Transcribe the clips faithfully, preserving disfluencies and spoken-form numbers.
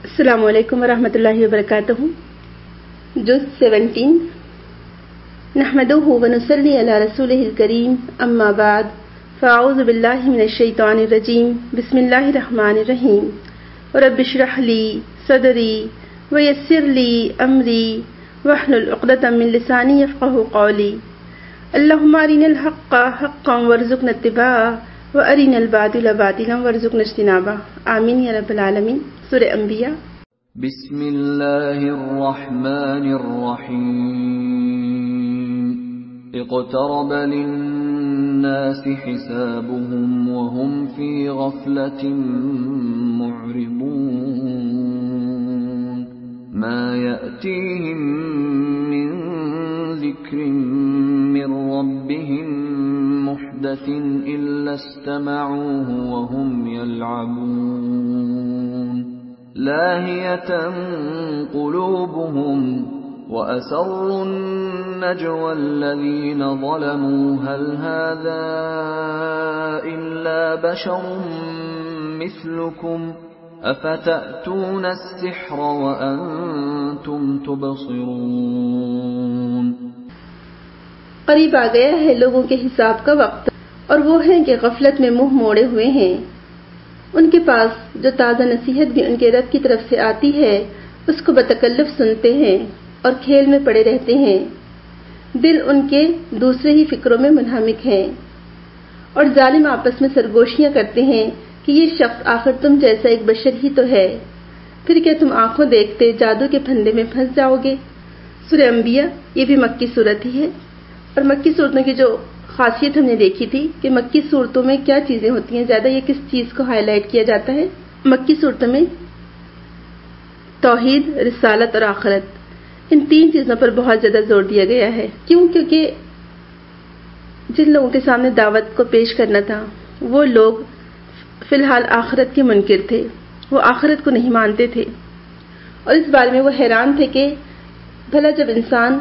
السلام علیکم ورحمۃ اللہ وبرکاتہ. جز سیونٹین. نحمده ونصلی علی رسولہ الکریم. اما بعد فاعوذ باللہ من الشیطان الرجیم. بسم اللہ الرحمن الرحیم. رب اشرح لی صدری ویسر لی امری واحلل عقدۃ من لسانی یفقهوا قولی. اللهم ارنا الحق حقا وارزقنا اتباعه وارنا الباطل باطلا وارزقنا اجتنابه. آمین یا رب العالمین. سورہ انبیاء. بسم اللہ الرحمن الرحیم. اقترب للناس حسابهم وهم في غفلة معرضون. ما يأتيهم من ذكر من ربهم محدث إلا استمعوه وهم يلعبون. لاهية قلوبهم وأسروا النجوى الذين ظلموا هل هذا إلا بشر مثلكم أفتأتون السحر وأنتم تبصرون. قریب آ گیا ہے لوگوں کے حساب کا وقت، اور وہ ہیں کہ غفلت میں منہ موڑے ہوئے ہیں. ان کے پاس جو تازہ نصیحت بھی ان کے رب کی طرف سے آتی ہے اس کو بتکلف سنتے ہیں اور کھیل میں پڑے رہتے ہیں. دل ان کے دوسرے ہی فکروں میں منہمک ہیں، اور ظالم آپس میں سرگوشیاں کرتے ہیں کہ یہ شخص آخر تم جیسا ایک بشر ہی تو ہے، پھر کیا تم آنکھوں دیکھتے جادو کے پھندے میں پھنس جاؤ گے. سورہ انبیاء یہ بھی مکی صورت ہی ہے، اور مکی صورتوں کی جو خاصیت ہم نے دیکھی تھی کہ مکی صورتوں میں کیا چیزیں ہوتی ہیں، زیادہ یہ کس چیز کو ہائی لائٹ کیا جاتا ہے. مکی صورتوں میں توحید، رسالت اور آخرت، ان تین چیزوں پر بہت زیادہ زور دیا گیا ہے. کیوں؟ کیونکہ جن لوگوں کے سامنے دعوت کو پیش کرنا تھا وہ لوگ فی الحال آخرت کے منکر تھے، وہ آخرت کو نہیں مانتے تھے، اور اس بارے میں وہ حیران تھے کہ بھلا جب انسان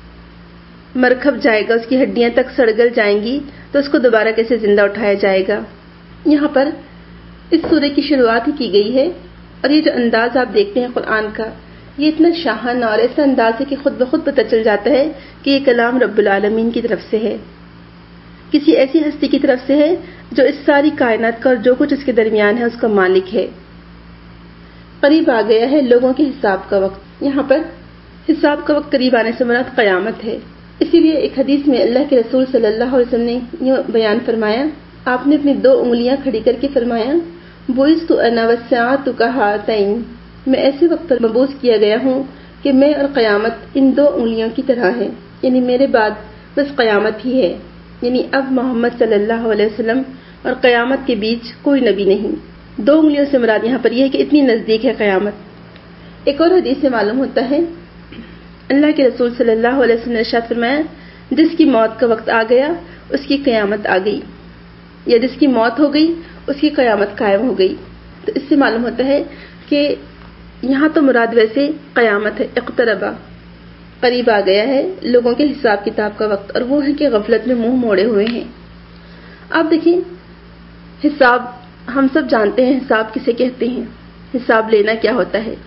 مرکب جائے گا، اس کی ہڈیاں تک سڑگل جائیں گی، تو اس کو دوبارہ کیسے زندہ اٹھایا جائے گا. یہاں پر اس سورہ کی شروعات ہی کی گئی ہے، اور یہ جو انداز آپ دیکھتے ہیں قرآن کا، یہ اتنا شاہانہ اور ایسا انداز ہے کہ خود بخود پتہ چل جاتا ہے کہ یہ کلام رب العالمین کی طرف سے ہے، کسی ایسی ہستی کی طرف سے ہے جو اس ساری کائنات کا اور جو کچھ اس کے درمیان ہے اس کا مالک ہے. قریب آ گیا ہے لوگوں کے حساب کا وقت. یہاں پر حساب کا وقت قریب آنے سے مراد قیامت ہے. اسی لیے ایک حدیث میں اللہ کے رسول صلی اللہ علیہ وسلم نے یہ بیان فرمایا. آپ نے اپنی دو انگلیاں کھڑی کر کے فرمایا، بوئستُ انا والساعۃ کہاتین، میں ایسے وقت پر مبعوث کیا گیا ہوں کہ میں اور قیامت ان دو انگلیوں کی طرح ہے، یعنی میرے بعد بس قیامت ہی ہے، یعنی اب محمد صلی اللہ علیہ وسلم اور قیامت کے بیچ کوئی نبی نہیں. دو انگلیوں سے مراد یہاں پر یہ ہے کہ اتنی نزدیک ہے قیامت. ایک اور حدیث سے معلوم ہوتا ہے اللہ کے رسول صلی اللہ علیہ وسلم نے ارشاد فرمایا، جس کی موت کا وقت آ گیا اس کی قیامت آ گئی، یا جس کی موت ہو گئی اس کی قیامت قائم ہو گئی. تو اس سے معلوم ہوتا ہے کہ یہاں تو مراد ویسے قیامت ہے. اقتربا، قریب آ گیا ہے لوگوں کے حساب کتاب کا وقت، اور وہ ہے کہ غفلت میں منہ موڑے ہوئے ہیں. آپ دیکھیں، حساب ہم سب جانتے ہیں حساب کسے کہتے ہیں. حساب لینا کیا ہوتا ہے؟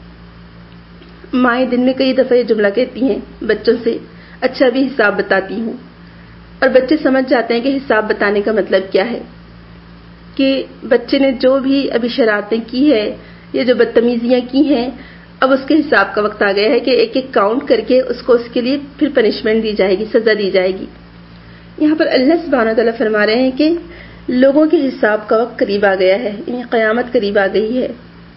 مائیں دن میں کئی دفعہ یہ جملہ کہتی ہیں بچوں سے، اچھا بھی حساب بتاتی ہوں، اور بچے سمجھ جاتے ہیں کہ حساب بتانے کا مطلب کیا ہے، کہ بچے نے جو بھی ابھی شرارتیں کی ہے یا جو بدتمیزیاں کی ہیں، اب اس کے حساب کا وقت آ گیا ہے کہ ایک ایک کاؤنٹ کر کے اس کو اس کے لیے پھر پنشمنٹ دی جائے گی، سزا دی جائے گی. یہاں پر اللہ سبحانہ وتعالیٰ فرما رہے ہیں کہ لوگوں کے حساب کا وقت قریب آ گیا ہے، یعنی قیامت قریب آ گئی ہے.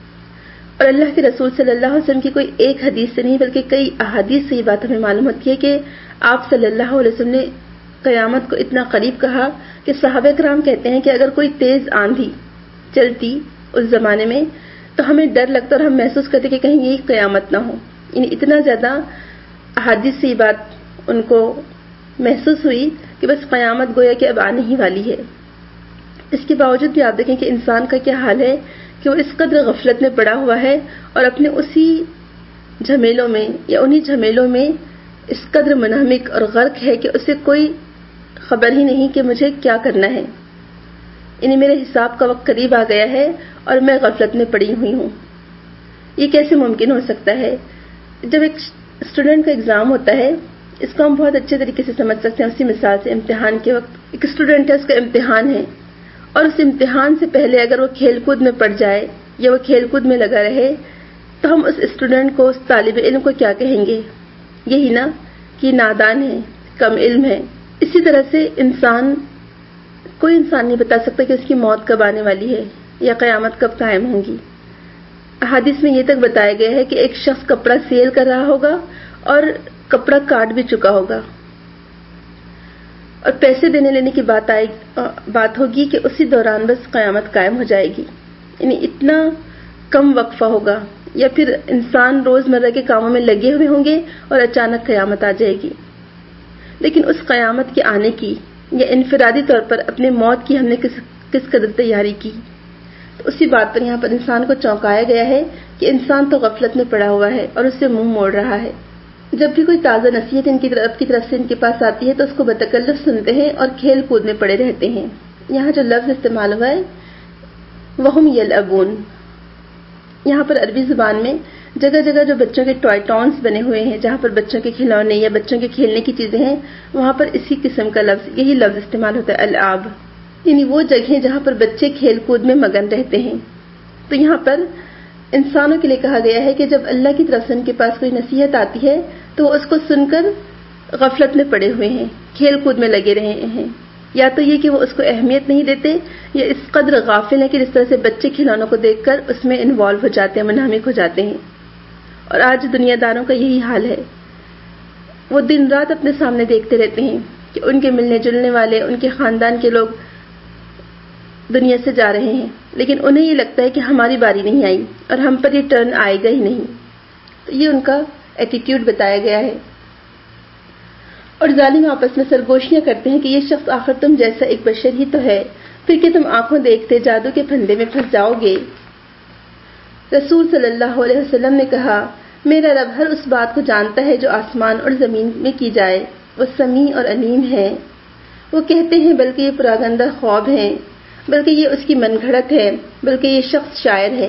اور اللہ کے رسول صلی اللہ علیہ وسلم کی کوئی ایک حدیث سے نہیں بلکہ کئی احادیث سے یہ بات ہمیں معلوم ہوتی ہے کہ آپ صلی اللہ علیہ وسلم نے قیامت کو اتنا قریب کہا کہ صحابہ کرام کہتے ہیں کہ اگر کوئی تیز آندھی چلتی اس زمانے میں تو ہمیں ڈر لگتا اور ہم محسوس کرتے کہ کہیں یہ قیامت نہ ہو. یعنی اتنا زیادہ احادیث سے یہ بات ان کو محسوس ہوئی کہ بس قیامت گویا کہ اب آنے ہی والی ہے. اس کے باوجود بھی آپ دیکھیں کہ انسان کا کیا حال ہے کہ وہ اس قدر غفلت میں پڑا ہوا ہے اور اپنے اسی جھمیلوں میں یا انہی جھمیلوں میں اس قدر منہمک اور غرق ہے کہ اسے کوئی خبر ہی نہیں کہ مجھے کیا کرنا ہے. یعنی میرے حساب کا وقت قریب آ گیا ہے اور میں غفلت میں پڑی ہوئی ہوں. یہ کیسے ممکن ہو سکتا ہے؟ جب ایک اسٹوڈنٹ کا ایگزام ہوتا ہے، اس کو ہم بہت اچھے طریقے سے سمجھ سکتے ہیں اسی مثال سے، امتحان کے وقت ایک اسٹوڈنٹ ہے، اس کا امتحان ہے، اور اس امتحان سے پہلے اگر وہ کھیل کود میں پڑ جائے یا وہ کھیل کود میں لگا رہے تو ہم اس اسٹوڈنٹ کو، اس طالب علم کو کیا کہیں گے؟ یہی نا کہ نادان ہے، کم علم ہے۔ اسی طرح سے انسان، کوئی انسان نہیں بتا سکتا کہ اس کی موت کب آنے والی ہے یا قیامت کب قائم ہوں گی۔ احادیث میں یہ تک بتایا گیا ہے کہ ایک شخص کپڑا سیل کر رہا ہوگا اور کپڑا کاٹ بھی چکا ہوگا، اور پیسے دینے لینے کی بات آئے بات ہوگی کہ اسی دوران بس قیامت قائم ہو جائے گی۔ یعنی اتنا کم وقفہ ہوگا، یا پھر انسان روزمرہ کے کاموں میں لگے ہوئے ہوں گے اور اچانک قیامت آ جائے گی۔ لیکن اس قیامت کے آنے کی یا انفرادی طور پر اپنے موت کی ہم نے کس کس قدر تیاری کی؟ تو اسی بات پر یہاں پر انسان کو چونکایا گیا ہے کہ انسان تو غفلت میں پڑا ہوا ہے اور اس سے منہ موڑ رہا ہے۔ جب بھی کوئی تازہ نصیحت ان کی طرف کی طرف سے ان کے پاس آتی ہے تو اس کو بتکلف سنتے ہیں اور کھیل کود میں پڑے رہتے ہیں۔ یہاں جو لفظ استعمال ہوا ہے وہم یلعبون، یہاں پر عربی زبان میں جگہ جگہ جو بچوں کے ٹوائے ٹاؤنس بنے ہوئے ہیں، جہاں پر بچوں کے کھلونے یا بچوں کے کھیلنے کی چیزیں ہیں، وہاں پر اسی قسم کا لفظ، یہی لفظ استعمال ہوتا ہے، العاب، یعنی وہ جگہیں جہاں پر بچے کھیل کود میں مگن رہتے ہیں۔ تو یہاں پر انسانوں کے لیے کہا گیا ہے کہ جب اللہ کی طرف سے ان کے پاس کوئی نصیحت آتی ہے تو وہ اس کو سن کر غفلت میں پڑے ہوئے ہیں، کھیل کود میں لگے رہے ہیں، یا تو یہ کہ وہ اس کو اہمیت نہیں دیتے، یا اس قدر غافل ہیں کہ جس طرح سے بچے کھلونوں کو دیکھ کر اس میں انوالو ہو جاتے ہیں، منہمک ہو جاتے ہیں۔ اور آج دنیا داروں کا یہی حال ہے، وہ دن رات اپنے سامنے دیکھتے رہتے ہیں کہ ان کے ملنے جلنے والے، ان کے خاندان کے لوگ دنیا سے جا رہے ہیں، لیکن انہیں یہ لگتا ہے کہ ہماری باری نہیں آئی اور ہم پر یہ ٹرن آئے گا ہی نہیں۔ تو یہ ان کا ایٹیٹیوڈ بتایا گیا ہے۔ اور ظالم آپس میں سرگوشیاں کرتے ہیں کہ یہ شخص آخر تم جیسا ایک بشر ہی تو ہے، پھر کہ تم آنکھوں دیکھتے جادو کے پھندے میں پھنس جاؤ گے۔ رسول صلی اللہ علیہ وسلم نے کہا، میرا رب ہر اس بات کو جانتا ہے جو آسمان اور زمین میں کی جائے، وہ سمیع اور علیم ہے۔ وہ کہتے ہیں بلکہ یہ پراگندہ خواب ہیں، بلکہ یہ اس کی من گھڑت ہے، بلکہ یہ شخص شاعر ہے۔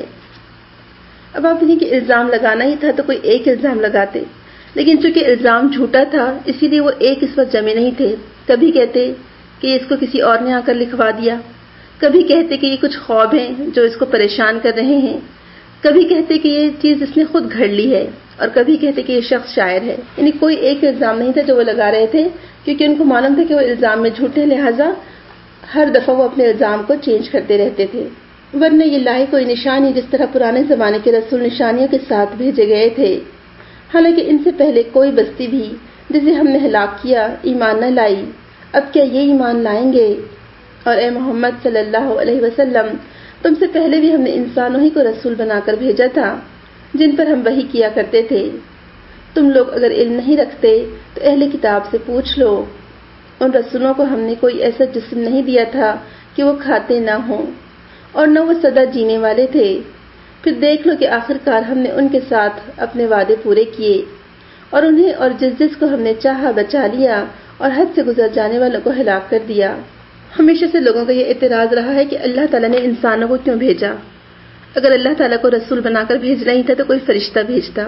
اب آپ انہیں کہ الزام لگانا ہی تھا تو کوئی ایک الزام لگاتے، لیکن چونکہ الزام جھوٹا تھا اسی لیے وہ ایک اس وقت جمے نہیں تھے۔ کبھی کہتے کہ اس کو کسی اور نے آ کر لکھوا دیا، کبھی کہتے کہ یہ کچھ خواب ہیں جو اس کو پریشان کر رہے ہیں، کبھی کہتے کہ یہ چیز اس نے خود گھڑ لی ہے، اور کبھی کہتے کہ یہ شخص شاعر ہے۔ یعنی کوئی ایک الزام نہیں تھا جو وہ لگا رہے تھے، کیونکہ ان کو معلوم تھا کہ وہ الزام میں جھوٹے، لہٰذا ہر دفعہ وہ اپنے الزام کو چینج کرتے رہتے تھے۔ ورنہ یہ لاہی کوئی نشانی جس طرح پرانے زمانے کے رسول نشانیوں کے ساتھ بھیجے گئے تھے، حالانکہ ان سے پہلے کوئی بستی بھی جسے ہم نے ہلاک کیا ایمان نہ لائی، اب کیا یہ ایمان لائیں گے؟ اور اے محمد صلی اللہ علیہ وسلم، تم سے پہلے بھی ہم نے انسانوں ہی کو رسول بنا کر بھیجا تھا جن پر ہم وحی کیا کرتے تھے۔ تم لوگ اگر علم نہیں رکھتے تو اہل کتاب سے پوچھ لو، ان رسولوں کو ہم نے کوئی ایسا جسم نہیں دیا تھا کہ وہ کھاتے نہ ہوں، اور نہ وہ سدا جینے والے تھے۔ پھر دیکھ لو کہ آخر کار ہم نے ان کے ساتھ اپنے وعدے پورے کیے، اور انہیں اور جس جس کو ہم نے چاہا بچا لیا، اور حد سے گزر جانے والوں کو ہلاک کر دیا۔ ہمیشہ سے لوگوں کا یہ اعتراض رہا ہے کہ اللہ تعالیٰ نے انسانوں کو کیوں بھیجا؟ اگر اللہ تعالیٰ کو رسول بنا کر بھیجنا ہی تھا تو کوئی فرشتہ بھیجتا۔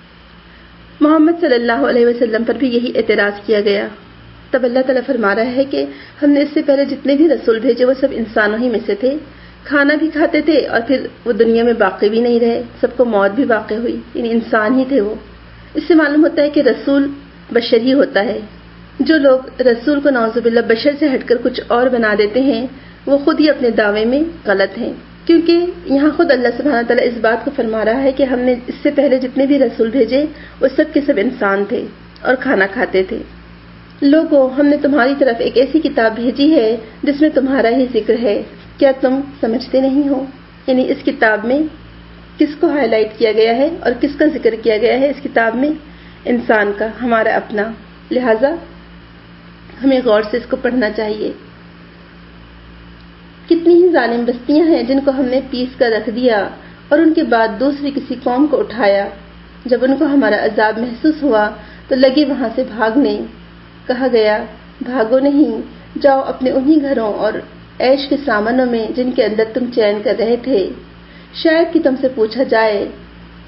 محمد صلی اللہ علیہ وسلم پر بھی یہی اعتراض کیا گیا۔ تب اللہ تعالیٰ فرما رہا ہے کہ ہم نے اس سے پہلے جتنے بھی رسول بھیجے وہ سب انسانوں ہی میں سے تھے، کھانا بھی کھاتے تھے اور پھر وہ دنیا میں باقی بھی نہیں رہے، سب کو موت بھی واقع ہوئی، یعنی انسان ہی تھے وہ۔ اس سے معلوم ہوتا ہے کہ رسول بشر ہی ہوتا ہے۔ جو لوگ رسول کو نعوذ باللہ بشر سے ہٹ کر کچھ اور بنا دیتے ہیں وہ خود ہی اپنے دعوے میں غلط ہیں، کیونکہ یہاں خود اللہ سبحانہ تعالیٰ اس بات کو فرما رہا ہے کہ ہم نے اس سے پہلے جتنے بھی رسول بھیجے وہ سب کے سب انسان تھے اور کھانا کھاتے تھے۔ لوگوں، ہم نے تمہاری طرف ایک ایسی کتاب بھیجی ہے جس میں تمہارا ہی ذکر ہے، کیا تم سمجھتے نہیں ہو؟ یعنی اس کتاب میں کس کو ہائی لائٹ کیا گیا ہے اور کس کا ذکر کیا گیا ہے؟ اس کتاب میں انسان کا، ہمارا اپنا، لہذا ہمیں غور سے اس کو پڑھنا چاہیے۔ کتنی ہی ظالم بستیاں ہیں جن کو ہم نے پیس کر رکھ دیا اور ان کے بعد دوسری کسی قوم کو اٹھایا، جب ان کو ہمارا عذاب محسوس ہوا تو لگے وہاں سے بھاگنے۔ کہا گیا بھاگو نہیں، جاؤ اپنے انہی گھروں اور عیش کے سامانوں میں جن کے اندر تم چین کر رہے تھے۔ شاید کہ تم سے پوچھا جائے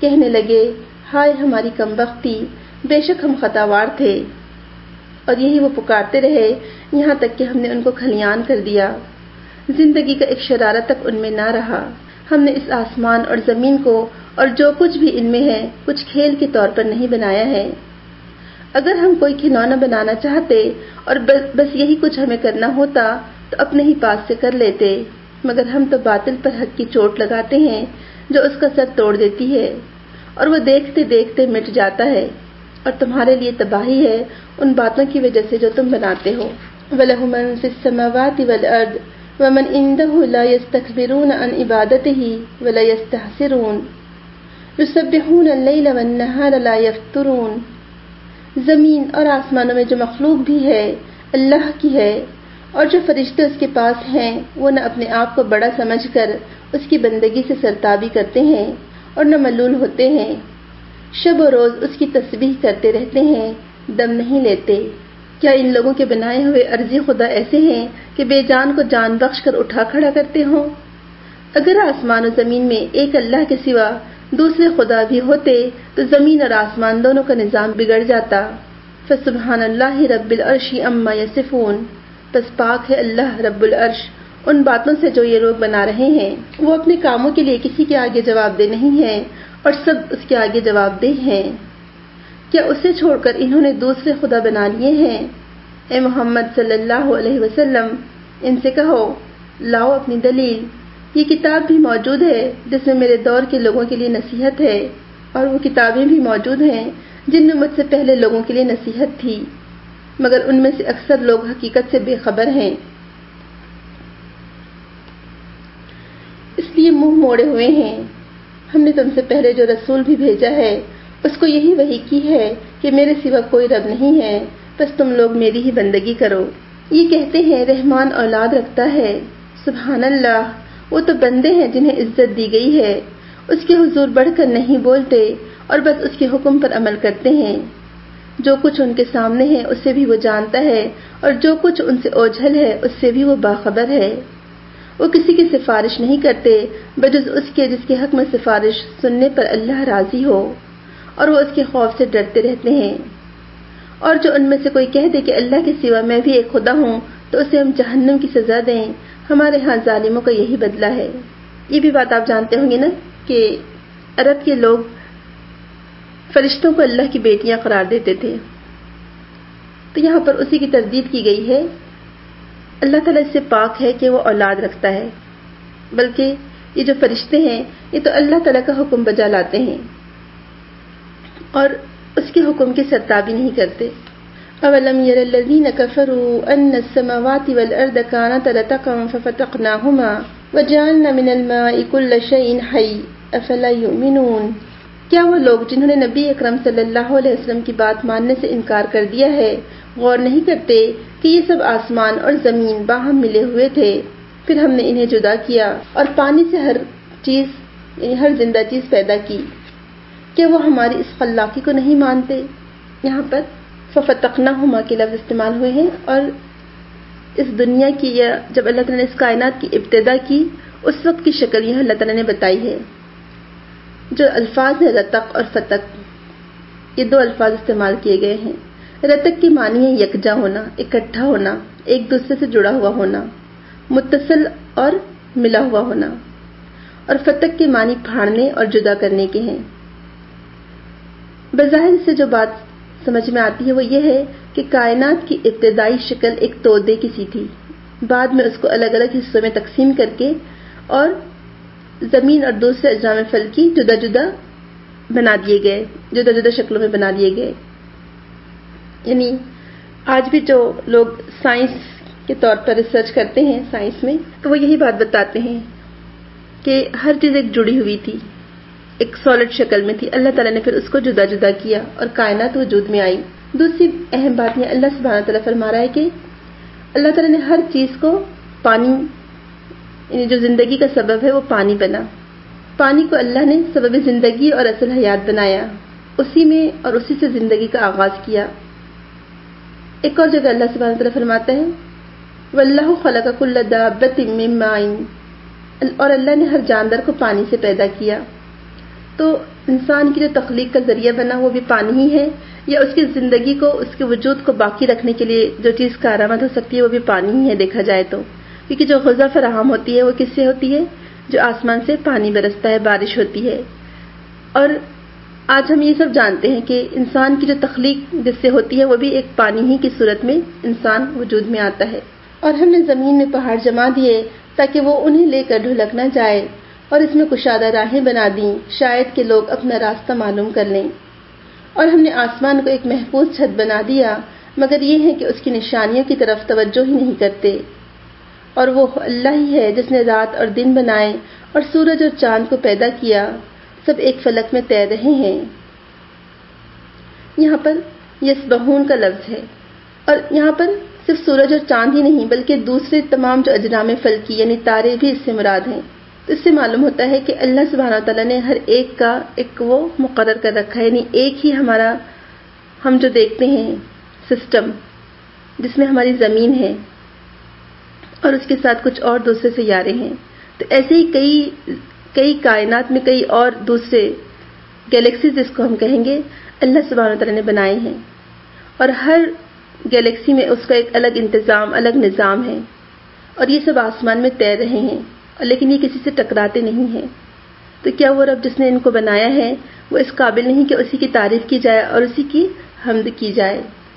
کہنے لگے ہائے ہماری کمبختی، بے شک ہم خطاوار تھے، اور یہی وہ پکارتے رہے یہاں تک کہ ہم نے ان کو کھلیان کر دیا۔ زندگی کا ایک شرارہ تک ان میں نہ رہا۔ ہم نے اس آسمان اور زمین کو اور جو کچھ بھی ان میں ہے کچھ کھیل کے طور پر نہیں بنایا ہے۔ اگر ہم کوئی کھلونا بنانا چاہتے اور بس یہی کچھ ہمیں کرنا ہوتا تو اپنے ہی پاس سے کر لیتے، مگر ہم تو باطل پر حق کی چوٹ لگاتے ہیں جو اس کا سر توڑ دیتی ہے، اور وہ دیکھتے دیکھتے مٹ جاتا ہے، اور تمہارے لیے تباہی ہے ان باتوں کی وجہ سے جو تم بناتے ہو۔ وَلَهُ مَن فِي السَّمَاوَاتِ وَالْأَرْضِ وَمَنْ عِندَهُ لَا يَسْتَكْبِرُونَ عَنْ عِبَادَتِهِ وَلَا يَسْتَحْسِرُونَ يُسَبِّحُونَ اللَّيْلَ وَالنَّهَارَ لَا يَفْتُرُونَ۔ زمین اور آسمانوں میں جو مخلوق بھی ہے اللہ کی ہے، اور جو فرشتے اس کے پاس ہیں وہ نہ اپنے آپ کو بڑا سمجھ کر اس کی بندگی سے سرتابی کرتے ہیں اور نہ ملول ہوتے ہیں، شب و روز اس کی تسبیح کرتے رہتے ہیں، دم نہیں لیتے۔ کیا ان لوگوں کے بنائے ہوئے عرضی خدا ایسے ہیں کہ بے جان کو جان بخش کر اٹھا کھڑا کرتے ہوں؟ اگر آسمان و زمین میں ایک اللہ کے سوا دوسرے خدا بھی ہوتے تو زمین اور آسمان دونوں کا نظام بگڑ جاتا۔ فسبحان اللہ رب العرش عما یصفون، پس پاک ہے اللہ رب العرش ان باتوں سے جو یہ لوگ بنا رہے ہیں۔ وہ اپنے کاموں کے لیے کسی کے آگے جواب دہ نہیں ہے اور سب اس کے آگے جواب دہ ہیں۔ کیا اسے چھوڑ کر انہوں نے دوسرے خدا بنا لیے ہیں؟ اے محمد صلی اللہ علیہ وسلم ان سے کہو لاؤ اپنی دلیل، یہ کتاب بھی موجود ہے جس میں میرے دور کے لوگوں کے لیے نصیحت ہے، اور وہ کتابیں بھی موجود ہیں جن میں مجھ سے پہلے لوگوں کے لیے نصیحت تھی، مگر ان میں سے اکثر لوگ حقیقت سے بے خبر ہیں، اس لیے منہ موڑے ہوئے ہیں۔ ہم نے تم سے پہلے جو رسول بھی بھیجا ہے اس کو یہی وحی کی ہے کہ میرے سوا کوئی رب نہیں ہے، بس تم لوگ میری ہی بندگی کرو۔ یہ کہتے ہیں رحمان اولاد رکھتا ہے، سبحان اللہ، وہ تو بندے ہیں جنہیں عزت دی گئی ہے، اس کے حضور بڑھ کر نہیں بولتے اور بس اس کے حکم پر عمل کرتے ہیں۔ جو کچھ ان کے سامنے ہے اس سے بھی وہ جانتا ہے، اور جو کچھ ان سے اوجھل ہے اس سے بھی وہ باخبر ہے۔ وہ کسی کی سفارش نہیں کرتے بجز اس کے جس کے حق میں سفارش سننے پر اللہ راضی ہو، اور وہ اس کے خوف سے ڈرتے رہتے ہیں۔ اور جو ان میں سے کوئی کہہ دے کہ اللہ کے سوا میں بھی ایک خدا ہوں تو اسے ہم جہنم کی سزا دیں، ہمارے ہاں ظالموں کا یہی بدلہ ہے۔ یہ بھی بات آپ جانتے ہوں گے نا کہ عرب کے لوگ فرشتوں کو اللہ کی بیٹیاں قرار دیتے تھے، تو یہاں پر اسی کی تردید کی گئی ہے۔ اللہ تعالیٰ اس سے پاک ہے کہ وہ اولاد رکھتا ہے، بلکہ یہ جو فرشتے ہیں یہ تو اللہ تعالیٰ کا حکم بجا لاتے ہیں اور اس کے حکم کی سرتابی نہیں کرتے۔ اولم یر الذین کفروا ان السماوات والارض کانتا رتقا ففتقناہما وجعلنا من الماء کل شیء حی افلا یؤمنون۔ کیا وہ لوگ جنہوں نے نبی اکرم صلی اللہ علیہ وسلم کی بات ماننے سے انکار کر دیا ہے غور نہیں کرتے کہ یہ سب آسمان اور زمین باہم ملے ہوئے تھے، پھر ہم نے انہیں جدا کیا اور پانی سے ہر چیز یعنی ہر زندہ چیز پیدا کی، کہ وہ ہماری اس خلاقی کو نہیں مانتے۔ یہاں پر ففتقناہما کے لفظ استعمال ہوئے ہیں، اور اس دنیا کی یا جب اللہ تعالیٰ نے اس کائنات کی ابتدا کی اس وقت کی شکل یہ اللہ تعالیٰ نے بتائی ہے۔ جو الفاظ ہیں رتق اور فتق، یہ دو الفاظ استعمال کیے گئے ہیں۔ رتق کی معنی ہے یکجا ہونا، اکٹھا ہونا، ایک دوسرے سے جڑا ہوا ہونا، متصل اور ملا ہوا ہونا، اور فتق کے معنی پھاڑنے اور جدا کرنے کے ہیں۔ بظاہر سے جو بات سمجھ میں آتی ہے وہ یہ ہے کہ کائنات کی ابتدائی شکل ایک تودے کی سی تھی، بعد میں اس کو الگ الگ حصوں میں تقسیم کر کے اور زمین اور دوسرے اجرام فلکی جدا جدا بنا دیے گئے، جدا جدا شکلوں میں بنا دیے گئے۔ یعنی آج بھی جو لوگ سائنس کے طور پر ریسرچ کرتے ہیں سائنس میں، تو وہ یہی بات بتاتے ہیں کہ ہر چیز ایک جڑی ہوئی تھی، ایک سالڈ شکل میں تھی، اللہ تعالیٰ نے پھر اس کو جدا جدا کیا اور کائنات وجود میں آئی۔ دوسری اہم بات یہ اللہ سبحانہ تعالیٰ فرما رہا ہے کہ اللہ تعالیٰ نے ہر چیز کو پانی یعنی جو زندگی کا سبب ہے وہ پانی بنا، پانی کو اللہ نے سبب زندگی اور اصل حیات بنایا، اسی میں اور اسی سے زندگی کا آغاز کیا۔ ایک اور جگہ اللہ سبحانہ تعالیٰ فرماتا ہے واللہ خلق کل دابۃ من ماء، اور اللہ نے ہر جاندار کو پانی سے پیدا کیا۔ تو انسان کی جو تخلیق کا ذریعہ بنا وہ بھی پانی ہی ہے، یا اس کی زندگی کو، اس کے وجود کو باقی رکھنے کے لیے جو چیز کارآمد ہو سکتی ہے وہ بھی پانی ہی ہے دیکھا جائے تو، کیونکہ جو غذا فراہم ہوتی ہے وہ کس سے ہوتی ہے؟ جو آسمان سے پانی برستا ہے، بارش ہوتی ہے۔ اور آج ہم یہ سب جانتے ہیں کہ انسان کی جو تخلیق جس سے ہوتی ہے وہ بھی ایک پانی ہی کی صورت میں انسان وجود میں آتا ہے، اور ہم نے زمین میں پہاڑ جما دیے تاکہ وہ انہیں لے کر ڈھلک نہ جائے، اور اس میں کشادہ راہیں بنا دیں شاید کہ لوگ اپنا راستہ معلوم کر لیں، اور ہم نے آسمان کو ایک محفوظ چھت بنا دیا، مگر یہ ہے کہ اس کی نشانیوں کی طرف توجہ ہی نہیں کرتے۔ اور وہ اللہ ہی ہے جس نے رات اور دن بنائے اور سورج اور چاند کو پیدا کیا، سب ایک فلک میں تیر رہے ہیں۔ یہاں پر یسبحون کا لفظ ہے، اور یہاں پر صرف سورج اور چاند ہی نہیں بلکہ دوسرے تمام جو اجرام فلکی یعنی تارے بھی اس سے مراد ہیں۔ تو اس سے معلوم ہوتا ہے کہ اللہ سبحانہ وتعالیٰ نے ہر ایک کا ایک وہ مقرر کر رکھا ہے، یعنی ایک ہی ہمارا ہم جو دیکھتے ہیں سسٹم جس میں ہماری زمین ہے اور اس کے ساتھ کچھ اور دوسرے سیارے ہیں، تو ایسے ہی کئی کئی کائنات میں کئی اور دوسرے گیلیکسیز جس کو ہم کہیں گے اللہ سبحانہ وتعالیٰ نے بنائے ہیں، اور ہر گیلیکسی میں اس کا ایک الگ انتظام، الگ نظام ہے، اور یہ سب آسمان میں تیر رہے ہیں، لیکن یہ کسی سے ٹکراتے نہیں ہیں۔ تو کیا وہ رب جس نے ان کو بنایا ہے وہ اس قابل نہیں کہ اسی کی تعریف کی جائے اور اسی کی حمد کی جائے؟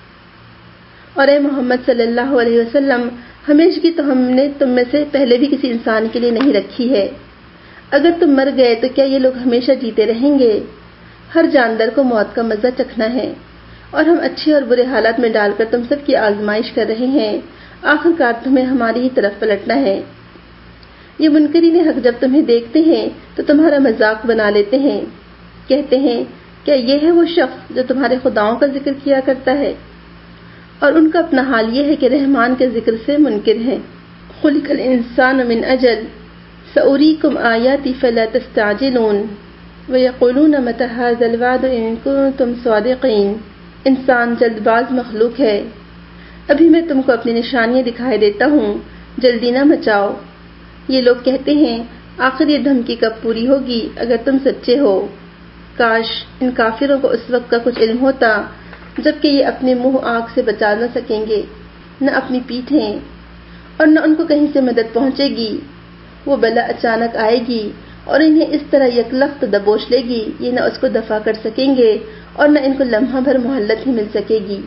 اور اے محمد صلی اللہ علیہ وسلم، ہمیشگی تو ہم نے تم میں سے پہلے بھی کسی انسان کے لیے نہیں رکھی ہے، اگر تم مر گئے تو کیا یہ لوگ ہمیشہ جیتے رہیں گے؟ ہر جاندار کو موت کا مزہ چکھنا ہے، اور ہم اچھے اور برے حالات میں ڈال کر تم سب کی آزمائش کر رہے ہیں، آخر کار تمہیں ہماری ہی طرف پلٹنا ہے۔ یہ منکرین حق جب تمہیں دیکھتے ہیں تو تمہارا مذاق بنا لیتے ہیں، کہتے ہیں کیا یہ ہے وہ شخص جو تمہارے خداؤں کا ذکر کیا کرتا ہے؟ اور ان کا اپنا حال یہ ہے کہ رحمان کے ذکر سے منکر ہیں۔ خلق الانسان من اجل سأریکم آیاتی فلا تستعجلون ویقولون متی ھذا الوعد ان کنتم صادقین۔ انسان جلد باز مخلوق ہے، ابھی میں تم کو اپنی نشانیاں دکھائی دیتا ہوں، جلدی نہ مچاؤ۔ یہ لوگ کہتے ہیں آخر یہ دھمکی کب پوری ہوگی اگر تم سچے ہو؟ کاش ان کافروں کو اس وقت کا کچھ علم ہوتا جبکہ یہ اپنے منہ آنکھ سے بچا نہ سکیں گے، نہ اپنی پیٹھیں، اور نہ ان کو کہیں سے مدد پہنچے گی۔ وہ بلا اچانک آئے گی اور انہیں اس طرح یکلخت دبوچ لے گی، یہ نہ اس کو دفع کر سکیں گے اور نہ ان کو لمحہ بھر مہلت ہی مل سکے گی۔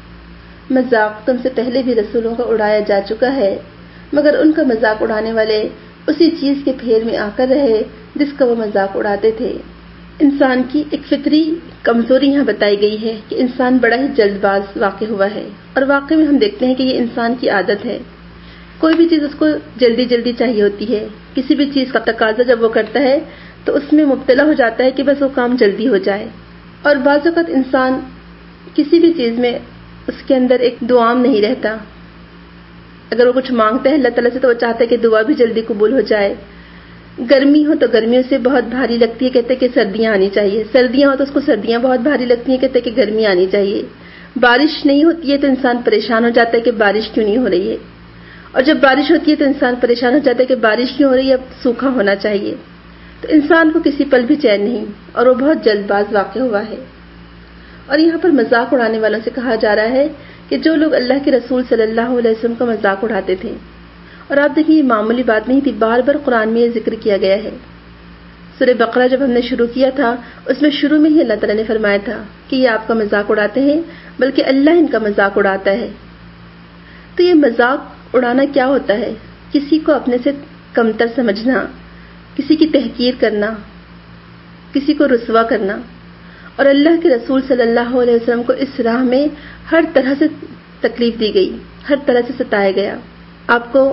مذاق تم سے پہلے بھی رسولوں کا اڑایا جا چکا ہے، مگر ان کا مذاق اڑانے والے اسی چیز کے پھیر میں آ کر رہے جس کا وہ مذاق اڑاتے تھے۔ انسان کی ایک فطری کمزوری یہاں بتائی گئی ہے کہ انسان بڑا ہی جلد باز واقع ہوا ہے، اور واقع میں ہم دیکھتے ہیں کہ یہ انسان کی عادت ہے، کوئی بھی چیز اس کو جلدی جلدی چاہیے ہوتی ہے، کسی بھی چیز کا تقاضا جب وہ کرتا ہے تو اس میں مبتلا ہو جاتا ہے کہ بس وہ کام جلدی ہو جائے۔ اور بعض اوقات انسان کسی بھی چیز میں اس کے اندر ایک دعام نہیں رہتا، اگر وہ کچھ مانگتا ہے اللہ تعالیٰ سے تو وہ چاہتا ہے کہ دعا بھی جلدی قبول ہو جائے۔ گرمی ہو تو گرمیوں سے بہت بھاری لگتی ہے، کہتے ہیں کہ سردیاں آنی چاہیے، سردیاں ہو تو اس کو سردیاں بہت بھاری لگتی ہیں، کہتے ہیں کہ گرمی آنی چاہیے۔ بارش نہیں ہوتی ہے تو انسان پریشان ہو جاتا ہے کہ بارش کیوں نہیں ہو رہی ہے، اور جب بارش ہوتی ہے تو انسان پریشان ہو جاتا ہے کہ بارش کیوں ہو رہی ہے، اب سوکھا ہونا چاہیے۔ تو انسان کو کسی پل بھی چین نہیں، اور وہ بہت جلد باز واقع ہوا ہے۔ اور یہاں پر مذاق اڑانے والوں سے کہا جا رہا ہے کہ جو لوگ اللہ کے رسول صلی اللہ علیہ وسلم کا مذاق اڑاتے تھے، اور آپ دیکھیں یہ معمولی بات نہیں تھی، بار بار قرآن میں یہ ذکر کیا گیا ہے۔ سورہ بقرہ جب ہم نے شروع کیا تھا اس میں شروع میں ہی اللہ تعالیٰ نے فرمایا تھا کہ یہ آپ کا مذاق اڑاتے ہیں، بلکہ اللہ ان کا مذاق اڑاتا ہے۔ تو یہ مذاق اڑانا کیا ہوتا ہے؟ کسی کو اپنے سے کمتر سمجھنا، کسی کی تحقیر کرنا، کسی کو رسوا کرنا، اور اللہ کے رسول صلی اللہ علیہ وسلم کو اس راہ میں ہر طرح سے تکلیف دی گئی، ہر طرح سے ستایا گیا۔ آپ کو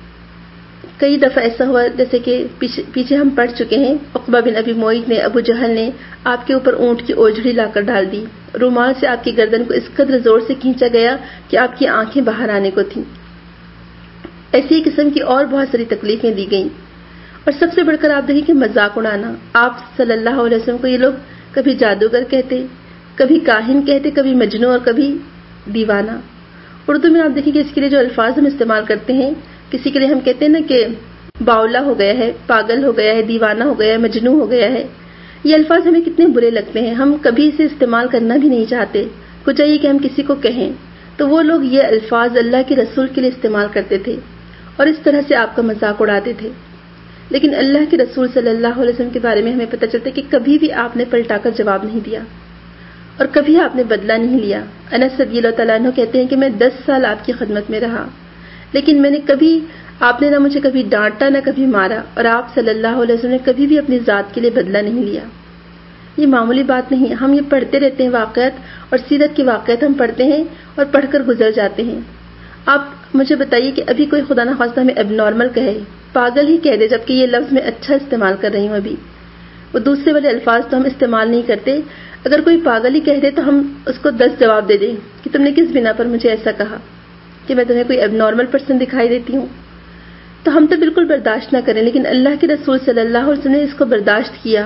کئی دفعہ ایسا ہوا جیسے کہ پیچھے, پیچھے ہم پڑھ چکے ہیں، عقبہ بن ابی معیط نے ابو جہل نے آپ کے اوپر اونٹ کی اوجھڑی لا کر ڈال دی، رومال سے آپ کی گردن کو اس قدر زور سے کھینچا گیا کہ آپ کی آنکھیں باہر آنے کو تھیں۔ ایسی قسم کی اور بہت ساری تکلیفیں دی گئیں، اور سب سے بڑھ کر آپ دیکھیں کہ مذاق اڑانا۔ آپ صلی اللہ علیہ وسلم کو یہ لوگ کبھی جادوگر کہتے، کبھی کاہن کہتے، کبھی مجنون اور کبھی دیوانہ۔ اردو میں آپ دیکھیں کہ اس کے لیے جو الفاظ ہم استعمال کرتے ہیں، کسی کے لیے ہم کہتے ہیں نا کہ باولا ہو گیا ہے، پاگل ہو گیا ہے، دیوانہ ہو گیا ہے، مجنون ہو گیا ہے، یہ الفاظ ہمیں کتنے برے لگتے ہیں، ہم کبھی اسے استعمال کرنا بھی نہیں چاہتے. کچھ چاہیے کہ ہم کسی کو کہیں تو وہ لوگ یہ الفاظ اللہ کے رسول کے لیے استعمال کرتے تھے اور اس طرح سے آپ کا مذاق اڑاتے تھے. لیکن اللہ کے رسول صلی اللہ علیہ وسلم کے بارے میں ہمیں پتہ چلتا ہے کہ کبھی بھی آپ نے پلٹا کر جواب نہیں دیا اور کبھی آپ نے بدلہ نہیں لیا. انس رضی اللہ تعالیٰ عنہ کہتے ہیں کہ میں دس سال آپ کی خدمت میں رہا، لیکن میں نے کبھی آپ نے نہ مجھے کبھی ڈانٹا نہ کبھی مارا، اور آپ صلی اللہ علیہ وسلم نے کبھی بھی اپنی ذات کے لیے بدلہ نہیں لیا. یہ معمولی بات نہیں ہے. ہم یہ پڑھتے رہتے ہیں واقعات، اور سیرت کے واقعات ہم پڑھتے ہیں اور پڑھ کر گزر جاتے ہیں. آپ مجھے بتائیے کہ ابھی کوئی خدا نخواستہ ہمیں اب نارمل کہے، پاگل ہی کہہ دے، جبکہ یہ لفظ میں اچھا استعمال کر رہی ہوں. ابھی وہ دوسرے والے الفاظ تو ہم استعمال نہیں کرتے. اگر کوئی پاگل ہی کہہ دے تو ہم اس کو دس جواب دے دیں کہ تم نے کس بنا پر مجھے ایسا کہا، کہ میں تمہیں کوئی اب نارمل پرسن دکھائی دیتی ہوں. تو ہم تو بالکل برداشت نہ کریں، لیکن اللہ کے رسول صلی اللہ علیہ وسلم نے اس کو برداشت کیا.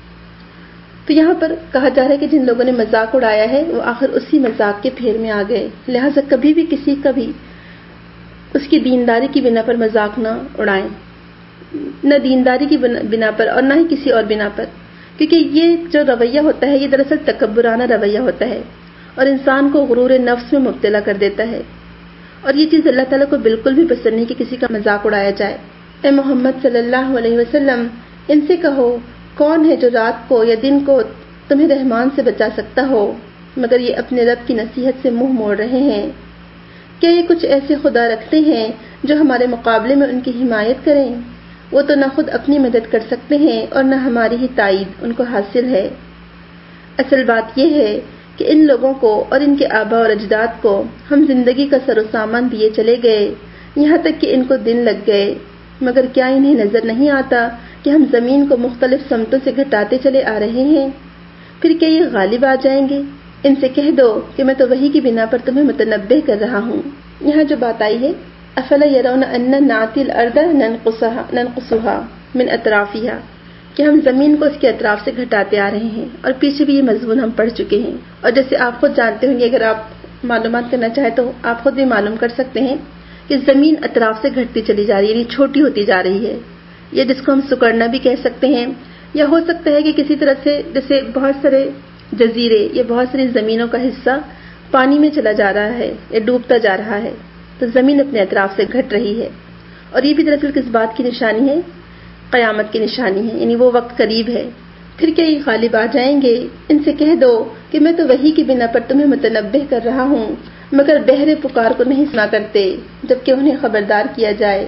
تو یہاں پر کہا جا رہا ہے کہ جن لوگوں نے مذاق اڑایا ہے وہ آخر اسی مذاق کے پھیر میں آ گئے. لہٰذا کبھی بھی کسی کا بھی اس کی دینداری کی بنا پر مذاق نہ اڑائیں، نہ دینداری کی بنا پر اور نہ ہی کسی اور بنا پر، کیونکہ یہ جو رویہ ہوتا ہے یہ دراصل تکبرانہ رویہ ہوتا ہے اور انسان کو غرور نفس میں مبتلا کر دیتا ہے. اور یہ چیز اللہ تعالیٰ کو بالکل بھی پسند نہیں کہ کسی کا مذاق اڑایا جائے. اے محمد صلی اللہ علیہ وسلم، ان سے کہو کون ہے جو رات کو یا دن کو تمہیں رحمان سے بچا سکتا ہو مگر یہ اپنے رب کی نصیحت سے منہ موڑ رہے ہیں. کیا یہ کچھ ایسے خدا رکھتے ہیں جو ہمارے مقابلے میں ان کی حمایت کریں؟ وہ تو نہ خود اپنی مدد کر سکتے ہیں اور نہ ہماری ہی تائید ان کو حاصل ہے. اصل بات یہ ہے کہ ان لوگوں کو اور ان کے آباء اور اجداد کو ہم زندگی کا سر و سامان دیے چلے گئے یہاں تک کہ ان کو دن لگ گئے، مگر کیا انہیں نظر نہیں آتا کہ ہم زمین کو مختلف سمتوں سے گھٹاتے چلے آ رہے ہیں؟ پھر کیا یہ غالب آ جائیں گے؟ ان سے کہہ دو کہ میں تو وحی کی بنا پر تمہیں متنبہ کر رہا ہوں. یہاں جو بات آئی ہے افلا يرون ان ناتي الارض ننقصها ننقصها من اطرافها، کہ ہم زمین کو اس کے اطراف سے گھٹاتے آ رہے ہیں، اور پیچھے بھی یہ مضمون ہم پڑھ چکے ہیں. اور جیسے آپ خود جانتے ہوں گے، اگر آپ معلومات کرنا چاہیں تو آپ خود بھی معلوم کر سکتے ہیں کہ زمین اطراف سے گھٹتی چلی جا رہی ہے، یعنی چھوٹی ہوتی جا رہی ہے. یہ جس کو ہم سکڑنا بھی کہہ سکتے ہیں، یا ہو سکتا ہے کہ کسی طرح سے جیسے بہت سارے جزیرے یا بہت ساری زمینوں کا حصہ پانی میں چلا جا رہا ہے یا ڈوبتا جا رہا ہے، تو زمین اپنے اطراف سے گھٹ رہی ہے. اور یہ بھی دراصل کس بات کی نشانی ہے؟ قیامت کی نشانی ہے، یعنی وہ وقت قریب ہے. پھر کیا یہ غالب آ جائیں گے؟ ان سے کہہ دو کہ میں تو وحی کی بنا پر تمہیں متنبہ کر رہا ہوں، مگر بہرے پکار کو نہیں سنا کرتے جبکہ انہیں خبردار کیا جائے.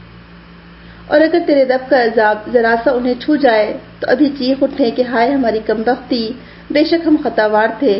اور اگر تیرے رب کا عذاب ذرا سا انہیں چھو جائے تو ابھی چیخ اٹھیں کہ ہائے ہماری کمبختی، بے شک ہم خطاوار تھے.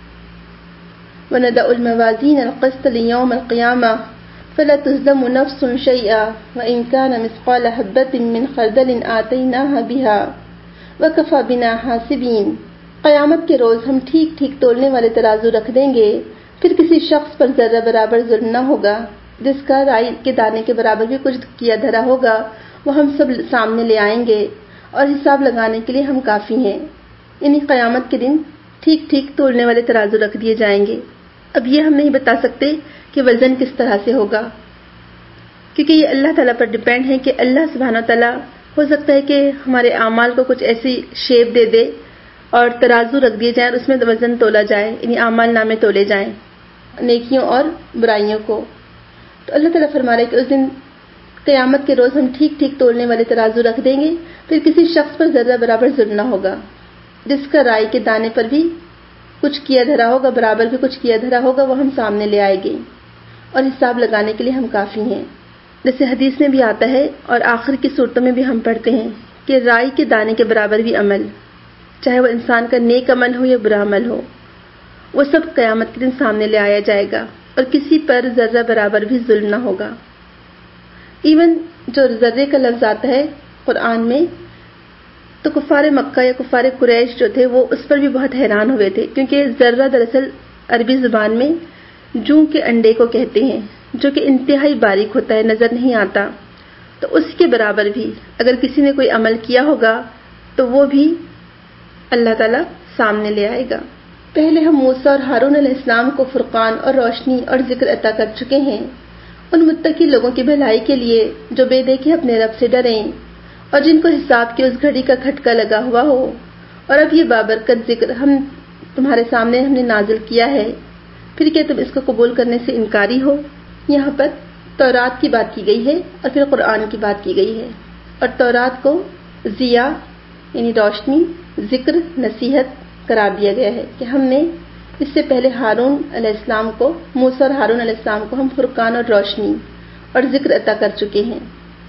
وَنَدَعُ الْمَوَازِينَ الْقِسْطَ لِيَوْمِ الْقِيَامَةِ فَلَا تُظْلَمُ نَفْسٌ شَيْئًا وَإِنْ كَانَ مِثْقَالَ حَبَّةٍ مِّنْ خَرْدَلٍ آتَيْنَاهَا بِهَا وَكَفَىٰ بِنَا حَاسِبِينَ. قیامت کے روز ہم ٹھیک ٹھیک تولنے والے ترازو رکھ دیں گے، پھر کسی شخص پر ذرہ برابر ظلم نہ ہوگا. جس کا رائی کے دانے کے برابر بھی کچھ کیا دھرا ہوگا وہ ہم سب سامنے لے آئیں گے، اور حساب لگانے کے لیے ہم کافی ہیں. یعنی قیامت کے دن ٹھیک ٹھیک تولنے والے ترازو رکھ دیے جائیں گے. اب یہ ہم نہیں بتا سکتے کہ وزن کس طرح سے ہوگا، کیونکہ یہ اللہ تعالیٰ پر ڈیپینڈ ہے کہ اللہ سبحانہ تعالیٰ ہو سکتا ہے کہ ہمارے اعمال کو کچھ ایسی شیپ دے دے اور ترازو رکھ دیے جائیں اور اس میں وزن تولا جائے، یعنی اعمال نامے تولے جائیں نیکیوں اور برائیوں کو. تو اللہ تعالیٰ فرما رہے کہ اس دن قیامت کے روز ہم ٹھیک ٹھیک تولنے والے ترازو رکھ دیں گے، پھر کسی شخص پر ذرہ برابر ظلم نہ ہوگا. جس کا رائی کے دانے پر بھی کچھ کیا دھرا ہوگا، برابر بھی کچھ کیا دھرا ہوگا، وہ ہم سامنے لے آئے گے اور حساب لگانے کے لیے ہم کافی ہیں. جیسے حدیث میں بھی آتا ہے اور آخر کی صورتوں میں بھی ہم پڑھتے ہیں کہ رائی کے دانے کے برابر بھی عمل، چاہے وہ انسان کا نیک عمل ہو یا برا عمل ہو، وہ سب قیامت کے دن سامنے لے آیا جائے گا اور کسی پر ذرہ برابر بھی ظلم نہ ہوگا. ایون جو ذرے کا لفظ آتا ہے قرآن میں، تو کفار مکہ یا کفار قریش جو تھے وہ اس پر بھی بہت حیران ہوئے تھے، کیونکہ ذرہ دراصل عربی زبان میں جوں کے انڈے کو کہتے ہیں، جو کہ انتہائی باریک ہوتا ہے، نظر نہیں آتا. تو اس کے برابر بھی اگر کسی نے کوئی عمل کیا ہوگا تو وہ بھی اللہ تعالیٰ سامنے لے آئے گا. پہلے ہم موسیٰ اور ہارون علیہ السلام کو فرقان اور روشنی اور ذکر عطا کر چکے ہیں، ان متقی لوگوں کی بھلائی کے لیے جو بے دیکھے اپنے رب سے ڈریں اور جن کو حساب کی اس گھڑی کا کھٹکا لگا ہوا ہو اور اب یہ بابرکت ذکر ہم تمہارے سامنے ہم نے نازل کیا ہے، پھر کیا تم اس کو قبول کرنے سے انکاری ہو؟ یہاں پر تورات کی بات کی گئی ہے اور پھر قرآن کی بات کی گئی ہے، اور تورات کو ضیاء یعنی روشنی، ذکر، نصیحت قرار دیا گیا ہے کہ ہم نے اس سے پہلے ہارون علیہ السلام کو، موسیٰ اور ہارون علیہ السلام کو ہم فرقان اور روشنی اور ذکر عطا کر چکے ہیں۔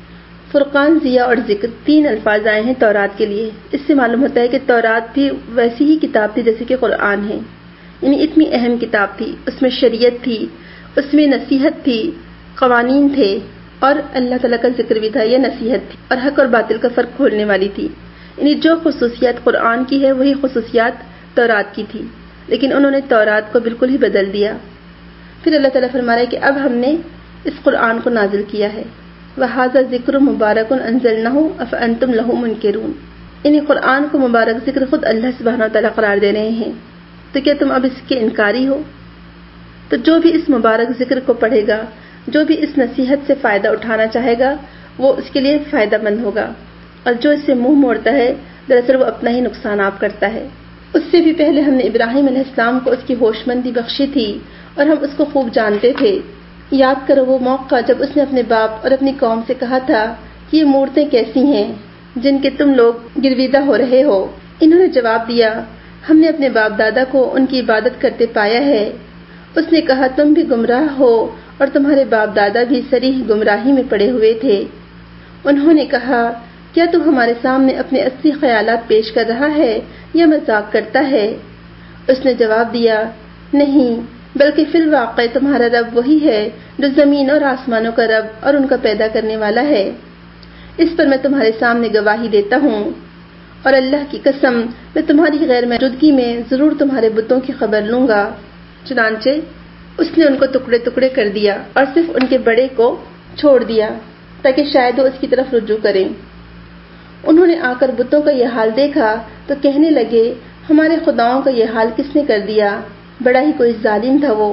فرقان، ضیاء اور ذکر تین الفاظ آئے ہیں تورات کے لیے۔ اس سے معلوم ہوتا ہے کہ تورات بھی ویسی ہی کتاب تھی جیسے کہ قرآن ہے، یعنی اتنی اہم کتاب تھی، اس میں شریعت تھی، اس میں نصیحت تھی، قوانین تھے اور اللہ تعالیٰ کا ذکر بھی تھا، یہ نصیحت تھی، اور حق اور باطل کا فرق کھولنے والی تھی۔ یعنی جو خصوصیات قرآن کی ہے وہی خصوصیات تورات کی تھی، لیکن انہوں نے تورات کو بالکل ہی بدل دیا۔ پھر اللہ تعالیٰ فرما رہا ہے کہ اب ہم نے اس قرآن کو نازل کیا ہے، وَهَذَا ذِكْرٌ مُبَارَكٌ أَنزَلْنَاهُ أَفَأَنْتُمْ لَهُ مُنْكِرُونَ۔ یعنی قرآن کو مبارک ذکر خود اللہ سبحانہ وتعالیٰ قرار دے رہے ہیں، تو کیا تم اب اس کے انکاری ہو؟ تو جو بھی اس مبارک ذکر کو پڑھے گا، جو بھی اس نصیحت سے فائدہ اٹھانا چاہے گا، وہ اس کے لیے فائدہ مند ہوگا، اور جو اس سے منہ موڑتا ہے دراصل وہ اپنا ہی نقصان آپ کرتا ہے۔ اس سے بھی پہلے ہم نے ابراہیم علیہ السلام کو اس کی ہوش مندی بخشی تھی اور ہم اس کو خوب جانتے تھے۔ یاد کرو وہ موقع جب اس نے اپنے باپ اور اپنی قوم سے کہا تھا کہ یہ مورتیں کیسی ہیں جن کے تم لوگ گرویدہ ہو رہے ہو؟ انہوں نے جواب دیا، ہم نے اپنے باپ دادا کو ان کی عبادت کرتے پایا ہے۔ اس نے کہا، تم بھی گمراہ ہو اور تمہارے باپ دادا بھی صریح گمراہی میں پڑے ہوئے تھے۔ انہوں نے کہا، کیا تو ہمارے سامنے اپنے اصلی خیالات پیش کر رہا ہے یا مذاق کرتا ہے؟ اس نے جواب دیا، نہیں، بلکہ فی الواقع تمہارا رب وہی ہے جو زمین اور آسمانوں کا رب اور ان کا پیدا کرنے والا ہے۔ اس پر میں تمہارے سامنے گواہی دیتا ہوں، اور اللہ کی قسم میں تمہاری غیر موجودگی میں ضرور تمہارے بتوں کی خبر لوں گا۔ چنانچہ اس نے ان کو ٹکڑے ٹکڑے کر دیا اور صرف ان کے بڑے کو چھوڑ دیا تاکہ شاید وہ اس کی طرف رجوع کریں۔ انہوں نے آ کر بتوں کا یہ حال دیکھا تو کہنے لگے، ہمارے خداؤں کا یہ حال کس نے کر دیا؟ بڑا ہی کوئی ظالم تھا وہ۔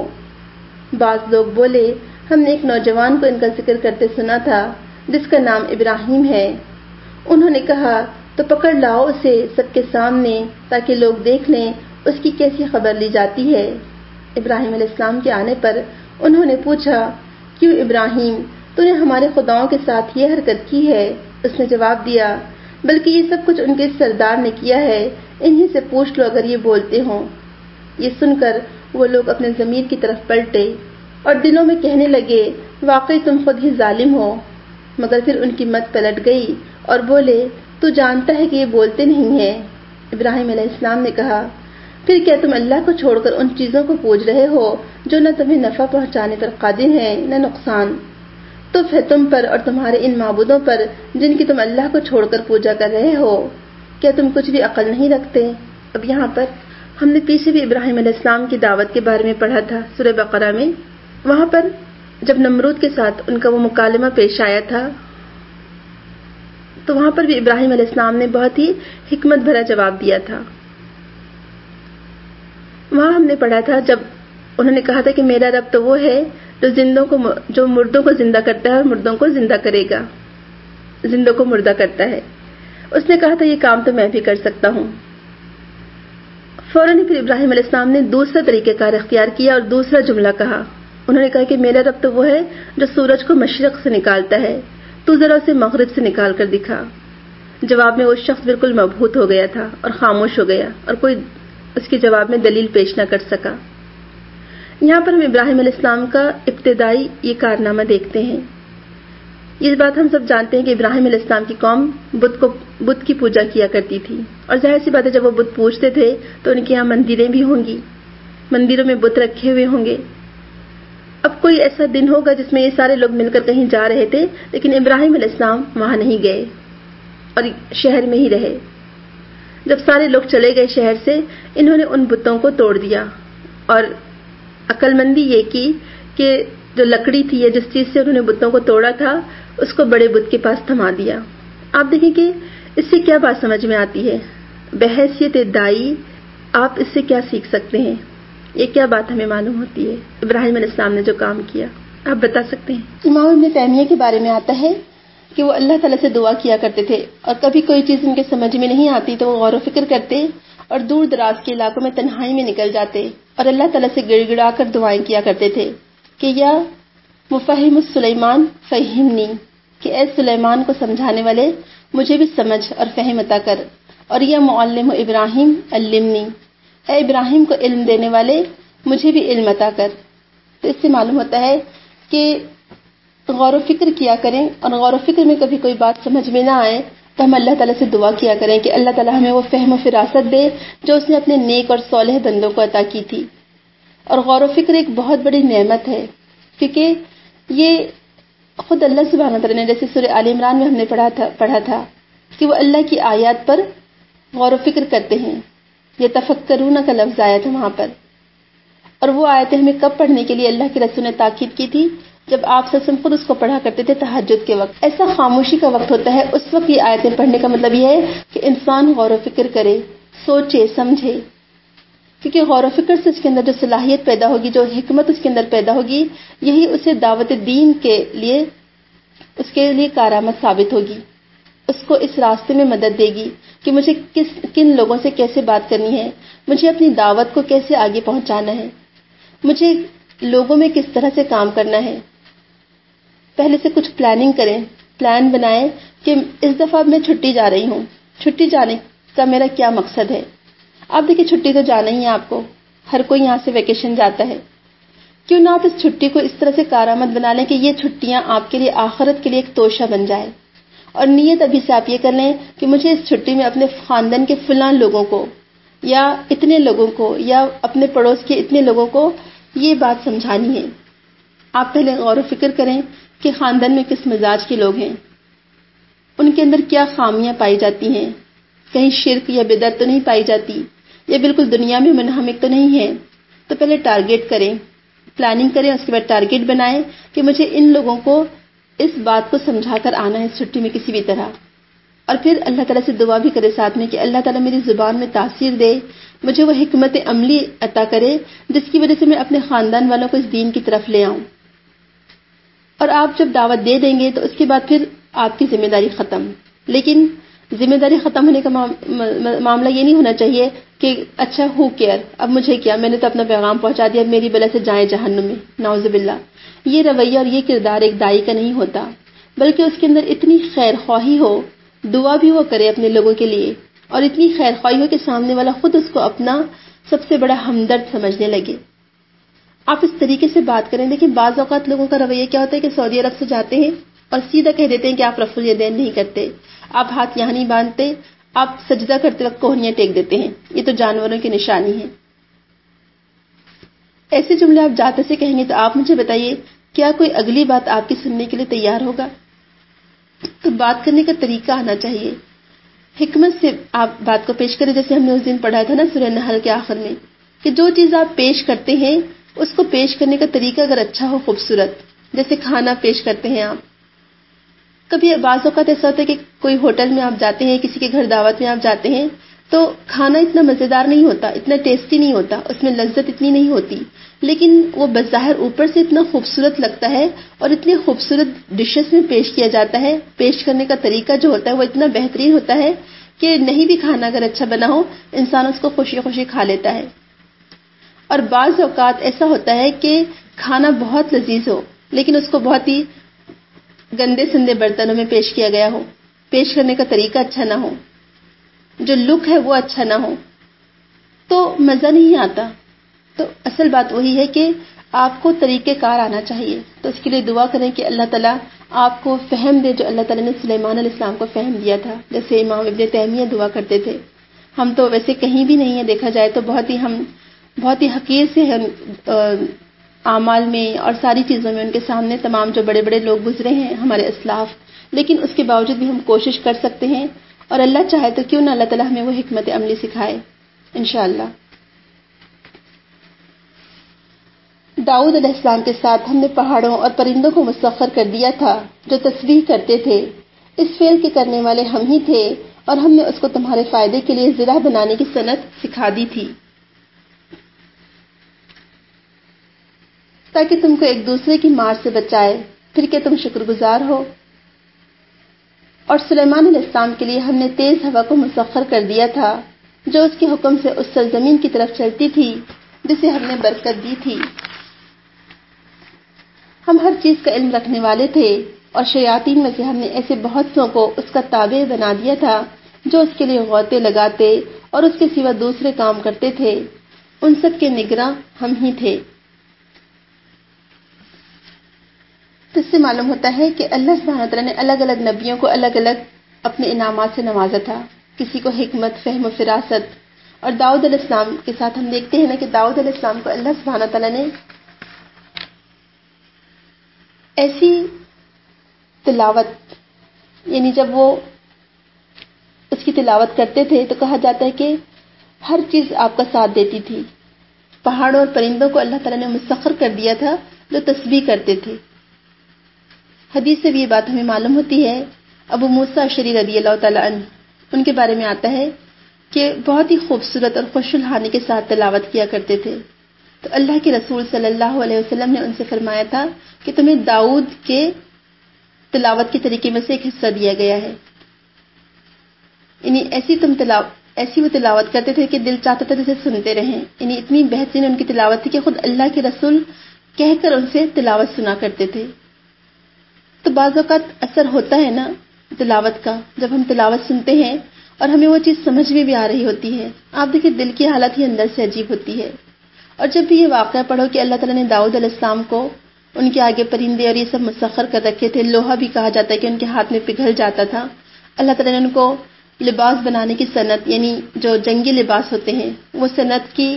بعض لوگ بولے، ہم نے ایک نوجوان کو ان کا ذکر کرتے سنا تھا جس کا نام ابراہیم ہے۔ انہوں نے کہا، تو پکڑ لاؤ اسے سب کے سامنے تاکہ لوگ دیکھ لیں اس کی کیسی خبر لی جاتی ہے۔ ابراہیم علیہ السلام کے آنے پر انہوں نے پوچھا، کیوں ابراہیم، تو نے ہمارے خداؤں کے ساتھ یہ حرکت کی ہے؟ اس نے جواب دیا، بلکہ یہ سب کچھ ان کے سردار نے کیا ہے، انہی سے پوچھ لو اگر یہ بولتے ہوں۔ یہ سن کر وہ لوگ اپنے ضمیر کی طرف پلٹے اور دلوں میں کہنے لگے، واقعی تم خود ہی ظالم ہو۔ مگر پھر ان کی مت پلٹ گئی اور بولے، تو جانتا ہے کہ یہ بولتے نہیں ہیں۔ ابراہیم علیہ السلام نے کہا، پھر کیا تم اللہ کو چھوڑ کر ان چیزوں کو پوج رہے ہو جو نہ تمہیں نفع پہنچانے پر قادر ہیں نہ نقصان؟ تو پھر تم پر اور تمہارے ان معبودوں پر جن کی تم اللہ کو چھوڑ کر پوجا کر رہے ہو، کیا تم کچھ بھی عقل نہیں رکھتے؟ اب یہاں پر ہم نے پیچھے بھی ابراہیم علیہ السلام کی دعوت کے بارے میں پڑھا تھا سورہ بقرہ میں۔ وہاں پر جب نمرود کے ساتھ ان کا وہ مکالمہ پیش آیا تھا تو وہاں پر بھی ابراہیم علیہ السلام نے بہت ہی حکمت بھرا جواب دیا تھا۔ وہاں ہم نے پڑھا تھا جب انہوں نے کہا تھا کہ میرا رب تو وہ ہے جو زندوں کو جو مردوں کو زندہ کرتا ہے اور مردوں کو زندہ کرے گا، زندوں کو مردہ کرتا ہے۔ اس نے کہا تھا یہ کام تو میں بھی کر سکتا ہوں۔ فوراً پھر ابراہیم علیہ السلام نے دوسرا طریقہ کار اختیار کیا اور دوسرا جملہ کہا۔ انہوں نے کہا کہ میرا رب تو وہ ہے جو سورج کو مشرق سے نکالتا ہے، تو ذرا اسے مغرب سے نکال کر دکھا۔ جواب میں وہ شخص بالکل مبہوت ہو گیا تھا اور خاموش ہو گیا اور کوئی اس کے جواب میں دلیل پیش نہ کر سکا۔ یہاں پر ہم ابراہیم علیہ السلام کا ابتدائی یہ کارنامہ دیکھتے ہیں۔ یہ بات ہم سب جانتے ہیں کہ ابراہیم علیہ السلام کی قوم بت کو بت کی پوجا کیا کرتی تھی، اور ظاہر سی بات ہے جب وہ بت پوجتے تھے تو ان کے یہاں مندریں بھی ہوں گی، مندروں میں بت رکھے ہوئے ہوں گے۔ اب کوئی ایسا دن ہوگا جس میں یہ سارے لوگ مل کر کہیں جا رہے تھے، لیکن ابراہیم علیہ السلام وہاں نہیں گئے اور شہر میں ہی رہے۔ جب سارے لوگ چلے گئے شہر سے، انہوں نے ان بتوں کو توڑ دیا اور عقل مندی یہ کی کہ جو لکڑی تھی یا جس چیز سے انہوں نے بتوں کو توڑا تھا اس کو بڑے بت کے پاس تھما دیا۔ آپ دیکھیں کہ اس سے کیا بات سمجھ میں آتی ہے، بحیثیت دائی آپ اس سے کیا سیکھ سکتے ہیں، یہ کیا بات ہمیں معلوم ہوتی ہے ابراہیم علیہ السلام نے جو کام کیا، آپ بتا سکتے ہیں؟ امام ابن تیمیہ کے بارے میں آتا ہے کہ وہ اللہ تعالیٰ سے دعا کیا کرتے تھے، اور کبھی کوئی چیز ان کے سمجھ میں نہیں آتی تو وہ غور و فکر کرتے اور دور دراز کے علاقوں میں تنہائی میں نکل جاتے اور اللہ تعالیٰ سے گڑ گڑا کر دعائیں کیا کرتے تھے کہ یا مفہم سلیمان فہمنی، کہ اے سلیمان کو سمجھانے والے مجھے بھی سمجھ اور فہم عطا کر، اور یا معلم ابراہیم علمنی، اے ابراہیم کو علم دینے والے مجھے بھی علم عطا کر۔ تو اس سے معلوم ہوتا ہے کہ غور و فکر کیا کریں، اور غور و فکر میں کبھی کوئی بات سمجھ میں نہ آئے تو ہم اللہ تعالیٰ سے دعا کیا کریں کہ اللہ تعالیٰ ہمیں وہ فہم و فراست دے جو اس نے اپنے نیک اور صالح بندوں کو عطا کی تھی۔ اور غور و فکر ایک بہت بڑی نعمت ہے، کیونکہ یہ خود اللہ سبحانہ وتعالیٰ نے، جیسے سورہ آل عمران میں ہم نے پڑھا تھا پڑھا تھا کہ وہ اللہ کی آیات پر غور و فکر کرتے ہیں، یہ تفکرون کا لفظ آیا تھا وہاں پر، اور وہ آیتیں ہمیں کب پڑھنے کے لیے اللہ کے رسول نے تاکید کی تھی؟ جب آپ صلی اللہ علیہ وسلم خود اس کو پڑھا کرتے تھے تہجد کے وقت۔ ایسا خاموشی کا وقت ہوتا ہے، اس وقت یہ آیتیں پڑھنے کا مطلب یہ ہے کہ انسان غور و فکر کرے، سوچے سمجھے، کیونکہ غور و فکر سے اس کے اندر جو صلاحیت پیدا ہوگی، جو حکمت اس کے اندر پیدا ہوگی، یہی اسے دعوت دین کے لیے اس کے لیے کارآمد ثابت ہوگی، اس کو اس راستے میں مدد دے گی کہ مجھے کس کن لوگوں سے کیسے بات کرنی ہے، مجھے اپنی دعوت کو کیسے آگے پہنچانا ہے، مجھے لوگوں میں کس طرح سے کام کرنا ہے۔ پہلے سے کچھ پلاننگ کریں، پلان بنائیں کہ اس دفعہ میں چھٹی جا رہی ہوں، چھٹی جانے کا میرا کیا مقصد ہے۔ آپ دیکھیں چھٹی تو جانا ہی ہے آپ کو، ہر کوئی یہاں سے ویکیشن جاتا ہے، کیوں نہ آپ اس چھٹی کو اس طرح سے کارآمد بنا لیں کہ یہ چھٹیاں آپ کے لیے آخرت کے لیے ایک توشہ بن جائے، اور نیت ابھی سے آپ یہ کر لیں کہ مجھے اس چھٹی میں اپنے خاندان کے فلاں لوگوں کو یا اتنے لوگوں کو یا اپنے پڑوس کے اتنے لوگوں کو یہ بات سمجھانی ہے۔ آپ پہلے غور و فکر کریں کہ خاندان میں کس مزاج کے لوگ ہیں، ان کے اندر کیا خامیاں پائی جاتی ہیں، کہیں شرک یا بدعت تو نہیں پائی جاتی، یا بالکل دنیا میں منہمک تو نہیں ہے۔ تو پہلے ٹارگیٹ کریں، پلاننگ کریں، اس کے بعد ٹارگیٹ بنائیں کہ مجھے ان لوگوں کو اس بات کو سمجھا کر آنا ہے اس چھٹی میں کسی بھی طرح، اور پھر اللہ تعالیٰ سے دعا بھی کرے ساتھ میں کہ اللہ تعالیٰ میری زبان میں تاثیر دے، مجھے وہ حکمت عملی عطا کرے جس کی وجہ سے میں اپنے خاندان والوں کو اس دین کی طرف لے آؤں۔ اور آپ جب دعوت دے دیں گے تو اس کے بعد پھر آپ کی ذمہ داری ختم، لیکن ذمہ داری ختم ہونے کا معاملہ یہ نہیں ہونا چاہیے کہ اچھا ہو کیئر، اب مجھے کیا، میں نے تو اپنا پیغام پہنچا دیا، اب میری بلا سے جائیں جہنم میں، نعوذ باللہ۔ یہ رویہ اور یہ کردار ایک داعی کا نہیں ہوتا، بلکہ اس کے اندر اتنی خیر خواہی ہو، دعا بھی وہ کرے اپنے لوگوں کے لیے، اور اتنی خیر خواہی ہو کہ سامنے والا خود اس کو اپنا سب سے بڑا ہمدرد سمجھنے لگے۔ آپ اس طریقے سے بات کریں۔ لیکن بعض اوقات لوگوں کا رویہ کیا ہوتا ہے کہ سعودی عرب سے جاتے ہیں اور سیدھا کہہ دیتے ہیں کہ آپ رفع الیدین نہیں کرتے، آپ ہاتھ یہاں نہیں باندھتے، آپ سجدہ کرتے وقت کوہنیاں ٹیک دیتے ہیں، یہ تو جانوروں کی نشانی ہے۔ ایسے جملے آپ جاتے سے کہیں گے تو آپ مجھے بتائیے کیا کوئی اگلی بات آپ کی سننے کے لیے تیار ہوگا؟ تو بات کرنے کا طریقہ آنا چاہیے، حکمت سے آپ بات کو پیش کریں، جیسے ہم نے اس دن پڑھا تھا نا سورہ نحل کے آخر میں کہ جو چیز آپ پیش کرتے ہیں اس کو پیش کرنے کا طریقہ اگر اچھا ہو، خوبصورت، جیسے کھانا پیش کرتے ہیں آپ، کبھی بعض اوقات ایسا ہوتا ہے کہ کوئی ہوٹل میں آپ جاتے ہیں، کسی کے گھر دعوت میں آپ جاتے ہیں تو کھانا اتنا مزیدار نہیں ہوتا، اتنا ٹیسٹی نہیں ہوتا، اس میں لذت اتنی نہیں ہوتی، لیکن وہ بظاہر اوپر سے اتنا خوبصورت لگتا ہے اور اتنے خوبصورت ڈشز میں پیش کیا جاتا ہے، پیش کرنے کا طریقہ جو ہوتا ہے وہ اتنا بہترین ہوتا ہے کہ نہیں بھی کھانا اگر اچھا بنا ہو انسان اس کو خوشی خوشی کھا لیتا ہے۔ اور بعض اوقات ایسا ہوتا ہے کہ کھانا بہت لذیذ ہو لیکن اس کو بہت ہی گندے سندے برتنوں میں پیش کیا گیا ہو، پیش کرنے کا طریقہ اچھا نہ ہو، جو لک ہے وہ اچھا نہ ہو، تو مزہ نہیں آتا۔ تو اصل بات وہی ہے کہ آپ کو طریقہ کار آنا چاہیے، تو اس کے لیے دعا کریں کہ اللہ تعالیٰ آپ کو فہم دے جو اللہ تعالیٰ نے سلیمان علیہ السلام کو فہم دیا تھا، جیسے امام ابن تیمیہ دعا کرتے تھے۔ ہم تو ویسے کہیں بھی نہیں ہیں، دیکھا جائے تو بہت ہی ہم بہت ہی حقیر سے ہم اعمال میں اور ساری چیزوں میں ان کے سامنے تمام جو بڑے بڑے لوگ گزرے ہیں ہمارے اسلاف، لیکن اس کے باوجود بھی ہم کوشش کر سکتے ہیں، اور اللہ چاہے تو کیوں نہ اللہ تعالیٰ ہمیں وہ حکمت عملی سکھائے انشاءاللہ۔ داؤد علیہ السلام کے ساتھ ہم نے پہاڑوں اور پرندوں کو مسخر کر دیا تھا جو تسبیح کرتے تھے، اس فعل کے کرنے والے ہم ہی تھے، اور ہم نے اس کو تمہارے فائدے کے لیے ذرا بنانے کی صنعت سکھا دی تھی تاکہ تم کو ایک دوسرے کی مار سے بچائے، پھر کہ تم شکر گزار ہو۔ اور سلیمان علیہ السلام کے لیے ہم نے تیز ہوا کو مسخر کر دیا تھا جو اس کے حکم سے اس سرزمین کی طرف چلتی تھی جسے ہم نے برکت دی تھی۔ ہم ہر چیز کا علم رکھنے والے تھے اور شیاطین میں سے ہم نے ایسے بہت سو کو اس کا تابع بنا دیا تھا جو اس کے لیے غوطے لگاتے اور اس کے سوا دوسرے کام کرتے تھے، ان سب کے نگراں ہم ہی تھے۔ تو اس سے معلوم ہوتا ہے کہ اللہ سبحانہ وتعالیٰ نے الگ الگ نبیوں کو الگ الگ اپنے انعامات سے نوازا تھا، کسی کو حکمت، فہم و فراست، اور داؤد علیہ السلام کے ساتھ ہم دیکھتے ہیں نا کہ داؤد علیہ السلام کو اللہ سبحانہ وتعالیٰ نے ایسی تلاوت، یعنی جب وہ اس کی تلاوت کرتے تھے تو کہا جاتا ہے کہ ہر چیز آپ کا ساتھ دیتی تھی۔ پہاڑوں اور پرندوں کو اللہ تعالیٰ نے مسخر کر دیا تھا جو تسبیح کرتے تھے۔ حدیث سے بھی یہ بات ہمیں معلوم ہوتی ہے، ابو موسیٰ اشعری رضی اللہ تعالیٰ عنہ، ان کے بارے میں آتا ہے کہ بہت ہی خوبصورت اور خوش الحانی کے ساتھ تلاوت کیا کرتے تھے، تو اللہ کے رسول صلی اللہ علیہ وسلم نے ان سے فرمایا تھا کہ تمہیں داؤد کے تلاوت کے طریقے میں سے ایک حصہ دیا گیا ہے، یعنی ایسی تم تلاوت ایسی وہ تلاوت کرتے تھے کہ دل چاہتا تھا جسے سنتے رہیں، یعنی اتنی بہترین ان کی تلاوت تھی کہ خود اللہ کے رسول کہہ کر ان سے تلاوت سنا کرتے تھے۔ تو بعض اوقات اثر ہوتا ہے نا تلاوت کا، جب ہم تلاوت سنتے ہیں اور ہمیں وہ چیز سمجھ میں بھی آ رہی ہوتی ہے، آپ دیکھیں دل کی حالت ہی اندر سے عجیب ہوتی ہے۔ اور جب بھی یہ واقعہ پڑھو کہ اللہ تعالیٰ نے داؤد علیہ السلام کو ان کے آگے پرندے اور یہ سب مسخر کر رکھے تھے، لوہا بھی کہا جاتا ہے کہ ان کے ہاتھ میں پگھل جاتا تھا، اللہ تعالیٰ نے ان کو لباس بنانے کی صنعت، یعنی جو جنگی لباس ہوتے ہیں وہ صنعت کی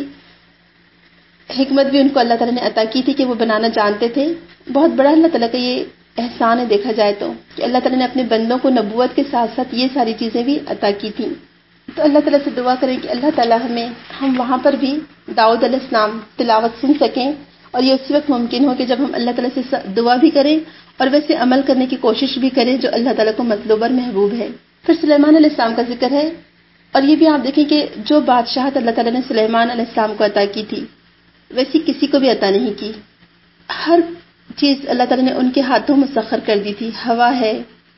حکمت بھی ان کو اللہ تعالیٰ نے عطا کی تھی کہ وہ بنانا جانتے تھے۔ بہت بڑا اللہ تعالیٰ کا یہ احسان ہے دیکھا جائے تو، کہ اللہ تعالیٰ نے اپنے بندوں کو نبوت کے ساتھ ساتھ یہ ساری چیزیں بھی عطا کی تھیں۔ تو اللہ تعالیٰ سے دعا کریں کہ اللہ تعالیٰ ہمیں ہم وہاں پر بھی داؤد علیہ السلام تلاوت سن سکیں، اور یہ اسی وقت ممکن ہو کہ جب ہم اللہ تعالیٰ سے دعا بھی کریں اور ویسے عمل کرنے کی کوشش بھی کریں جو اللہ تعالیٰ کو مطلوب اور محبوب ہے۔ پھر سلیمان علیہ السلام کا ذکر ہے، اور یہ بھی آپ دیکھیں کہ جو بادشاہت اللہ تعالیٰ نے سلیمان علیہ السلام کو عطا کی تھی ویسی کسی کو بھی عطا نہیں کی۔ ہر چیز اللہ تعالیٰ نے ان کے ہاتھوں مسخر کر دی تھی، ہوا ہے،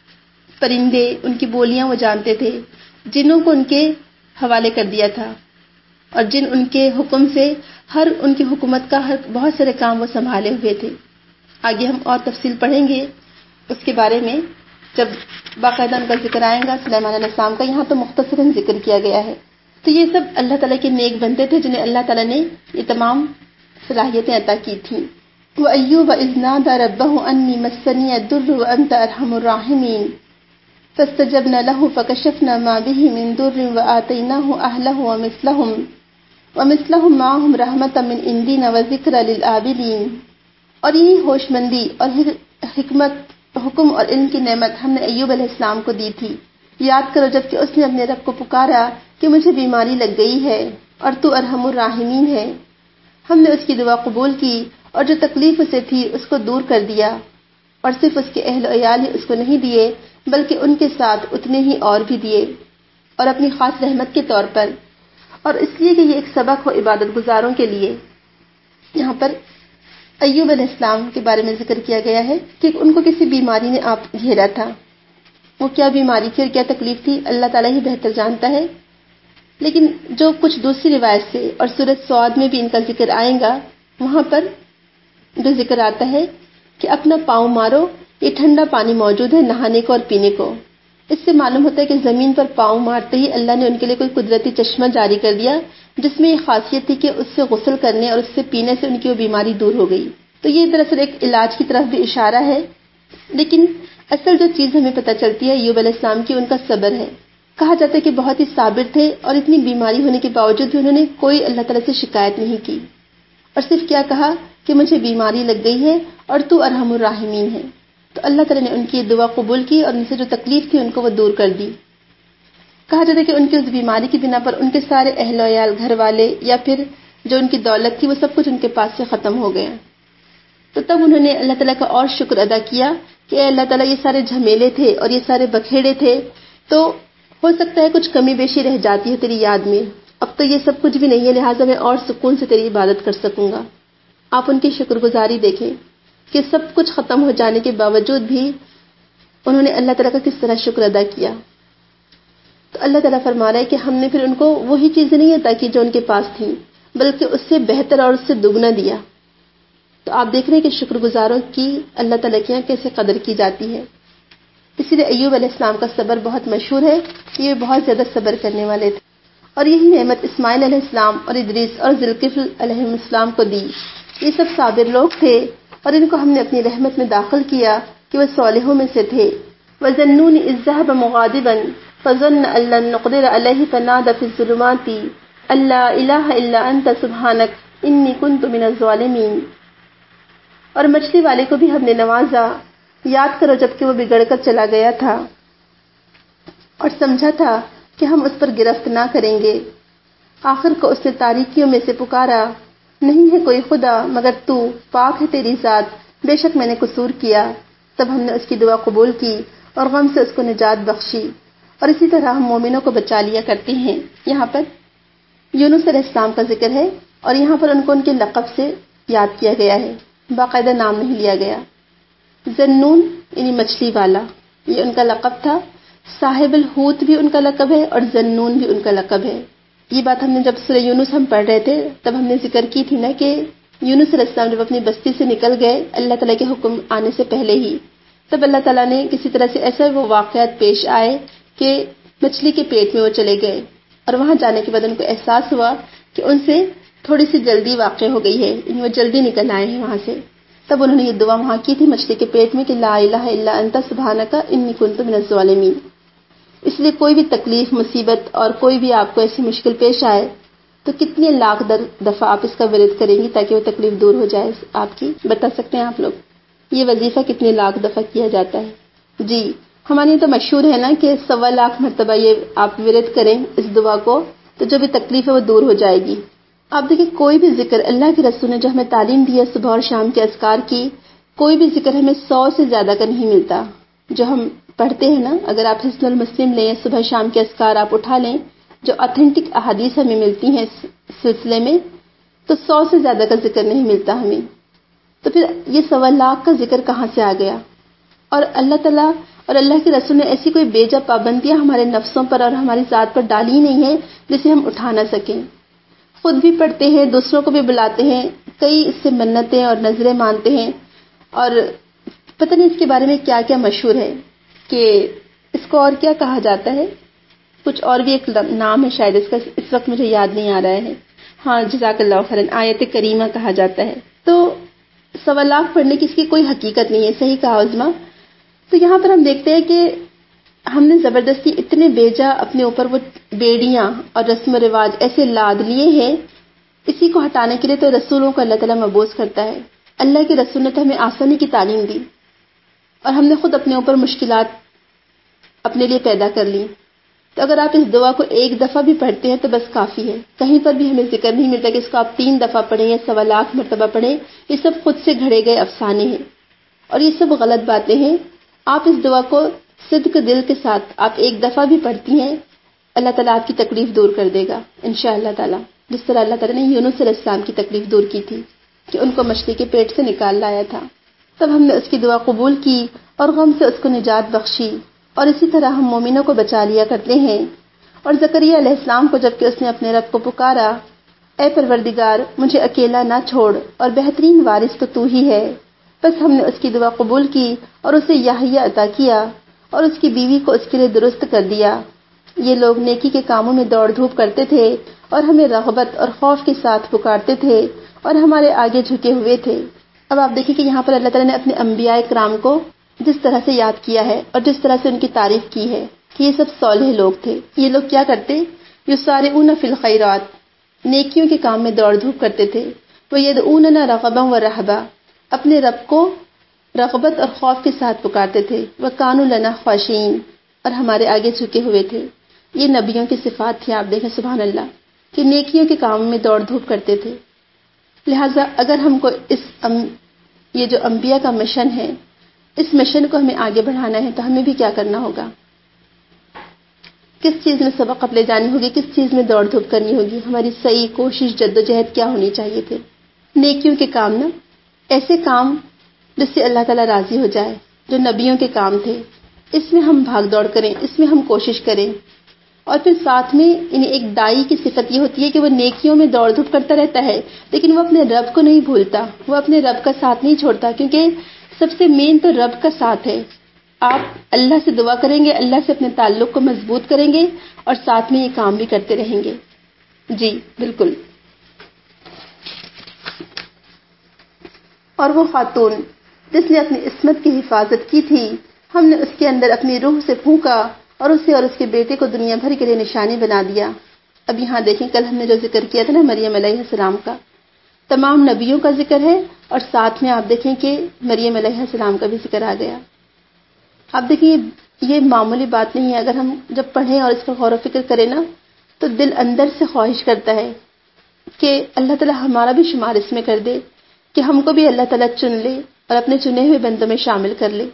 پرندے، ان کی بولیاں وہ جانتے تھے، جنوں کو ان کے حوالے کر دیا تھا، اور جن ان کے حکم سے ہر ان کی حکومت کا ہر بہت سارے کام وہ سنبھالے ہوئے تھے۔ آگے ہم اور تفصیل پڑھیں گے اس کے بارے میں جب باقاعدہ ان کا ذکر آئے گا سلیمان علیہ السلام کا، یہاں تو مختصراً ذکر کیا گیا ہے۔ تو یہ سب اللہ تعالیٰ کے نیک بندے تھے جنہیں اللہ تعالیٰ نے یہ تمام صلاحیتیں عطا کی تھیں۔ وَأَيُّوبَ إِذْ نَادَى رَبَّهُ أَنِّي مَسَّنِيَ الضُّرُّ وَأَنْتَ أَرْحَمُ الرَّاحِمِينَ فَاسْتَجَبْنَا لَهُ فَكَشَفْنَا مَا بِهِ مِنْ ضُرٍّ وَآتَيْنَاهُ أَهْلَهُ وَمِثْلَهُمْ وَمِثْلَهُمْ مَعَهُمْ رَحْمَةً مِنْ عِنْدِنَا وَذِكْرًا لِلْعَابِدِينَ۔ اور یہی ہوش مندی اور حکمت، حکم اور علم کی نعمت ہم نے ایوب علیہ السلام کو دی تھی۔ یاد کرو جب کہ اس نے اپنے رب کو پکارا کہ مجھے بیماری لگ گئی ہے اور تو ارحم الراحمین ہے۔ ہم نے اس کی دعا قبول کی اور جو تکلیف اسے تھی اس کو دور کر دیا، اور صرف اس کے اہل و عیال ہی اس کو نہیں دیے بلکہ ان کے ساتھ اتنے ہی اور بھی دیے، اور اپنی خاص رحمت کے طور پر، اور اس لیے کہ یہ ایک سبق ہو عبادت گزاروں کے لیے۔ یہاں پر ایوب علیہ السلام کے بارے میں ذکر کیا گیا ہے کہ ان کو کسی بیماری نے آپ گھیرا تھا، وہ کیا بیماری تھی اور کیا تکلیف تھی اللہ تعالیٰ ہی بہتر جانتا ہے، لیکن جو کچھ دوسری روایت سے اور سورۃ سعد میں بھی ان کا ذکر آئے گا، وہاں پر جو ذکر آتا ہے کہ اپنا پاؤں مارو، یہ ٹھنڈا پانی موجود ہے نہانے کو اور پینے کو۔ اس سے معلوم ہوتا ہے کہ زمین پر پاؤں مارتے ہی اللہ نے ان کے لیے کوئی قدرتی چشمہ جاری کر دیا جس میں یہ خاصیت تھی کہ اس سے غسل کرنے اور اس سے پینے سے ان کی وہ بیماری دور ہو گئی۔ تو یہ دراصل ایک علاج کی طرف بھی اشارہ ہے، لیکن اصل جو چیز ہمیں پتہ چلتی ہے ایوب علیہ السلام کی ان کا صبر ہے۔ کہا جاتا ہے کہ بہت ہی صابر تھے اور اتنی بیماری ہونے کے باوجود بھی انہوں نے کوئی اللہ تعالیٰ سے شکایت نہیں کی، اور صرف کیا کہا کہ مجھے بیماری لگ گئی ہے اور تو ارحم الراحمین ہے۔ تو اللہ تعالیٰ نے ان کی دعا قبول کی اور ان سے جو تکلیف تھی ان کو وہ دور کر دی۔ کہا جاتا ہے کہ ان کی اس بیماری کی بنا پر ان کے سارے اہل و عیال، گھر والے یا پھر جو ان کی دولت تھی وہ سب کچھ ان کے پاس سے ختم ہو گیا۔ تو تب انہوں نے اللہ تعالیٰ کا اور شکر ادا کیا کہ اے اللہ تعالیٰ، یہ سارے جھمیلے تھے اور یہ سارے بکھیڑے تھے، تو ہو سکتا ہے کچھ کمی بیشی رہ جاتی ہے تیری یاد میں، اب تو یہ سب کچھ بھی نہیں ہے، لہٰذا میں اور سکون سے تیری عبادت کر سکوں گا۔ آپ ان کی شکر گزاری دیکھیں کہ سب کچھ ختم ہو جانے کے باوجود بھی انہوں نے اللہ تعالیٰ کا کس طرح شکر ادا کیا. تو اللہ تعالیٰ فرما رہا ہے کہ ہم نے پھر ان کو وہی چیزیں نہیں عطا کی جو ان کے پاس تھیں، بلکہ اس سے بہتر اور اس سے دگنا دیا. تو آپ دیکھ رہے ہیں کہ شکر گزاروں کی اللہ تعالیٰ کے یہاں کیسے قدر کی جاتی ہے. اسی لیے ایوب علیہ السلام کا صبر بہت مشہور ہے کہ یہ بہت زیادہ صبر کرنے والے تھے، اور یہی نعمت اسماعیل علیہ السلام اور ادریس اور ذوالکفل علیہ السلام کو دی. یہ سب صابر لوگ تھے اور ان کو ہم نے اپنی رحمت میں داخل کیا کہ وہ صالحوں میں سے تھے. وَظَنُّونِ إِذ ذَهَبَ مُغَاضِبًا فَظَنَّ أَن لَّن نَّقْدِرَ عَلَيْهِ فَنَادَىٰ فِي الظُّلُمَاتِ أَن لَّا إِلَٰهَ إِلَّا أَنتَ سُبْحَانَكَ إِنِّي كُنتُ مِنَ الظَّالِمِينَ. اور مچھلی والے کو بھی ہم نے نوازا، یاد کرو جب کہ وہ بگڑ کر چلا گیا تھا اور سمجھا تھا کہ ہم اس پر گرفت نہ کریں گے. آخر کو اس نے تاریکیوں میں سے پکارا، نہیں ہے کوئی خدا مگر تو، پاک ہے تیری ذات، بے شک میں نے قصور کیا. تب ہم نے اس کی دعا قبول کی اور غم سے اس کو نجات بخشی. اور اسی طرح ہم مومنوں کو بچا لیا کرتے ہیں. یہاں پر یونس علیہ السلام کا ذکر ہے اور یہاں پر ان کو ان کے لقب سے یاد کیا گیا ہے، باقاعدہ نام نہیں لیا گیا. ذنون یعنی مچھلی والا، یہ ان کا لقب تھا. صاحب الحوت بھی ان کا لقب ہے اور ذنون بھی ان کا لقب ہے. یہ بات ہم نے جب سورہ یونس ہم پڑھ رہے تھے تب ہم نے ذکر کی تھی نا کہ یونس علیہ السلام جب اپنی بستی سے نکل گئے اللہ تعالیٰ کے حکم آنے سے پہلے ہی، تب اللہ تعالیٰ نے کسی طرح سے ایسا وہ واقعات پیش آئے کہ مچھلی کے پیٹ میں وہ چلے گئے، اور وہاں جانے کے بعد ان کو احساس ہوا کہ ان سے تھوڑی سی جلدی واقع ہو گئی ہے، وہ جلدی نکل آئے ہیں وہاں سے. تب انہوں نے یہ دعا وہاں کی تھی مچھلی کے پیٹ میں کہ لا الہ الا انت سبحانک انی کنت من الظالمین. اس لیے کوئی بھی تکلیف، مصیبت اور کوئی بھی آپ کو ایسی مشکل پیش آئے تو کتنے لاکھ دفعہ آپ اس کا ورد کریں گی تاکہ وہ تکلیف دور ہو جائے آپ کی؟ بتا سکتے ہیں آپ لوگ یہ وظیفہ کتنے لاکھ دفعہ کیا جاتا ہے؟ جی ہمارے تو مشہور ہے نا کہ سوا لاکھ مرتبہ یہ آپ ورد کریں اس دعا کو تو جو بھی تکلیف ہے وہ دور ہو جائے گی. آپ دیکھیں کوئی بھی ذکر اللہ کے رسول نے جو ہمیں تعلیم دی ہے صبح اور شام کے اذکار کی، کوئی بھی ذکر ہمیں سو سے زیادہ کا نہیں ملتا. جو ہم پڑھتے ہیں نا، اگر آپ حسن المسلم لیں، صبح شام کے اذکار آپ اٹھا لیں، جو اتھینٹک احادیث ہمیں ملتی ہیں اس سلسلے میں، تو سو سے زیادہ کا ذکر نہیں ملتا ہمیں. تو پھر یہ سوا لاکھ کا ذکر کہاں سے آ گیا؟ اور اللہ تعالیٰ اور اللہ کے رسول نے ایسی کوئی بے جا پابندیاں ہمارے نفسوں پر اور ہماری ذات پر ڈالی نہیں ہے جسے ہم اٹھا نہ سکیں. خود بھی پڑھتے ہیں، دوسروں کو بھی بلاتے ہیں، کئی اس سے منتیں اور نظریں مانتے ہیں، اور پتہ نہیں اس کے بارے میں کیا کیا مشہور ہے کہ اس کو اور کیا کہا جاتا ہے، کچھ اور بھی ایک نام ہے شاید اس کا، اس وقت مجھے یاد نہیں آ رہا ہے. ہاں جزاک اللہ خیرن، آیت کریمہ کہا جاتا ہے. تو سوا لاکھ پڑھنے کی اس کی کوئی حقیقت نہیں ہے، صحیح کہا عظما. تو یہاں پر ہم دیکھتے ہیں کہ ہم نے زبردستی اتنے بیجا اپنے اوپر وہ بیڑیاں اور رسم و رواج ایسے لاد لیے ہیں. اسی کو ہٹانے کے لیے تو رسولوں کو اللہ تعالیٰ مبعوث کرتا ہے. اللہ کے رسول نے تو ہمیں آسانی کی تعلیم دی اور ہم نے خود اپنے اوپر مشکلات اپنے لیے پیدا کر لی. تو اگر آپ اس دعا کو ایک دفعہ بھی پڑھتے ہیں تو بس کافی ہے. کہیں پر بھی ہمیں ذکر نہیں ملتا کہ اس کو آپ تین دفعہ پڑھیں یا سوا لاکھ مرتبہ پڑھیں. یہ سب خود سے گھڑے گئے افسانے ہیں اور یہ سب غلط باتیں ہیں. آپ اس دعا کو صدق دل کے ساتھ آپ ایک دفعہ بھی پڑھتی ہیں، اللہ تعالیٰ آپ کی تکلیف دور کر دے گا انشاءاللہ تعالیٰ. جس طرح اللہ تعالیٰ نے یونس علیہ السلام کی تکلیف دور کی تھی کہ ان کو مچھلی کے پیٹ سے نکال لایا تھا. تب ہم نے اس کی دعا قبول کی اور غم سے اس کو نجات بخشی. اور اسی طرح ہم مومنوں کو بچا لیا کرتے ہیں. اور زکریا علیہ السلام کو جب کہ اس نے اپنے رب کو پکارا، اے پروردگار مجھے اکیلا نہ چھوڑ اور بہترین وارث تو تو ہی ہے، بس ہم نے اس کی دعا قبول کی اور اسے یحییٰ عطا کیا اور اس کی بیوی کو اس کے لیے درست کر دیا. یہ لوگ نیکی کے کاموں میں دوڑ دھوپ کرتے تھے اور ہمیں رغبت اور خوف کے ساتھ پکارتے تھے اور ہمارے آگے جھکے ہوئے تھے. اب آپ دیکھیں کہ یہاں پر اللہ تعالیٰ نے اپنے انبیاء کرام کو جس طرح سے یاد کیا ہے اور جس طرح سے ان کی تعریف کی ہے کہ یہ سب صالح لوگ تھے. یہ لوگ کیا کرتے؟ یسارعون فی الخیرات، نیکیوں کے کام میں دوڑ دھوپ کرتے تھے. ویدعوننا رغبا ورہبا، اپنے رب کو رغبت اور خوف کے ساتھ پکارتے تھے. وکانوا لنا خاشعین، اور ہمارے آگے جھکے ہوئے تھے. یہ نبیوں کی صفات تھی. آپ دیکھیں سبحان اللہ کہ نیکیوں کے کام میں دوڑ دھوپ کرتے تھے. لہٰذا اگر ہم کو اس یہ جو انبیاء کا مشن ہے، اس مشن کو ہمیں آگے بڑھانا ہے تو ہمیں بھی کیا کرنا ہوگا؟ کس چیز میں سبقت لے جانی ہوگی، کس چیز میں دوڑ دھوپ کرنی ہوگی؟ ہماری صحیح کوشش جد و جہد کیا ہونی چاہیے تھے؟ نیکیوں کے کام، نا ایسے کام جس سے اللہ تعالیٰ راضی ہو جائے، جو نبیوں کے کام تھے. اس میں ہم بھاگ دوڑ کریں، اس میں ہم کوشش کریں. اور پھر ساتھ میں یعنی ایک دائی کی صفت یہ ہوتی ہے کہ وہ نیکیوں میں دوڑ دھوپ کرتا رہتا ہے، لیکن وہ اپنے رب کو نہیں بھولتا، وہ اپنے رب کا ساتھ نہیں چھوڑتا، کیونکہ سب سے مین تو رب کا ساتھ ہے. آپ اللہ سے دعا کریں گے، اللہ سے اپنے تعلق کو مضبوط کریں گے اور ساتھ میں یہ کام بھی کرتے رہیں گے. جی بالکل. اور وہ خاتون جس نے اپنی عصمت کی حفاظت کی تھی، ہم نے اس کے اندر اپنی روح سے پھونکا اور اسے اور اس کے بیٹے کو دنیا بھر کے لیے نشانی بنا دیا. اب یہاں دیکھیں، کل ہم نے جو ذکر کیا تھا نا مریم علیہ السلام کا، تمام نبیوں کا ذکر ہے اور ساتھ میں آپ دیکھیں کہ مریم علیہ السلام کا بھی ذکر آ گیا. آپ دیکھیں یہ معمولی بات نہیں ہے. اگر ہم جب پڑھیں اور اس پر غور و فکر کریں نا تو دل اندر سے خواہش کرتا ہے کہ اللہ تعالی ہمارا بھی شمار اس میں کر دے، کہ ہم کو بھی اللہ تعالیٰ چن لے اور اپنے چنے ہوئے بندوں میں شامل کر لے.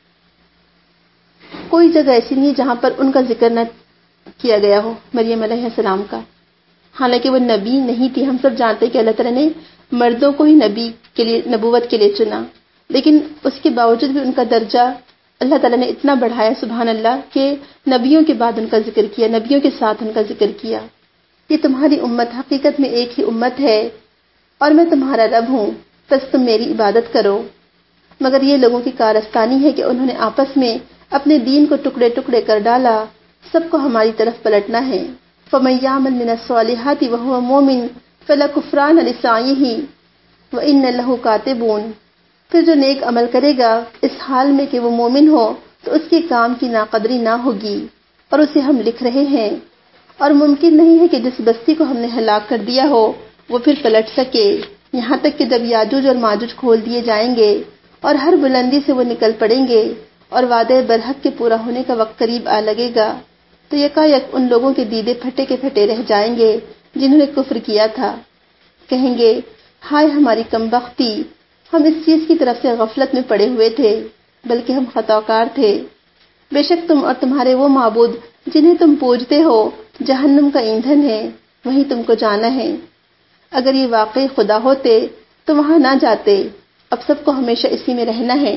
کوئی جگہ ایسی نہیں ہے جہاں پر ان کا ذکر نہ کیا گیا ہو، مریم علیہ السلام کا. حالانکہ وہ نبی نہیں تھی، ہم سب جانتے کہ اللہ تعالیٰ نے مردوں کو ہی نبی کے لیے نبوت کے لیے چنا، لیکن اس کے باوجود بھی ان کا درجہ اللہ تعالیٰ نے اتنا بڑھایا سبحان اللہ کہ نبیوں کے بعد ان کا ذکر کیا، نبیوں کے ساتھ ان کا ذکر کیا. یہ تمہاری امت حقیقت میں ایک ہی امت ہے اور میں تمہارا رب ہوں، بس تم میری عبادت کرو. مگر یہ لوگوں کی کارستانی ہے کہ انہوں نے آپس میں اپنے دین کو ٹکڑے ٹکڑے کر ڈالا. سب کو ہماری طرف پلٹنا ہے. فَمَن يَعْمَلْ مِنَ الصَّالِحَاتِ وَهُوَ مُؤْمِنٌ فَلَا كُفْرَانَ لِسَعْيِهِ وَإِنَّ لَهُ كَاتِبُونَ. پھر جو نیک عمل کرے گا اس حال میں کہ وہ مومن ہو تو اس کے کام کی ناقدری نہ ہوگی اور اسے ہم لکھ رہے ہیں. اور ممکن نہیں ہے کہ جس بستی کو ہم نے ہلاک کر دیا ہو وہ پھر پلٹ سکے، یہاں تک کہ جب یاجوج اور ماجوج کھول دیے جائیں گے اور ہر بلندی سے وہ نکل پڑیں گے اور وعدے برحق کے پورا ہونے کا وقت قریب آ لگے گا تو یکایک ان لوگوں کے دیدے پھٹے کے پھٹے رہ جائیں گے جنہوں نے کفر کیا تھا. کہیں گے ہائے ہماری کمبختی، ہم اس چیز کی طرف سے غفلت میں پڑے ہوئے تھے، بلکہ ہم خطاکار تھے. بے شک تم اور تمہارے وہ معبود جنہیں تم پوجتے ہو جہنم کا ایندھن ہے، وہیں تم کو جانا ہے. اگر یہ واقعی خدا ہوتے تو وہاں نہ جاتے، اب سب کو ہمیشہ اسی میں رہنا ہے.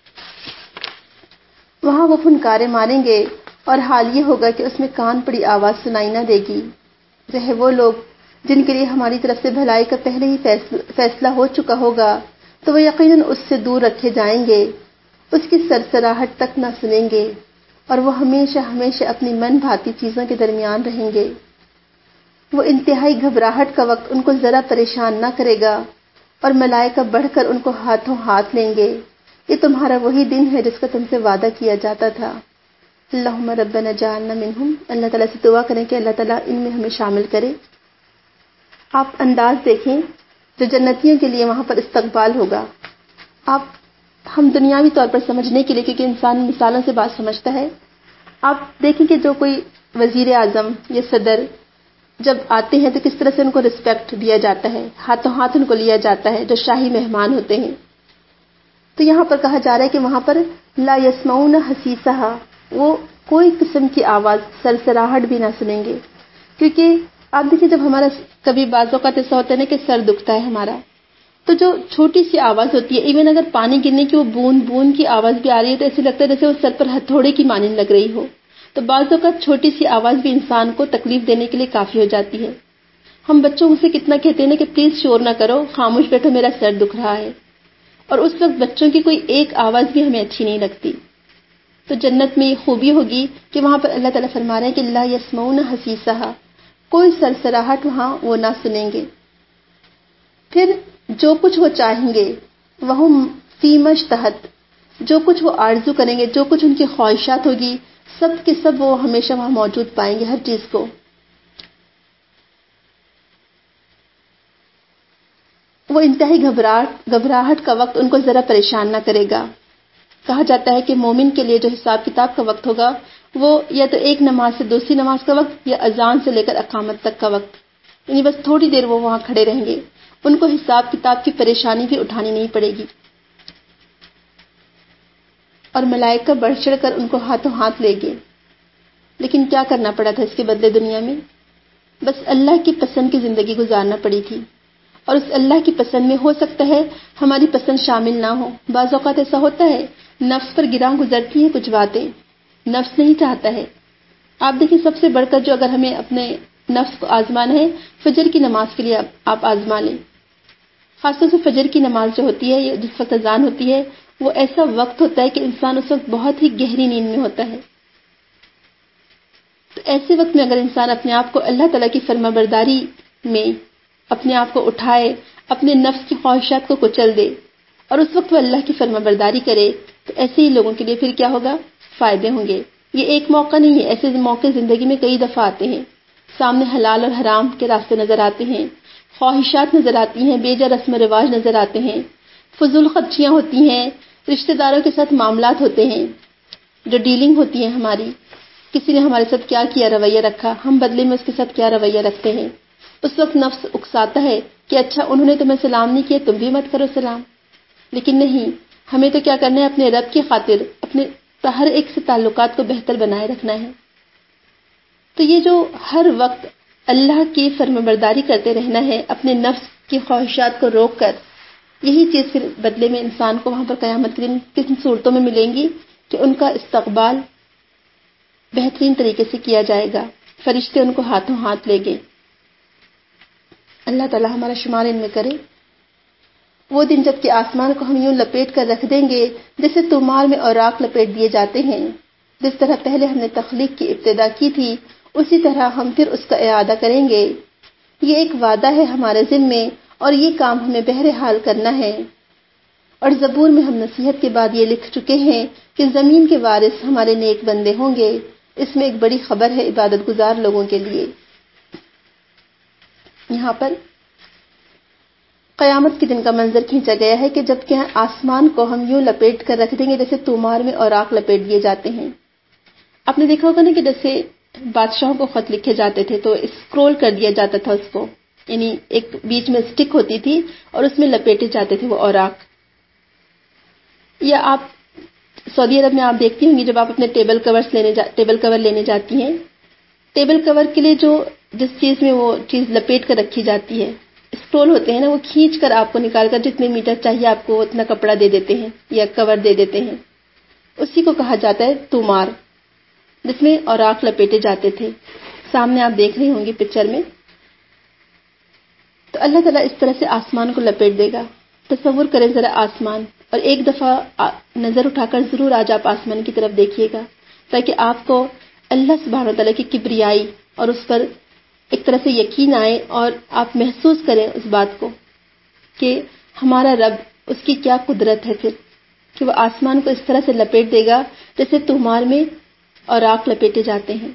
وہاں وہ پھنکارے ماریں گے اور حال یہ ہوگا کہ اس میں کان پڑی آواز سنائی نہ دے گی. رہے وہ لوگ جن کے لیے ہماری طرف سے بھلائی کا پہلے ہی فیصلہ ہو چکا ہوگا تو وہ یقیناً اس سے دور رکھے جائیں گے، اس کی سرسراہٹ تک نہ سنیں گے اور وہ ہمیشہ ہمیشہ اپنی من بھاتی چیزوں کے درمیان رہیں گے. وہ انتہائی گھبراہٹ کا وقت ان کو ذرا پریشان نہ کرے گا اور ملائکہ بڑھ کر ان کو ہاتھوں ہاتھ لیں گے. یہ تمہارا وہی دن ہے جس کا تم سے وعدہ کیا جاتا تھا. اللہم ربنا جعلنا منہم. اللہ تعالیٰ سے دعا کریں کہ اللہ تعالیٰ ان میں ہمیں شامل کرے. آپ انداز دیکھیں جو جنتیوں کے لیے وہاں پر استقبال ہوگا. آپ ہم دنیاوی طور پر سمجھنے کے لیے، کیونکہ انسان مثالوں سے بات سمجھتا ہے، آپ دیکھیں کہ جو کوئی وزیر اعظم یا صدر جب آتے ہیں تو کس طرح سے ان کو رسپیکٹ دیا جاتا ہے، ہاتھوں ہاتھ ان کو لیا جاتا ہے جو شاہی مہمان ہوتے ہیں. تو یہاں پر کہا جا رہا ہے کہ وہاں پر لا یسمعون حسیسہا، وہ کوئی قسم کی آواز سرسراہٹ بھی نہ سنیں گے. کیونکہ آپ دیکھیں جب ہمارا کبھی بعض اوقات ایسا ہوتا ہے نا کہ سر دکھتا ہے ہمارا، تو جو چھوٹی سی آواز ہوتی ہے، ایون اگر پانی گرنے کی وہ بوند بوند کی آواز بھی آ رہی ہے تو ایسے لگتا ہے جیسے وہ سر پر ہتھوڑے کی مانند لگ رہی ہو. تو بعض اوقات چھوٹی سی آواز بھی انسان کو تکلیف دینے کے لیے کافی ہو جاتی ہے. ہم بچوں سے کتنا کہتے ہیں نا کہ پلیز شور نہ کرو، خاموش بیٹھو، میرا سر دکھ رہا ہے، اور اس وقت بچوں کی کوئی ایک آواز بھی ہمیں اچھی نہیں لگتی. تو جنت میں یہ خوبی ہوگی کہ وہاں پر اللہ تعالیٰ فرما رہے ہیں کہ لا یسمعون حسیسہا، کوئی سرسراہٹ وہاں وہ نہ سنیں گے. پھر جو کچھ وہ چاہیں گے وہم فیما اشتہت، جو کچھ وہ آرزو کریں گے، جو کچھ ان کی خواہشات ہوگی، سب کے سب وہ ہمیشہ وہاں موجود پائیں گے، ہر چیز کو. وہ انتہائی گھبراہٹ گھبراہٹ کا وقت ان کو ذرا پریشان نہ کرے گا. کہا جاتا ہے کہ مومن کے لیے جو حساب کتاب کا وقت ہوگا وہ یا تو ایک نماز سے دوسری نماز کا وقت یا اذان سے لے کر اقامت تک کا وقت، یعنی بس تھوڑی دیر وہ وہاں کھڑے رہیں گے، ان کو حساب کتاب کی پریشانی بھی اٹھانی نہیں پڑے گی. اور ملائکہ بڑھ چڑھ کر ان کو ہاتھوں ہاتھ لے گے. لیکن کیا کرنا پڑا تھا اس کے بدلے دنیا میں؟ بس اللہ کی پسند کی زندگی گزارنا پڑی تھی. اور اس اللہ کی پسند میں ہو سکتا ہے ہماری پسند شامل نہ ہو. بعض اوقات ایسا ہوتا ہے نفس پر گراں گزرتی ہیں کچھ باتیں نفس نہیں چاہتا ہے. آپ دیکھیں سب سے بڑھ کر جو اگر ہمیں اپنے نفس کو آزمانا ہے فجر کی نماز کے لیے آپ آزما لیں. خاص طور سے فجر کی نماز جو ہوتی ہے جس وقت اذان ہوتی ہے وہ ایسا وقت ہوتا ہے کہ انسان اس وقت بہت ہی گہری نیند میں ہوتا ہے. تو ایسے وقت میں اگر انسان اپنے آپ کو اللہ تعالیٰ کی فرما برداری میں اپنے آپ کو اٹھائے, اپنے نفس کی خواہشات کو کچل دے اور اس وقت وہ اللہ کی فرما برداری کرے, تو ایسے ہی لوگوں کے لیے پھر کیا ہوگا, فائدے ہوں گے. یہ ایک موقع نہیں ہے, ایسے موقع زندگی میں کئی دفعہ آتے ہیں. سامنے حلال اور حرام کے راستے نظر آتے ہیں, خواہشات نظر آتی ہیں, بے جا رسم و رواج نظر آتے ہیں, فضول خرچیاں ہوتی ہیں, رشتہ داروں کے ساتھ معاملات ہوتے ہیں, جو ڈیلنگ ہوتی ہے ہماری, کسی نے ہمارے ساتھ کیا کیا رویہ رکھا, ہم بدلے میں اس کے ساتھ کیا رویہ رکھتے ہیں. اس وقت نفس اکساتا ہے کہ اچھا انہوں نے تمہیں سلام نہیں کیا, تم بھی مت کرو سلام. لیکن نہیں, ہمیں تو کیا کرنا ہے, اپنے رب کی خاطر اپنے ہر ایک سے تعلقات کو بہتر بنائے رکھنا ہے. تو یہ جو ہر وقت اللہ کی فرمانبرداری کرتے رہنا ہے اپنے نفس کی خواہشات کو روک کر, یہی چیز پھر بدلے میں انسان کو وہاں پر قیامت کے دن کن صورتوں میں ملیں گی کہ ان کا استقبال بہترین طریقے سے کیا جائے گا, فرشتے ان کو ہاتھوں ہاتھ لے گے. اللہ تعالی ہمارا شمار ان میں کرے. وہ دن جب کہ آسمان کو ہم یوں لپیٹ کر رکھ دیں گے جیسے تومار میں اوراق لپیٹ دیے جاتے ہیں. جس طرح پہلے ہم نے تخلیق کی ابتدا کی تھی اسی طرح ہم پھر اس کا اعادہ کریں گے. یہ ایک وعدہ ہے ہمارے ذمے اور یہ کام ہمیں بہرحال کرنا ہے. اور زبور میں ہم نصیحت کے بعد یہ لکھ چکے ہیں کہ زمین کے وارث ہمارے نیک بندے ہوں گے. اس میں ایک بڑی خبر ہے عبادت گزار لوگوں کے لیے. یہاں پر قیامت کے دن کا منظر کھینچا گیا ہے کہ جب کہ آسمان کو ہم یوں لپیٹ کر رکھ دیں گے جیسے تومار میں اوراق لپیٹ دیے جاتے ہیں. آپ نے دیکھا ہوگا نا کہ جیسے بادشاہوں کو خط لکھے جاتے تھے تو اسکرول کر دیا جاتا تھا اس کو, یعنی ایک بیچ میں سٹک ہوتی تھی اور اس میں لپیٹے جاتے تھے وہ اوراق. یا آپ سعودی عرب میں آپ دیکھتی ہوں گی جب آپ اپنے ٹیبل کورز لینے جا, ٹیبل کور لینے جاتی ہیں, ٹیبل کور کے لیے جو جس چیز میں وہ چیز لپیٹ کر رکھی جاتی ہے, اسکرول ہوتے ہیں نا, وہ کھینچ کر آپ کو نکال کر جتنے میٹر چاہیے آپ کو اتنا کپڑا دے دیتے ہیں یا کور دے دیتے ہیں. اسی کو کہا جاتا ہے تومار, جس میں اوراق لپیٹے جاتے تھے. سامنے آپ دیکھ رہی ہوں گی پکچر میں. تو اللہ تعالیٰ اس طرح سے آسمان کو لپیٹ دے گا. تصور کریں ذرا آسمان, اور ایک دفعہ نظر اٹھا کر ضرور آج آپ آسمان کی طرف دیکھیے گا تاکہ آپ کو اللہ سبحانہ وتعالیٰ کی کبریائی اور اس پر ایک طرح سے یقین آئے اور آپ محسوس کریں اس بات کو کہ ہمارا رب, اس کی کیا قدرت ہے پھر کہ وہ آسمان کو اس طرح سے لپیٹ دے گا جیسے تومار میں اوراق لپیٹے جاتے ہیں.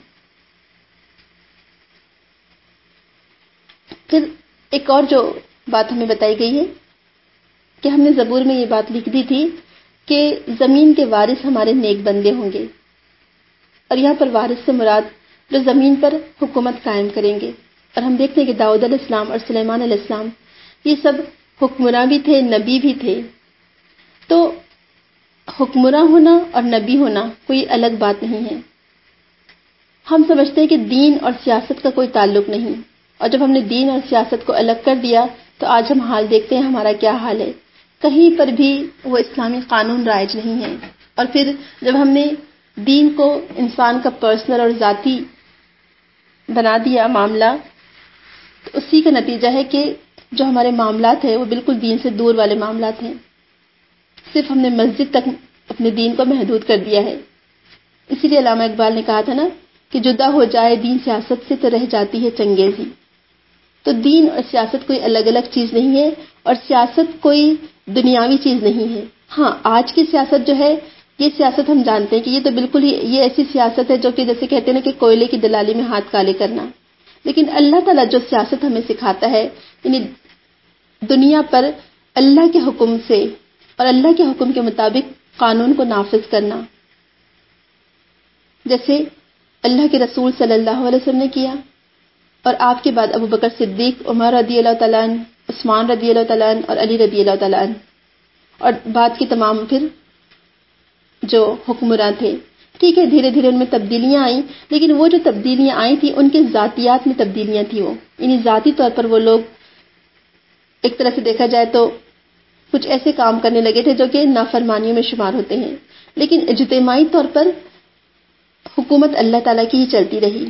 پھر ایک اور جو بات ہمیں بتائی گئی ہے کہ ہم نے زبور میں یہ بات لکھ دی تھی کہ زمین کے وارث ہمارے نیک بندے ہوں گے. اور یہاں پر وارث سے مراد جو زمین پر حکومت قائم کریں گے. اور ہم دیکھتے ہیں کہ داؤد علیہ السلام اور سلیمان علیہ السلام یہ سب حکمراں بھی تھے, نبی بھی تھے. تو حکمراں ہونا اور نبی ہونا کوئی الگ بات نہیں ہے. ہم سمجھتے ہیں کہ دین اور سیاست کا کوئی تعلق نہیں, اور جب ہم نے دین اور سیاست کو الگ کر دیا تو آج ہم حال دیکھتے ہیں ہمارا کیا حال ہے. کہیں پر بھی وہ اسلامی قانون رائج نہیں ہے. اور پھر جب ہم نے دین کو انسان کا پرسنل اور ذاتی بنا دیا معاملہ, تو اسی کا نتیجہ ہے کہ جو ہمارے معاملات ہیں وہ بالکل دین سے دور والے معاملات ہیں. صرف ہم نے مسجد تک اپنے دین کو محدود کر دیا ہے. اسی لیے علامہ اقبال نے کہا تھا نا کہ جدا ہو جائے دین سیاست سے تو رہ جاتی ہے چنگیزی. تو دین اور سیاست کوئی الگ الگ چیز نہیں ہے, اور سیاست کوئی دنیاوی چیز نہیں ہے. ہاں, آج کی سیاست جو ہے یہ سیاست ہم جانتے ہیں کہ یہ تو بالکل ہی یہ ایسی سیاست ہے جو کہ جیسے کہتے ہیں نا کہ کوئلے کی دلالی میں ہاتھ کالے کرنا. لیکن اللہ تعالیٰ جو سیاست ہمیں سکھاتا ہے, یعنی دنیا پر اللہ کے حکم سے اور اللہ کے حکم کے مطابق قانون کو نافذ کرنا, جیسے اللہ کے رسول صلی اللہ علیہ وسلم نے کیا, اور آپ کے بعد ابو بکر صدیق, عمر رضی اللہ تعالیٰ عنہ, عثمان رضی اللہ تعالیٰ عنہ اور علی رضی اللہ تعالیٰ عنہ, اور بعد کے تمام پھر جو حکمراں تھے. ٹھیک ہے, دھیرے دھیرے ان میں تبدیلیاں آئیں, لیکن وہ جو تبدیلیاں آئی تھیں ان کے ذاتیات میں تبدیلیاں تھیں. وہ یعنی ذاتی طور پر وہ لوگ ایک طرح سے دیکھا جائے تو کچھ ایسے کام کرنے لگے تھے جو کہ نافرمانیوں میں شمار ہوتے ہیں, لیکن اجتماعی طور پر حکومت اللہ تعالیٰ کی ہی چلتی رہی،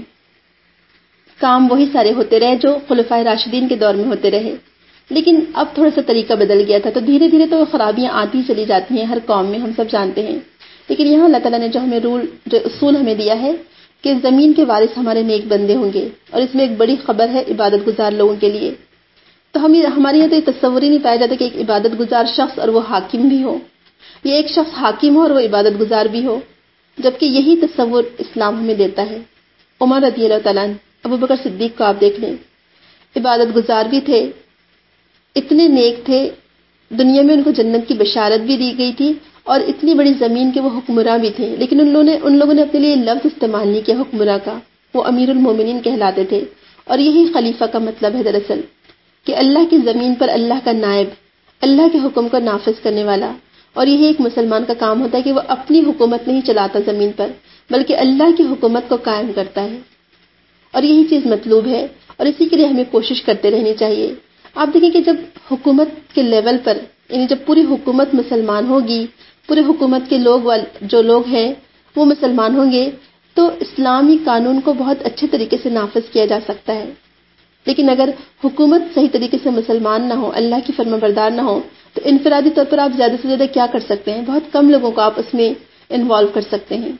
کام وہی سارے ہوتے رہے جو خلفائے راشدین کے دور میں ہوتے رہے، لیکن اب تھوڑا سا طریقہ بدل گیا تھا، تو دھیرے دھیرے تو خرابیاں آتی چلی جاتی ہیں ہر قوم میں، ہم سب جانتے ہیں۔ لیکن یہاں اللہ تعالیٰ نے جو ہمیں رول جو اصول ہمیں دیا ہے کہ زمین کے وارث ہمارے نیک بندے ہوں گے، اور اس میں ایک بڑی خبر ہے عبادت گزار لوگوں کے لیے۔ تو ہم ہمارے یہاں تو یہ تصور ہی نہیں پایا جاتا کہ ایک عبادت گزار شخص اور وہ حاکم بھی ہو، یا ایک شخص حاکم ہو اور وہ عبادت گزار بھی ہو، جبکہ یہی تصور اسلام ہمیں دیتا ہے۔ عمر رضی اللہ تعالیٰ عنہ، ابو بکر صدیق کو آپ دیکھ لیں، عبادت گزار بھی تھے، اتنے نیک تھے، دنیا میں ان کو جنت کی بشارت بھی دی گئی تھی، اور اتنی بڑی زمین کے وہ حکمراں بھی تھے، لیکن ان لوگوں نے ان لوگوں نے اپنے لیے لفظ استعمال نہیں کیا حکمراں کا، وہ امیر المومنین کہلاتے تھے۔ اور یہی خلیفہ کا مطلب ہے دراصل، کہ اللہ کی زمین پر اللہ کا نائب، اللہ کے حکم کو نافذ کرنے والا۔ اور یہی ایک مسلمان کا کام ہوتا ہے کہ وہ اپنی حکومت نہیں چلاتا زمین پر، بلکہ اللہ کی حکومت کو قائم کرتا ہے، اور یہی چیز مطلوب ہے، اور اسی کے لیے ہمیں کوشش کرتے رہنی چاہیے۔ آپ دیکھیں کہ جب حکومت کے لیول پر، یعنی جب پوری حکومت مسلمان ہوگی، پورے حکومت کے لوگ جو لوگ ہیں وہ مسلمان ہوں گے، تو اسلامی قانون کو بہت اچھے طریقے سے نافذ کیا جا سکتا ہے۔ لیکن اگر حکومت صحیح طریقے سے مسلمان نہ ہو، اللہ کی فرما بردار نہ ہو، تو انفرادی طور پر آپ زیادہ سے زیادہ کیا کر سکتے ہیں؟ بہت کم لوگوں کو آپ اس میں انوالو کر سکتے ہیں۔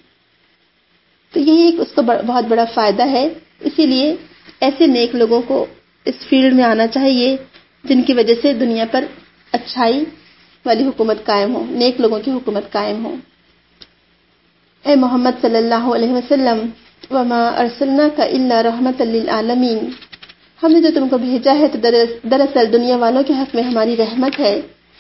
تو یہی ایک اس کا بہت بڑا فائدہ ہے، اسی لیے ایسے نیک لوگوں کو اس فیلڈ میں آنا چاہیے جن کی وجہ سے دنیا پر اچھائی والی حکومت قائم ہو، نیک لوگوں کی حکومت قائم ہو۔ اے محمد صلی اللہ علیہ وسلم، وما ارسلناک الا رحمۃ للعالمین، ہم نے جو تم کو بھیجا ہے تو دراصل دنیا والوں کے حق میں ہماری رحمت ہے۔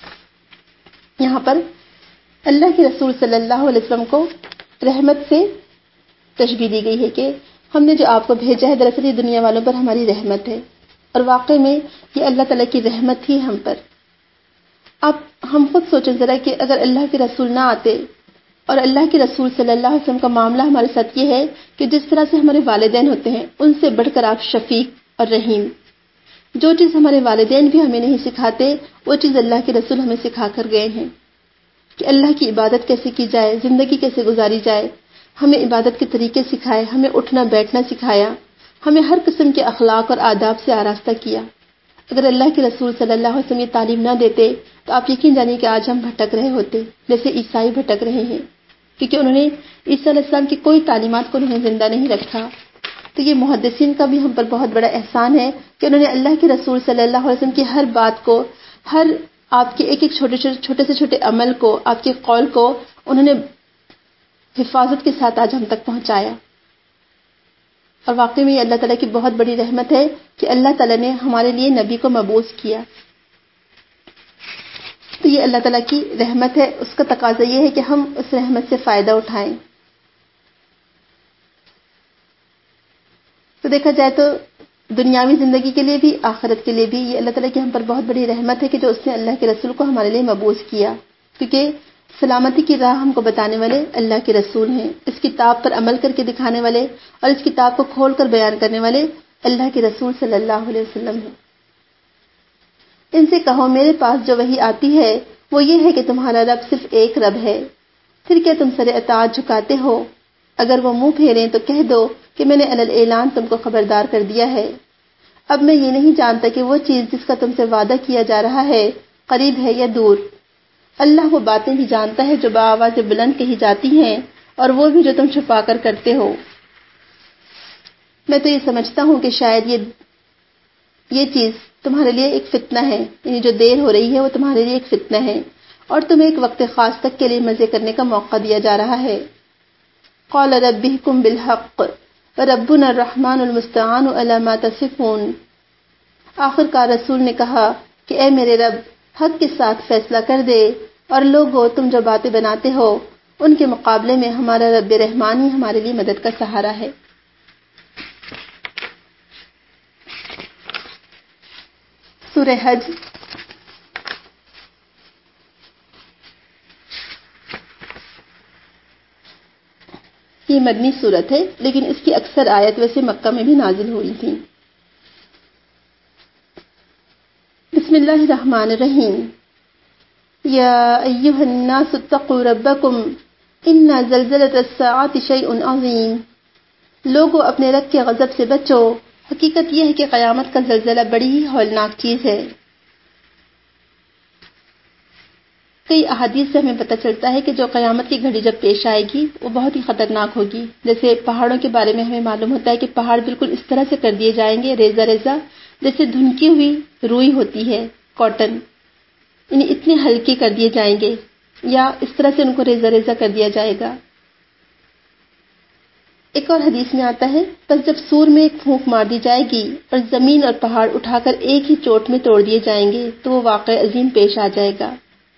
یہاں پر اللہ کے رسول صلی اللہ علیہ وسلم کو رحمت سے تشبیہ دی گئی ہے کہ ہم نے جو آپ کو بھیجا ہے دراصل یہ دنیا والوں پر ہماری رحمت ہے، اور واقعی میں یہ اللہ تعالیٰ کی رحمت ہی ہم پر۔ اب ہم خود سوچیں ذرا کہ اگر اللہ کے رسول نہ آتے، اور اللہ کے رسول صلی اللہ علیہ وسلم کا معاملہ ہمارے ساتھ یہ ہے کہ جس طرح سے ہمارے والدین ہوتے ہیں ان سے بڑھ کر آپ شفیق اور رحیم، جو چیز ہمارے والدین بھی ہمیں نہیں سکھاتے وہ چیز اللہ کے رسول ہمیں سکھا کر گئے ہیں کہ اللہ کی عبادت کیسے کی جائے، زندگی کیسے گزاری جائے، ہمیں عبادت کے طریقے سکھائے، ہمیں اٹھنا بیٹھنا سکھایا، ہمیں ہر قسم کے اخلاق اور آداب سے آراستہ کیا۔ اگر اللہ کے رسول صلی اللہ علیہ وسلم یہ تعلیم نہ دیتے تو آپ یقین جانیے کہ آج ہم بھٹک رہے ہوتے، جیسے عیسائی بھٹک رہے ہیں، کیونکہ انہوں نے عیسیٰ علیہ السلام کی کوئی تعلیمات کو انہوں نے زندہ نہیں رکھا۔ تو یہ محدثین کا بھی ہم پر بہت بڑا احسان ہے کہ انہوں نے اللہ کے رسول صلی اللہ علیہ وسلم کی ہر بات کو، ہر آپ کے ایک ایک چھوٹے چھوٹے سے چھوٹے عمل کو، آپ کے قول کو انہوں نے حفاظت کے ساتھ آج ہم تک پہنچایا۔ اور واقعی میں یہ اللہ تعالیٰ کی بہت بڑی رحمت ہے کہ اللہ تعالیٰ نے ہمارے لیے نبی کو مبعوث کیا۔ تو یہ اللہ تعالیٰ کی رحمت ہے، اس کا تقاضا یہ ہے کہ ہم اس رحمت سے فائدہ اٹھائیں۔ تو دیکھا جائے تو دنیاوی زندگی کے لیے بھی، آخرت کے لیے بھی یہ اللہ تعالیٰ کی ہم پر بہت بڑی رحمت ہے کہ جو اس نے اللہ کے رسول کو ہمارے لیے مبعوث کیا، کیونکہ سلامتی کی راہ ہم کو بتانے والے اللہ کے رسول ہیں، اس کتاب پر عمل کر کے دکھانے والے اور اس کتاب کو کھول کر بیان کرنے والے اللہ کے رسول صلی اللہ علیہ وسلم ہیں۔ ان سے کہو میرے پاس جو وحی آتی ہے وہ یہ ہے کہ تمہارا رب صرف ایک رب ہے، پھر کیا تم سر اطاعت جھکاتے ہو؟ اگر وہ منہ پھیریں تو کہہ دو کہ میں نے علی اعلان تم کو خبردار کر دیا ہے۔ اب میں یہ نہیں جانتا کہ وہ چیز جس کا تم سے وعدہ کیا جا رہا ہے قریب ہے یا دور۔ اللہ وہ باتیں بھی جانتا ہے جو بآواز بلند کہی جاتی ہیں، اور وہ بھی جو تم چھپا کر کرتے ہو۔ میں تو یہ سمجھتا ہوں کہ شاید یہ یہ چیز تمہارے لیے ایک فتنہ ہے، یعنی جو دیر ہو رہی ہے وہ تمہارے لیے ایک فتنہ ہے، اور تمہیں ایک وقت خاص تک کے لیے مزے کرنے کا موقع دیا جا رہا ہے۔ قال ربکم بالحق وربنا الرحمن المستعان علی ما تصفون۔ آخر کار رسول نے کہا کہ اے میرے رب، حق کے ساتھ فیصلہ کر دے، اور لوگو تم جو باتیں بناتے ہو ان کے مقابلے میں ہمارا رب رحمان ہی ہمارے لیے مدد کا سہارا ہے۔ سورہ حج یہ مدنی سورت ہے، لیکن اس کی اکثر آیت ویسے مکہ میں بھی نازل ہوئی تھی۔ بسم اللہ الرحمن الرحیم۔ یا ایھا الناس اتقوا ربکم اِنَّ زَلْزَلَةَ السَّاعَةِ شَيْءٌ عَظِيمٌ، لوگوں اپنے رب کے غضب سے بچو، حقیقت یہ ہے کہ قیامت کا زلزلہ بڑی ہی ہولناک چیز ہے۔ کئی احادیث سے ہمیں پتہ چلتا ہے کہ جو قیامت کی گھڑی جب پیش آئے گی وہ بہت ہی خطرناک ہوگی۔ جیسے پہاڑوں کے بارے میں ہمیں معلوم ہوتا ہے کہ پہاڑ بالکل اس طرح سے کر دیے جائیں گے ریزہ ریزہ، جیسے دھنکی ہوئی روئی ہوتی ہے، کاٹن، یعنی اتنے ہلکے کر دیے جائیں گے، یا اس طرح سے ان کو ریزہ ریزہ کر دیا جائے گا۔ ایک اور حدیث میں آتا ہے، پس جب سور میں ایک پھونک مار دی جائے گی اور زمین اور پہاڑ اٹھا کر ایک ہی چوٹ میں توڑ دیے جائیں گے تو وہ واقعہ عظیم پیش آ جائے گا۔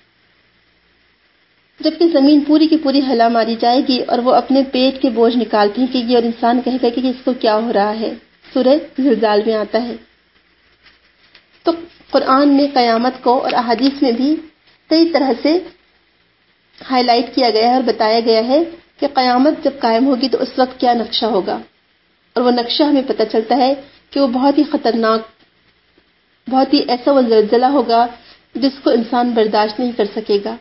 جبکہ زمین پوری کی پوری ہلا ماری جائے گی اور وہ اپنے پیٹ کے بوجھ نکال پھینکے گی اور انسان کہے گا کہ اس کو کیا ہو رہا ہے۔ سورہ زلزال میں آتا ہے۔ تو قرآن نے قیامت کو اور احادیث میں بھی کئی طرح سے ہائی لائٹ کیا گیا ہے اور بتایا گیا ہے کہ قیامت جب قائم ہوگی تو اس وقت کیا نقشہ ہوگا، اور وہ نقشہ ہمیں پتہ چلتا ہے کہ وہ بہت ہی خطرناک، بہت ہی ایسا وہ زلزلہ ہوگا جس کو انسان برداشت نہیں کر سکے گا۔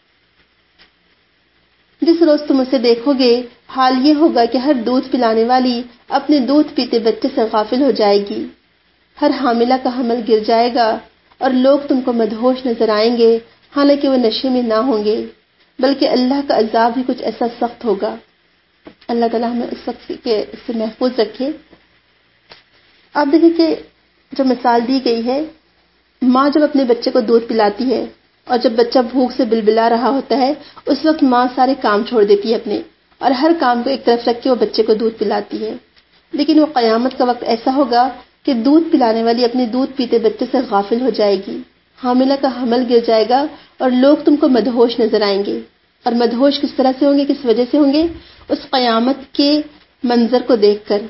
جس روز تم اسے دیکھو گے حال یہ ہوگا کہ ہر دودھ پلانے والی اپنے دودھ پیتے بچے سے غافل ہو جائے گی، ہر حاملہ کا حمل گر جائے گا اور لوگ تم کو مدہوش نظر آئیں گے حالانکہ وہ نشے میں نہ ہوں گے، بلکہ اللہ کا عذاب بھی کچھ ایسا سخت ہوگا۔ اللہ تعالیٰ ہمیں اس وقت کے اس سے محفوظ رکھے۔ آپ دیکھیں کہ جو مثال دی گئی ہے، ماں جب اپنے بچے کو دودھ پلاتی ہے اور جب بچہ بھوک سے بلبلا رہا ہوتا ہے اس وقت ماں سارے کام چھوڑ دیتی ہے اپنے، اور ہر کام کو ایک طرف رکھ کے وہ بچے کو دودھ پلاتی ہے۔ لیکن وہ قیامت کا وقت ایسا ہوگا کہ دودھ پلانے والی اپنے دودھ پیتے بچے سے غافل ہو جائے گی، حاملہ کا حمل گر جائے گا اور لوگ تم کو مدہوش نظر آئیں گے۔ اور مدہوش کس طرح سے ہوں گے، کس وجہ سے ہوں گے؟ اس قیامت کے منظر کو دیکھ کر۔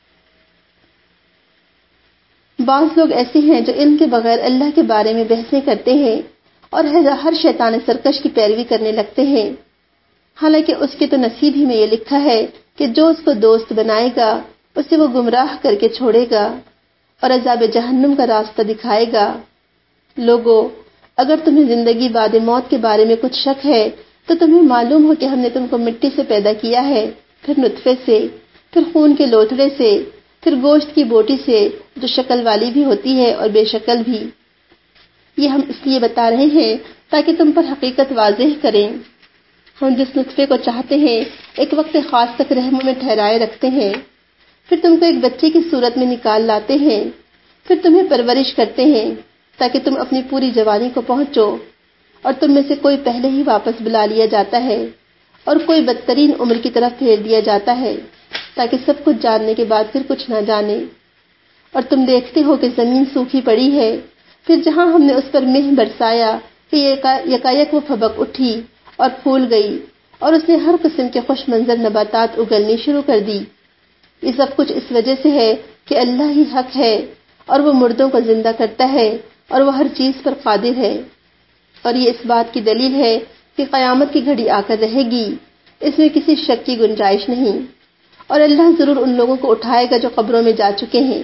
بعض لوگ ایسے ہیں جو علم کے بغیر اللہ کے بارے میں بحثیں کرتے ہیں اور ہر شیطان سرکش کی پیروی کرنے لگتے ہیں، حالانکہ اس کے تو نصیب ہی میں یہ لکھا ہے کہ جو اس کو دوست بنائے گا اسے وہ گمراہ کر کے چھوڑے گا اور عذاب جہنم کا راستہ دکھائے گا۔ لوگو، اگر تمہیں زندگی بعد موت کے بارے میں کچھ شک ہے تو تمہیں معلوم ہو کہ ہم نے تم کو مٹی سے پیدا کیا ہے، پھر نطفے سے، پھر خون کے لوتھڑے سے، پھر گوشت کی بوٹی سے جو شکل والی بھی ہوتی ہے اور بے شکل بھی۔ یہ ہم اس لیے بتا رہے ہیں تاکہ تم پر حقیقت واضح کریں۔ ہم جس نطفے کو چاہتے ہیں ایک وقت خاص تک رحموں میں ٹھہرائے رکھتے ہیں، پھر تم کو ایک بچے کی صورت میں نکال لاتے ہیں، پھر تمہیں پرورش کرتے ہیں تاکہ تم اپنی پوری جوانی کو پہنچو، اور تم میں سے کوئی پہلے ہی واپس بلا لیا جاتا ہے اور کوئی بدترین عمر کی طرف پھیر دیا جاتا ہے تاکہ سب کچھ جاننے کے بعد پھر کچھ نہ جانے۔ اور تم دیکھتے ہو کہ زمین سوکھی پڑی ہے، پھر جہاں ہم نے اس پر مہ برسایا کہ یکایک وہ پھبک اٹھی اور پھول گئی اور اس نے ہر قسم کے خوش منظر نباتات اگلنی شروع کر دی۔ یہ سب کچھ اس وجہ سے ہے کہ اللہ ہی حق ہے اور وہ مردوں کو زندہ کرتا ہے اور وہ ہر چیز پر قادر ہے۔ اور یہ اس بات کی دلیل ہے کہ قیامت کی گھڑی آ کر رہے گی، اس میں کسی شک کی گنجائش نہیں، اور اللہ ضرور ان لوگوں کو اٹھائے گا جو قبروں میں جا چکے ہیں۔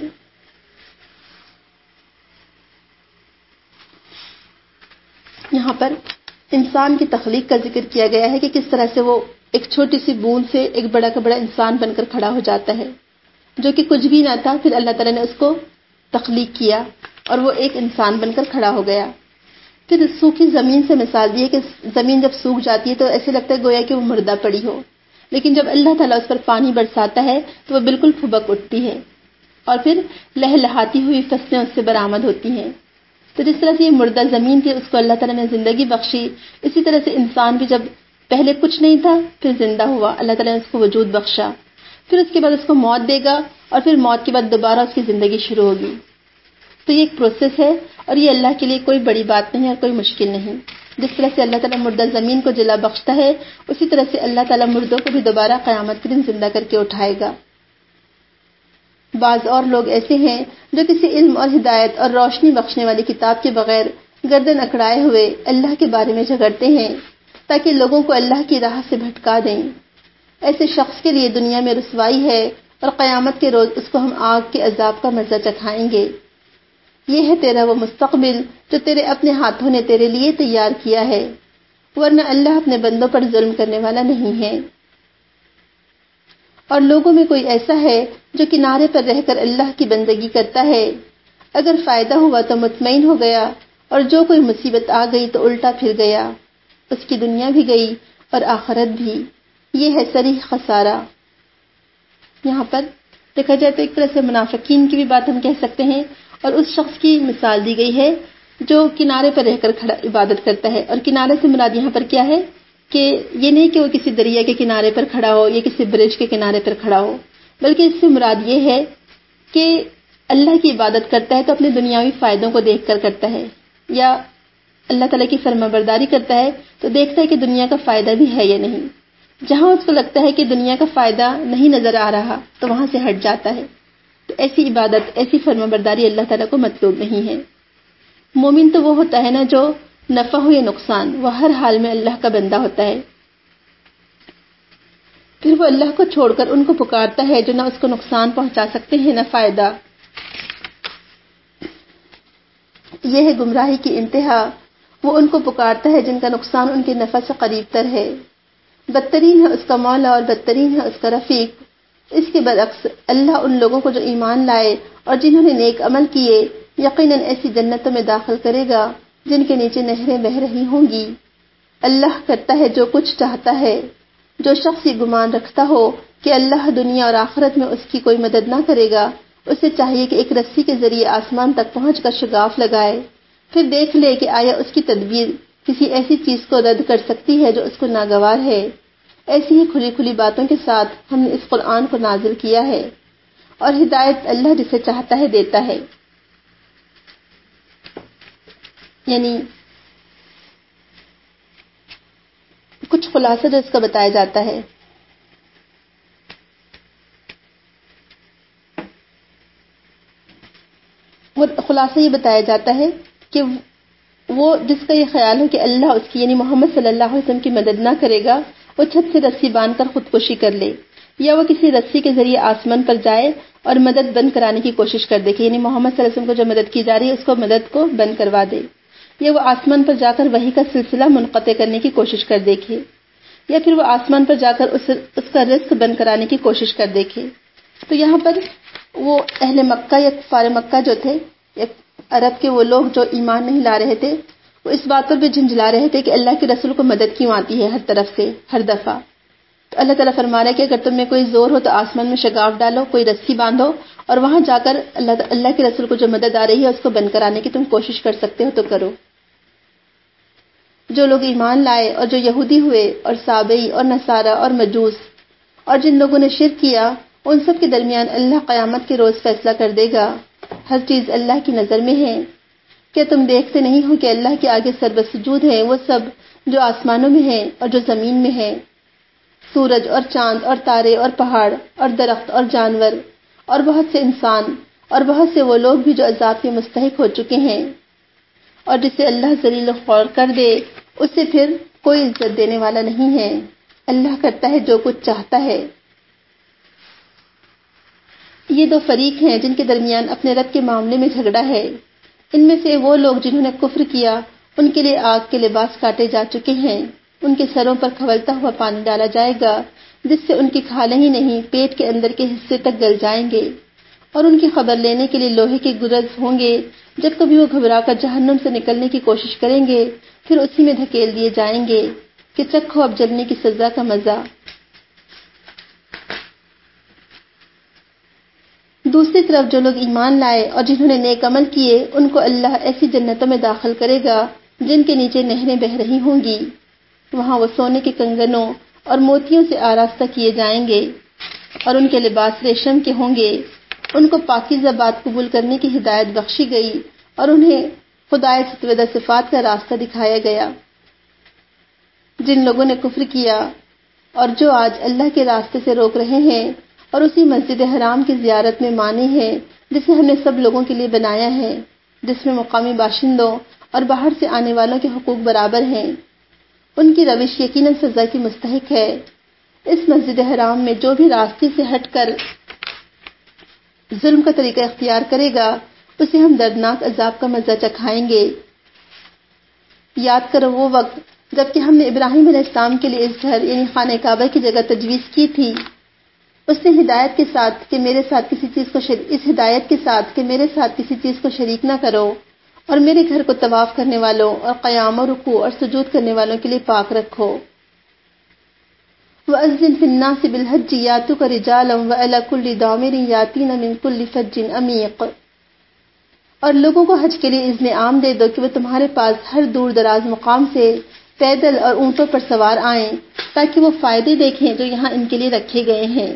یہاں پر انسان کی تخلیق کا ذکر کیا گیا ہے کہ کس طرح سے وہ ایک چھوٹی سی بوند سے ایک بڑا کا بڑا انسان بن کر کھڑا ہو جاتا ہے، جو کہ کچھ بھی نہ تھا، پھر اللہ تعالیٰ نے اس کو تخلیق کیا اور وہ ایک انسان بن کر کھڑا ہو گیا۔ پھر سوکھی زمین سے مثال دی ہے کہ زمین جب سوکھ جاتی ہے تو ایسے لگتا ہے گویا کہ وہ مردہ پڑی ہو، لیکن جب اللہ تعالیٰ اس پر پانی برساتا ہے تو وہ بالکل پھبک اٹھتی ہے اور پھر لہلہاتی ہوئی فصلیں اس سے برآمد ہوتی ہیں۔ تو جس طرح سے یہ مردہ زمین تھی اس کو اللہ تعالیٰ نے زندگی بخشی، اسی طرح سے انسان بھی جب پہلے کچھ نہیں تھا پھر زندہ ہوا، اللہ تعالیٰ نے اس کو وجود بخشا، پھر اس کے بعد اس کو موت دے گا اور پھر موت کے بعد دوبارہ اس کی زندگی شروع ہوگی۔ تو یہ ایک پروسیس ہے اور یہ اللہ کے لیے کوئی بڑی بات نہیں اور کوئی مشکل نہیں۔ جس طرح سے اللہ تعالیٰ مردہ زمین کو جلا بخشتا ہے اسی طرح سے اللہ تعالیٰ مردوں کو بھی دوبارہ قیامت کے دن زندہ کر کے اٹھائے گا۔ بعض اور لوگ ایسے ہیں جو کسی علم اور ہدایت اور روشنی بخشنے والی کتاب کے بغیر گردن اکڑائے ہوئے اللہ کے بارے میں جھگڑتے ہیں تاکہ لوگوں کو اللہ کی راہ سے بھٹکا دیں۔ ایسے شخص کے لیے دنیا میں رسوائی ہے اور قیامت کے روز اس کو ہم آگ کے عذاب کا مزہ چکھائیں گے۔ یہ ہے تیرا وہ مستقبل جو تیرے اپنے ہاتھوں نے تیرے لیے تیار کیا ہے، ورنہ اللہ اپنے بندوں پر ظلم کرنے والا نہیں ہے۔ اور لوگوں میں کوئی ایسا ہے جو کنارے پر رہ کر اللہ کی بندگی کرتا ہے، اگر فائدہ ہوا تو مطمئن ہو گیا، اور جو کوئی مصیبت آ گئی تو الٹا پھر گیا، اس کی دنیا بھی گئی اور آخرت بھی، یہ ہے صریح خسارہ۔ یہاں پر دیکھا جائے تو ایک طرح سے منافقین کی بھی بات ہم کہہ سکتے ہیں، اور اس شخص کی مثال دی گئی ہے جو کنارے پر رہ کر کھڑا عبادت کرتا ہے۔ اور کنارے سے مراد یہاں پر کیا ہے کہ یہ نہیں کہ وہ کسی دریا کے کنارے پر کھڑا ہو یا کسی برج کے کنارے پر کھڑا ہو، بلکہ اس سے مراد یہ ہے کہ اللہ کی عبادت کرتا ہے تو اپنے دنیاوی فائدوں کو دیکھ کر کرتا ہے، یا اللہ تعالیٰ کی فرما برداری کرتا ہے تو دیکھتا ہے کہ دنیا کا فائدہ بھی ہے یا نہیں۔ جہاں اس کو لگتا ہے کہ دنیا کا فائدہ نہیں نظر آ رہا تو وہاں سے ہٹ جاتا ہے۔ تو ایسی عبادت، ایسی فرما برداری اللہ تعالیٰ کو مطلوب نہیں ہے۔ مومن تو وہ ہوتا ہے نا جو نفع ہو یا نقصان، وہ ہر حال میں اللہ کا بندہ ہوتا ہے، پھر وہ اللہ کو چھوڑ کر ان کو پکارتا ہے جو نہ اس کو نقصان پہنچا سکتے ہیں نہ فائدہ۔ یہ ہے گمراہی کی انتہا، وہ ان کو پکارتا ہے جن کا نقصان ان کے نفع سے قریب تر ہے۔ بدترین ہے اس کا مولا اور بدترین ہے اس کا رفیق۔ اس کے برعکس اللہ ان لوگوں کو جو ایمان لائے اور جنہوں نے نیک عمل کیے، یقیناً ایسی جنتوں میں داخل کرے گا جن کے نیچے نہریں بہہ رہی ہوں گی۔ اللہ کرتا ہے جو کچھ چاہتا ہے۔ جو شخص یہ گمان رکھتا ہو کہ اللہ دنیا اور آخرت میں اس کی کوئی مدد نہ کرے گا، اسے چاہیے کہ ایک رسی کے ذریعے آسمان تک پہنچ کر شگاف لگائے، پھر دیکھ لے کہ آیا اس کی تدبیر کسی ایسی چیز کو رد کر سکتی ہے جو اس کو ناگوار ہے۔ ایسی ہی کھلی کھلی باتوں کے ساتھ ہم نے اس قرآن کو نازل کیا ہے، اور ہدایت اللہ جسے چاہتا ہے دیتا ہے۔ یعنی کچھ خلاصہ جو اس کا بتایا جاتا ہے، وہ خلاصہ یہ بتایا جاتا ہے کہ وہ جس کا یہ خیال ہو کہ اللہ اس کی یعنی محمد صلی اللہ علیہ وسلم کی مدد نہ کرے گا، وہ چھت سے رسی باندھ کر خودکشی کر لے، یا وہ کسی رسی کے ذریعے آسمان پر جائے اور مدد بند کرانے کی کوشش کر دے کہ یعنی محمد صلی اللہ علیہ وسلم کو جو مدد کی جا رہی ہے اس کو مدد کو بند کروا دے، یا وہ آسمان پر جا کر وحی کا سلسلہ منقطع کرنے کی کوشش کر دیکھے، یا پھر وہ آسمان پر جا کر اس, اس کا رزق بند کرانے کی کوشش کر دیکھے۔ تو یہاں پر وہ اہل مکہ یا کفار مکہ جو تھے، یا عرب کے وہ لوگ جو ایمان نہیں لا رہے تھے، وہ اس بات پر بھی جھنجھلا رہے تھے کہ اللہ کے رسول کو مدد کیوں آتی ہے ہر طرف سے ہر دفعہ۔ تو اللہ تعالیٰ فرما رہا ہے کہ اگر تم میں کوئی زور ہو تو آسمان میں شگاف ڈالو، کوئی رسی باندھو، اور وہاں جا کر اللہ اللہ کے رسول کو جو مدد آ رہی ہے اس کو بند کرانے کی تم کوشش کر سکتے ہو تو کرو۔ جو لوگ ایمان لائے اور جو یہودی ہوئے اور سابئی اور نصارہ اور مجوس اور جن لوگوں نے شرک کیا، ان سب کے درمیان اللہ قیامت کے روز فیصلہ کر دے گا۔ ہر چیز اللہ کی نظر میں ہے۔ کیا تم دیکھتے نہیں ہو کہ اللہ کے آگے سر بسجود ہے وہ سب جو آسمانوں میں ہے اور جو زمین میں ہے، سورج اور چاند اور تارے اور پہاڑ اور درخت اور جانور اور بہت سے انسان اور بہت سے وہ لوگ بھی جو عذاب کے مستحق ہو چکے ہیں۔ اور جسے اللہ ذلیل و خوار کر دے اسے پھر کوئی عزت دینے والا نہیں ہے۔ اللہ کرتا ہے جو کچھ چاہتا ہے۔ یہ دو فریق ہیں جن کے درمیان اپنے رب کے معاملے میں جھگڑا ہے۔ ان میں سے وہ لوگ جنہوں نے کفر کیا ان کے لیے آگ کے لباس کاٹے جا چکے ہیں، ان کے سروں پر کھولتا ہوا پانی ڈالا جائے گا جس سے ان کی کھالیں ہی نہیں پیٹ کے اندر کے حصے تک گل جائیں گے، اور ان کی خبر لینے کے لیے لوہے کے گرز ہوں گے۔ جب کبھی وہ گھبرا کر جہنم سے نکلنے کی کوشش کریں گے پھر اسی میں دھکیل دیے جائیں گے کہ چکھو اب جلنے کی سزا کا مزہ۔ دوسری طرف جو لوگ ایمان لائے اور جنہوں نے نیک عمل کیے، ان کو اللہ ایسی جنتوں میں داخل کرے گا جن کے نیچے نہریں بہہ رہی ہوں گی۔ وہاں وہ سونے کے کنگنوں اور موتیوں سے آراستہ کیے جائیں گے اور ان کے لباس ریشم کے ہوں گے۔ ان کو پاکیزہ بات قبول کرنے کی ہدایت بخشی گئی اور انہیں خدائے ستویدہ صفات کا راستہ دکھایا گیا۔ جن لوگوں نے کفر کیا اور جو آج اللہ کے راستے سے روک رہے ہیں اور اسی مسجد حرام کی زیارت میں مانے ہیں جسے ہم نے سب لوگوں کے لیے بنایا ہے، جس میں مقامی باشندوں اور باہر سے آنے والوں کے حقوق برابر ہیں، ان کی روش یقیناً سزا کی مستحق ہے۔ اس مسجد حرام میں جو بھی راستے سے ہٹ کر ظلم کا طریقہ اختیار کرے گا اسے ہم دردناک عذاب کا مزہ چکھائیں گے۔ یاد کرو وہ وقت جبکہ ہم نے ابراہیم علیہ السلام کے لیے اس گھر یعنی خانہ کعبہ کی جگہ تجویز کی تھی، اس نے ہدایت کے ساتھ کہ میرے ساتھ کسی چیز کو شریک اس ہدایت کے ساتھ کہ میرے ساتھ کسی چیز کو شریک نہ کرو اور میرے گھر کو طواف کرنے والوں اور قیام و رکوع اور سجود کرنے والوں کے لیے پاک رکھو۔ وَأَذِّنْ فِي النَّاسِ بِالْحَجِّ يَأْتُوكَ رِجَالًا وَعَلَى كُلِّ ضَامِرٍ يَأْتِينَ مِنْ كُلِّ فَجٍّ عَمِيقٍ، اور لوگوں کو حج کے لیے اذن عام دے دو کہ وہ تمہارے پاس ہر دور دراز مقام سے پیدل اور اونٹوں پر سوار آئیں تاکہ وہ فائدے دیکھیں جو یہاں ان کے لیے رکھے گئے ہیں،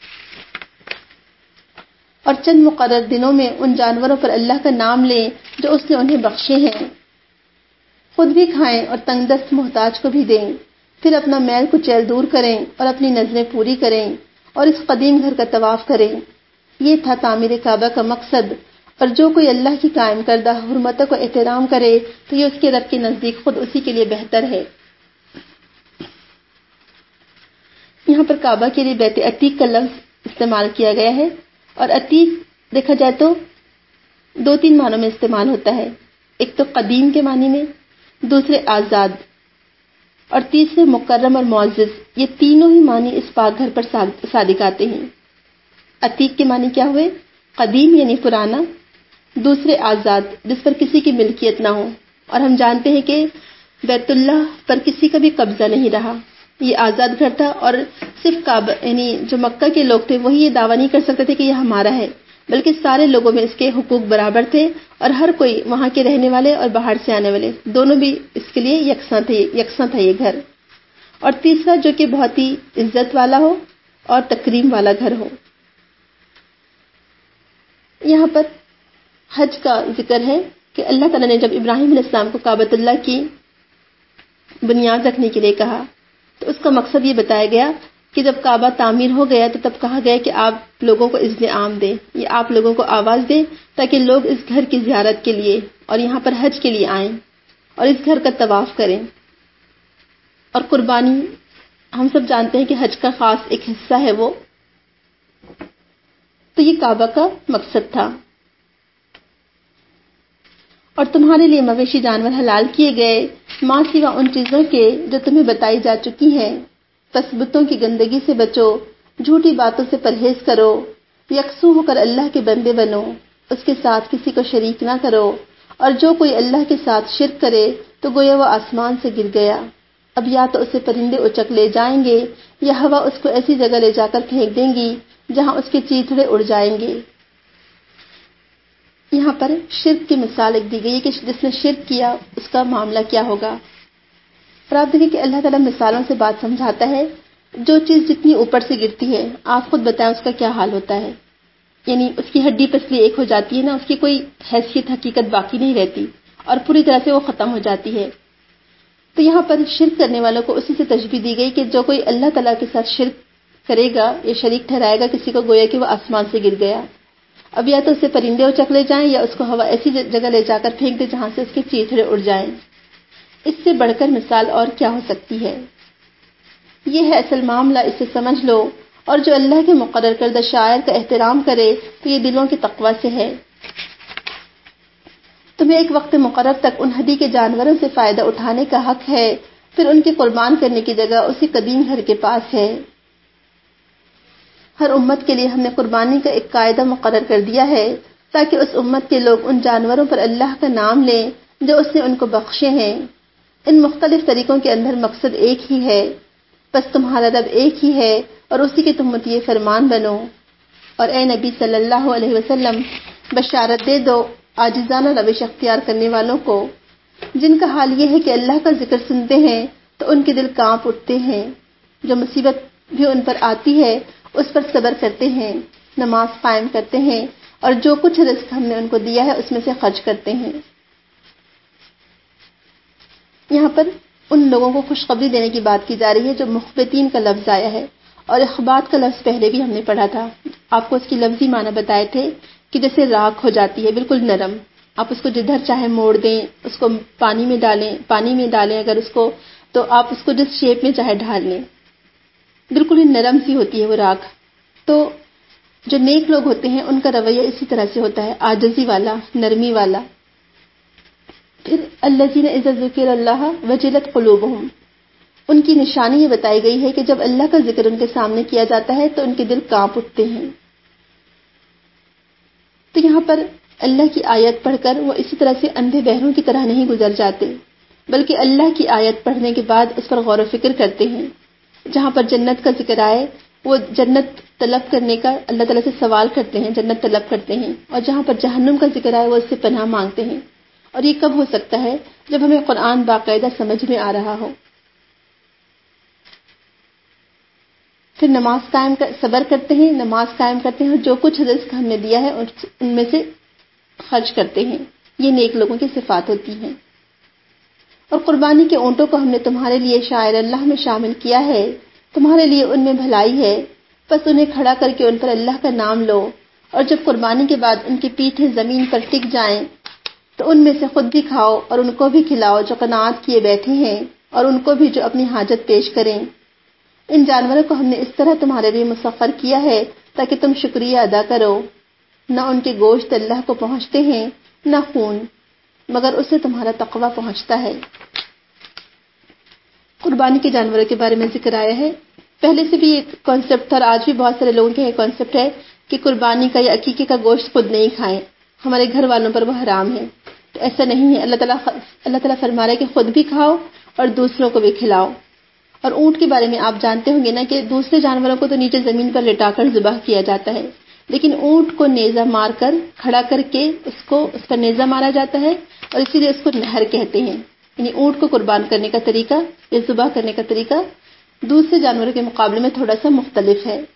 اور چند مقرر دنوں میں ان جانوروں پر اللہ کا نام لیں جو اس نے انہیں بخشے ہیں، خود بھی کھائیں اور تنگ دست محتاج کو بھی دیں، پھر اپنا میل کچیل دور کریں اور اپنی نظریں پوری کریں اور اس قدیم گھر کا طواف کریں۔ یہ تھا تعمیر کعبہ کا مقصد، اور جو کوئی اللہ کی قائم کردہ حرمتوں کو احترام کرے تو یہ اس کے رب کے نزدیک خود اسی کے لیے بہتر ہے۔ یہاں پر کعبہ کے لیے بیت عتیق کا لفظ استعمال کیا گیا ہے، اور عتیق دیکھا جائے تو دو تین معنوں میں استعمال ہوتا ہے، ایک تو قدیم کے معنی میں، دوسرے آزاد، اور تیسرے مکرم اور معزز۔ یہ تینوں ہی معنی اس پاک گھر پر صادق آتے ہیں۔ عتیق کے معنی کیا ہوئے؟ قدیم یعنی پرانا، دوسرے آزاد جس پر کسی کی ملکیت نہ ہو، اور ہم جانتے ہیں کہ بیت اللہ پر کسی کا بھی قبضہ نہیں رہا، یہ آزاد گھر تھا، اور صرف کعبہ یعنی جو مکہ کے لوگ تھے وہی یہ دعویٰ نہیں کر سکتے تھے کہ یہ ہمارا ہے، بلکہ سارے لوگوں میں اس کے حقوق برابر تھے، اور ہر کوئی وہاں کے رہنے والے اور باہر سے آنے والے دونوں بھی اس کے لیے یکساں تھے یکساں تھا یہ گھر۔ اور تیسرا جو کہ بہت ہی عزت والا ہو اور تکریم والا گھر ہو۔ یہاں پر حج کا ذکر ہے کہ اللہ تعالیٰ نے جب ابراہیم علیہ السلام کو کعبۃ اللہ کی بنیاد رکھنے کے لیے کہا تو اس کا مقصد یہ بتایا گیا کہ جب کعبہ تعمیر ہو گیا تو تب کہا گیا کہ آپ لوگوں کو اذن عام دیں، یہ آپ لوگوں کو آواز دیں تاکہ لوگ اس گھر کی زیارت کے لیے اور یہاں پر حج کے لیے آئیں اور اس گھر کا طواف کریں۔ اور قربانی ہم سب جانتے ہیں کہ حج کا خاص ایک حصہ ہے وہ، تو یہ کعبہ کا مقصد تھا۔ اور تمہارے لیے مویشی جانور حلال کیے گئے ماں سوا ان چیزوں کے جو تمہیں بتائی جا چکی ہیں، پس بتوں کی گندگی سے بچو، جھوٹی باتوں سے پرہیز کرو، یکسو ہو کر اللہ کے بندے بنو، اس کے ساتھ کسی کو شریک نہ کرو، اور جو کوئی اللہ کے ساتھ شرک کرے تو گویا وہ آسمان سے گر گیا، اب یا تو اسے پرندے اچک لے جائیں گے یا ہوا اس کو ایسی جگہ لے جا کر پھینک دیں گی جہاں اس کے چیتڑے اڑ جائیں گے۔ یہاں پر شرک کی مثال ایک دی گئی ہے کہ جس نے شرک کیا اس کا معاملہ کیا ہوگا، اور آپ دیکھیں کہ اللہ تعالیٰ مثالوں سے بات سمجھاتا ہے، جو چیز جتنی اوپر سے گرتی ہے آپ خود بتائیں اس کا کیا حال ہوتا ہے، یعنی اس کی ہڈی پسلی ایک ہو جاتی ہے نا، اس کی کوئی حیثیت حقیقت باقی نہیں رہتی اور پوری طرح سے وہ ختم ہو جاتی ہے۔ تو یہاں پر شرک کرنے والوں کو اسی سے تشبیہ دی گئی کہ جو کوئی اللہ تعالیٰ کے ساتھ شرک کرے گا یا شریک ٹھہرائے گا کسی کو، گویا کہ وہ آسمان سے گر گیا، اب یا تو اسے پرندے اچک لے جائیں یا اس کو ہوا ایسی جگہ لے جا کر پھینک دے جہاں سے اس کے چیتڑے اڑ جائیں۔ اس سے بڑھ کر مثال اور کیا ہو سکتی ہے؟ یہ ہے اصل معاملہ، اسے سمجھ لو، اور جو اللہ کے مقرر کردہ شعائر کا احترام کرے تو یہ دلوں کی تقوی سے ہے۔ تمہیں ایک وقت مقرر تک ان ہدی کے جانوروں سے فائدہ اٹھانے کا حق ہے، پھر ان کے قربان کرنے کی جگہ اسی قدیم گھر کے پاس ہے۔ ہر امت کے لیے ہم نے قربانی کا ایک قاعدہ مقرر کر دیا ہے تاکہ اس امت کے لوگ ان جانوروں پر اللہ کا نام لیں جو اس نے ان کو بخشے ہیں۔ ان مختلف طریقوں کے اندر مقصد ایک ہی ہے، بس تمہارا رب ایک ہی ہے اور اسی کے تم مطیع فرمان بنو۔ اور اے نبی صلی اللہ علیہ وسلم بشارت دے دو عاجزانہ روش اختیار کرنے والوں کو، جن کا حال یہ ہے کہ اللہ کا ذکر سنتے ہیں تو ان کے دل کانپ اٹھتے ہیں، جو مصیبت بھی ان پر آتی ہے اس پر صبر کرتے ہیں، نماز قائم کرتے ہیں، اور جو کچھ رزق ہم نے ان کو دیا ہے اس میں سے خرچ کرتے ہیں۔ یہاں پر ان لوگوں کو خوشخبری دینے کی بات کی جا رہی ہے جو مخبتین کا لفظ آیا ہے، اور اخبات کا لفظ پہلے بھی ہم نے پڑھا تھا، آپ کو اس کی لفظی معنی بتائے تھے کہ جیسے راکھ ہو جاتی ہے، بالکل نرم، آپ اس کو جدھر چاہے موڑ دیں، اس کو پانی میں ڈالیں پانی میں ڈالیں اگر اس کو، تو آپ اس کو جس شیپ میں چاہے ڈھال لیں، بالکل ہی نرم سی ہوتی ہے وہ راکھ۔ تو جو نیک لوگ ہوتے ہیں ان کا رویہ اسی طرح سے ہوتا ہے، عاجزی والا، نرمی والا۔ پھر الذین اذا ذکر اللہ وجلت قلوبہم، ان کی نشانی یہ بتائی گئی ہے کہ جب اللہ کا ذکر ان کے سامنے کیا جاتا ہے تو ان کے دل کانپ اٹھتے ہیں۔ تو یہاں پر اللہ کی آیت پڑھ کر وہ اسی طرح سے اندھے بہروں کی طرح نہیں گزر جاتے، بلکہ اللہ کی آیت پڑھنے کے بعد اس پر غور و فکر کرتے ہیں۔ جہاں پر جنت کا ذکر آئے وہ جنت طلب کرنے کا اللہ تعالیٰ سے سوال کرتے ہیں، جنت طلب کرتے ہیں، اور جہاں پر جہنم کا ذکر آئے وہ اس سے پناہ مانگتے ہیں۔ اور یہ کب ہو سکتا ہے؟ جب ہمیں قرآن باقاعدہ سمجھ میں آ رہا ہو۔ پھر نماز قائم کر صبر کرتے ہیں، نماز قائم کرتے ہیں اور جو کچھ رزق ہم نے دیا ہے ان میں سے خرچ کرتے ہیں۔ یہ نیک لوگوں کی صفات ہوتی ہیں۔ اور قربانی کے اونٹوں کو ہم نے تمہارے لیے شاعر اللہ میں شامل کیا ہے، تمہارے لیے ان میں بھلائی ہے، بس انہیں کھڑا کر کے ان پر اللہ کا نام لو، اور جب قربانی کے بعد ان کی پیٹھیں زمین پر ٹک جائیں تو ان میں سے خود بھی کھاؤ اور ان کو بھی کھلاؤ جو قناعت کیے بیٹھے ہیں، اور ان کو بھی جو اپنی حاجت پیش کریں۔ ان جانوروں کو ہم نے اس طرح تمہارے لیے مسخر کیا ہے تاکہ تم شکریہ ادا کرو۔ نہ ان کے گوشت اللہ کو پہنچتے ہیں نہ خون، مگر اسے تمہارا تقوی پہنچتا ہے۔ قربانی کے جانوروں کے بارے میں ذکر آیا ہے۔ پہلے سے بھی یہ کانسیپٹ تھا اور آج بھی بہت سارے لوگوں کے یہ کانسیپٹ ہے کہ قربانی کا یا عقیقے کا گوشت خود نہیں کھائیں، ہمارے گھر والوں پر وہ حرام ہے۔ تو ایسا نہیں ہے، اللہ تعالیٰ اللہ تعالیٰ فرما رہا ہے کہ خود بھی کھاؤ اور دوسروں کو بھی کھلاؤ۔ اور اونٹ کے بارے میں آپ جانتے ہوں گے نا کہ دوسرے جانوروں کو تو نیچے زمین پر لٹا کر ذبح کیا جاتا ہے، لیکن اونٹ کو نیزہ مار کر کھڑا کر کے اس کو اس پر نیزہ مارا جاتا ہے، اور اسی لیے اس کو نہر کہتے ہیں۔ یعنی اونٹ کو قربان کرنے کا طریقہ یا ذبح کرنے کا طریقہ دوسرے جانوروں کے مقابلے میں تھوڑا سا مختلف ہے۔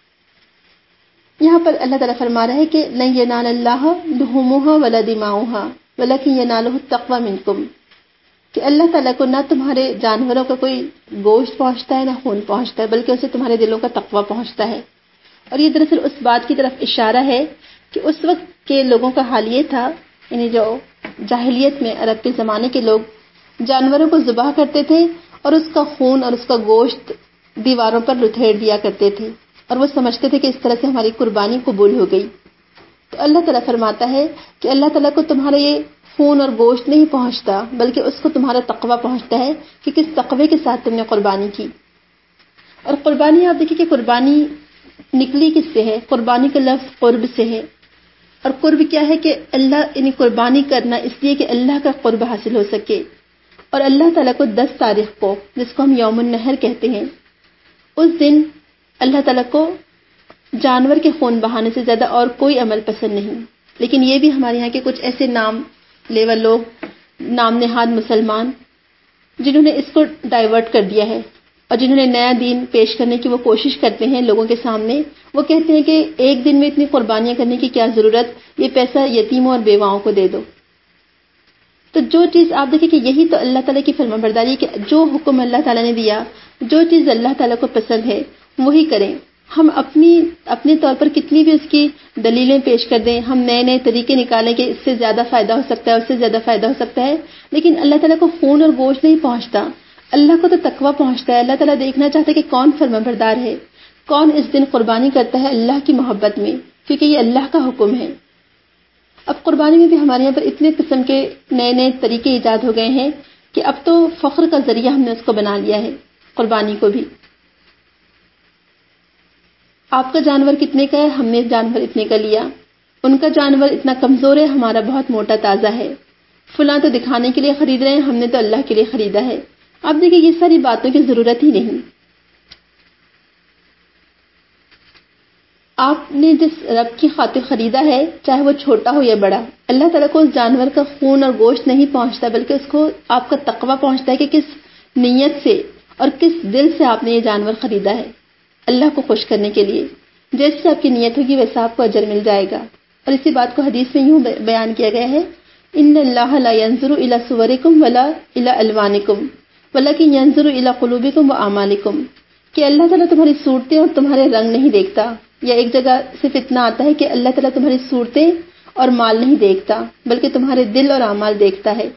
یہاں پر اللہ تعالیٰ فرما رہا ہے کہ لن ینال اللہ لحومها ولا دماؤها ولکن ینالہ التقوی منکم، کہ اللہ تعالیٰ کو نہ تمہارے جانوروں کا کوئی گوشت پہنچتا ہے نہ خون پہنچتا ہے، بلکہ اسے تمہارے دلوں کا تقوی پہنچتا ہے۔ اور یہ دراصل اس بات کی طرف اشارہ ہے کہ اس وقت کے لوگوں کا حال یہ تھا، یعنی جو جاہلیت میں عرب کے زمانے کے لوگ جانوروں کو ذبح کرتے تھے اور اس کا خون اور اس کا گوشت دیواروں پر لتھیڑ دیا کرتے تھے، اور وہ سمجھتے تھے کہ اس طرح سے ہماری قربانی قبول ہو گئی۔ تو اللہ تعالیٰ فرماتا ہے کہ اللہ تعالیٰ کو تمہارا یہ خون اور گوشت نہیں پہنچتا، بلکہ اس کو تمہارا تقوی پہنچتا ہے کہ کس تقوی کے ساتھ تم نے قربانی کی۔ اور قربانی آپ دیکھیں کہ قربانی نکلی کس سے ہے؟ قربانی کا لفظ قرب سے ہے، اور قرب کیا ہے کہ اللہ یعنی قربانی کرنا اس لیے کہ اللہ کا قرب حاصل ہو سکے۔ اور اللہ تعالیٰ کو دس تاریخ کو، جس کو ہم یوم النحر کہتے ہیں، اس دن اللہ تعالیٰ کو جانور کے خون بہانے سے زیادہ اور کوئی عمل پسند نہیں۔ لیکن یہ بھی ہمارے یہاں کے کچھ ایسے نام لیوا لوگ، نام نہاد مسلمان، جنہوں نے اس کو ڈائیورٹ کر دیا ہے اور جنہوں نے نیا دین پیش کرنے کی وہ کوشش کرتے ہیں لوگوں کے سامنے۔ وہ کہتے ہیں کہ ایک دن میں اتنی قربانیاں کرنے کی کیا ضرورت، یہ پیسہ یتیموں اور بیواؤں کو دے دو۔ تو جو چیز آپ دیکھیں کہ یہی تو اللہ تعالیٰ کی فرمانبرداری ہے کہ جو حکم اللہ تعالیٰ نے دیا، جو چیز اللہ تعالیٰ کو پسند ہے وہی کریں۔ ہم اپنی اپنے طور پر کتنی بھی اس کی دلیلیں پیش کر دیں، ہم نئے نئے طریقے نکالیں کہ اس سے زیادہ فائدہ ہو سکتا ہے، اس سے زیادہ فائدہ ہو سکتا ہے، لیکن اللہ تعالیٰ کو خون اور گوشت نہیں پہنچتا، اللہ کو تو تقویٰ پہنچتا ہے۔ اللہ تعالیٰ دیکھنا چاہتا ہے کہ کون فرمانبردار ہے، کون اس دن قربانی کرتا ہے اللہ کی محبت میں، کیونکہ یہ اللہ کا حکم ہے۔ اب قربانی میں بھی ہمارے یہاں پر اتنے قسم کے نئے نئے طریقے ایجاد ہو گئے ہیں کہ اب تو فخر کا ذریعہ ہم نے اس کو بنا لیا ہے، قربانی کو بھی۔ آپ کا جانور کتنے کا ہے؟ ہم نے جانور اتنے کا لیا۔ ان کا جانور اتنا کمزور ہے، ہمارا بہت موٹا تازہ ہے۔ فلاں تو دکھانے کے لیے خرید رہے ہیں، ہم نے تو اللہ کے لیے خریدا ہے۔ اب دیکھیں یہ ساری باتوں کی ضرورت ہی نہیں۔ آپ نے جس رب کی خاطر خریدا ہے، چاہے وہ چھوٹا ہو یا بڑا، اللہ تعالیٰ کو اس جانور کا خون اور گوشت نہیں پہنچتا، بلکہ اس کو آپ کا تقویٰ پہنچتا ہے کہ کس نیت سے اور کس دل سے آپ نے یہ جانور خریدا ہے اللہ کو خوش کرنے کے لیے۔ جیسے آپ کی نیت ہوگی ویسا آپ کو اجر مل جائے گا۔ اور اسی بات کو حدیث میں یوں بیان کیا گیا ہے، ان اللہ لا ينظر الى صورکم ولا الى الوانکم ولکن ينظر الى قلوبکم واعمالکم، کہ اللہ تعالیٰ تمہاری صورتیں اور تمہارے رنگ نہیں دیکھتا، یا ایک جگہ صرف اتنا آتا ہے کہ اللہ تعالیٰ تمہاری صورتیں اور مال نہیں دیکھتا، بلکہ تمہارے دل اور اعمال دیکھتا ہے۔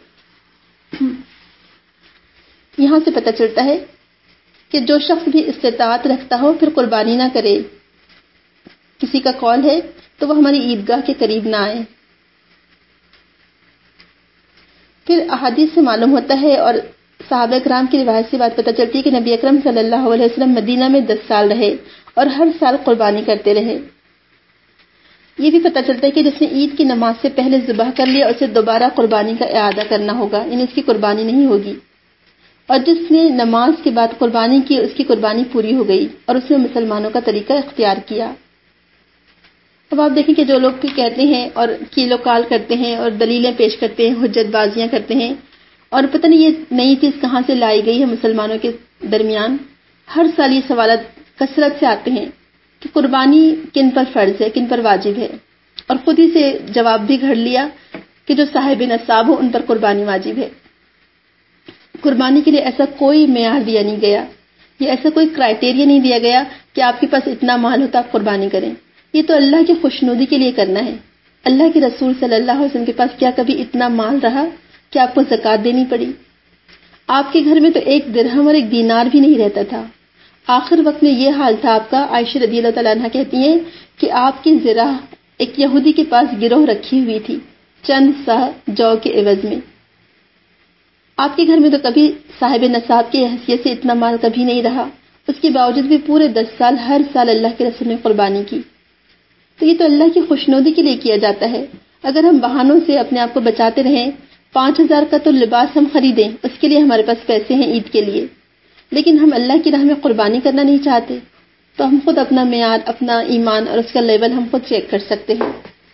یہاں سے پتہ چلتا ہے کہ جو شخص بھی استطاعت رکھتا ہو پھر قربانی نہ کرے۔ کسی کا قول ہے تو وہ ہماری عیدگاہ کے قریب نہ آئے۔ پھر احادیث سے معلوم ہوتا ہے اور صحابہ کرام کی روایت سے بات پتہ چلتی ہے کہ نبی اکرم صلی اللہ علیہ وسلم مدینہ میں دس سال رہے اور ہر سال قربانی کرتے رہے۔ یہ بھی پتہ چلتا ہے کہ جس نے عید کی نماز سے پہلے ذبح کر لیا اسے دوبارہ قربانی کا اعادہ کرنا ہوگا، یعنی اس کی قربانی نہیں ہوگی، اور جس نے نماز کے بعد قربانی کی اس کی قربانی پوری ہو گئی اور اس نے مسلمانوں کا طریقہ اختیار کیا۔ اب آپ دیکھیں کہ جو لوگ کہتے ہیں اور کیلو کال کرتے ہیں اور دلیلیں پیش کرتے ہیں، حجت بازیاں کرتے ہیں، اور پتہ نہیں یہ نئی چیز کہاں سے لائی گئی ہے مسلمانوں کے درمیان، ہر سال یہ سوالات کثرت سے آتے ہیں کہ قربانی کن پر فرض ہے، کن پر واجب ہے، اور خود ہی سے جواب بھی گھڑ لیا کہ جو صاحب نصاب ہو ان پر قربانی واجب ہے۔ قربانی کے لیے ایسا کوئی معیار دیا نہیں گیا، یہ ایسا کوئی کرائٹیریا نہیں دیا گیا کہ آپ کے پاس اتنا مال ہو تو آپ قربانی کریں۔ یہ تو اللہ کی خوشنودی کے لیے کرنا ہے۔ اللہ کے رسول صلی اللہ علیہ وسلم کے پاس کیا کبھی اتنا مال رہا کہ آپ کو زکوٰۃ دینی پڑی؟ آپ کے گھر میں تو ایک درہم اور ایک دینار بھی نہیں رہتا تھا۔ آخر وقت میں یہ حال تھا آپ کا۔ عائشہ رضی اللہ تعالیٰ عنہ کہتی ہیں کہ آپ کی زرہ ایک یہودی کے پاس گروہ رکھی ہوئی تھی چند سا جو کے عوض میں۔ آپ کے گھر میں تو کبھی صاحب نصاب کی حیثیت سے اتنا مال کبھی نہیں رہا، اس کے باوجود بھی پورے دس سال ہر سال اللہ کے رسول نے قربانی کی۔ تو یہ تو اللہ کی خوشنودی کے لیے کیا جاتا ہے۔ اگر ہم بہانوں سے اپنے آپ کو بچاتے رہیں، پانچ ہزار کا تو لباس ہم خریدیں، اس کے لیے ہمارے پاس پیسے ہیں عید کے لیے، لیکن ہم اللہ کی راہ میں قربانی کرنا نہیں چاہتے، تو ہم خود اپنا معیار، اپنا ایمان اور اس کا لیول ہم خود چیک کر سکتے ہیں۔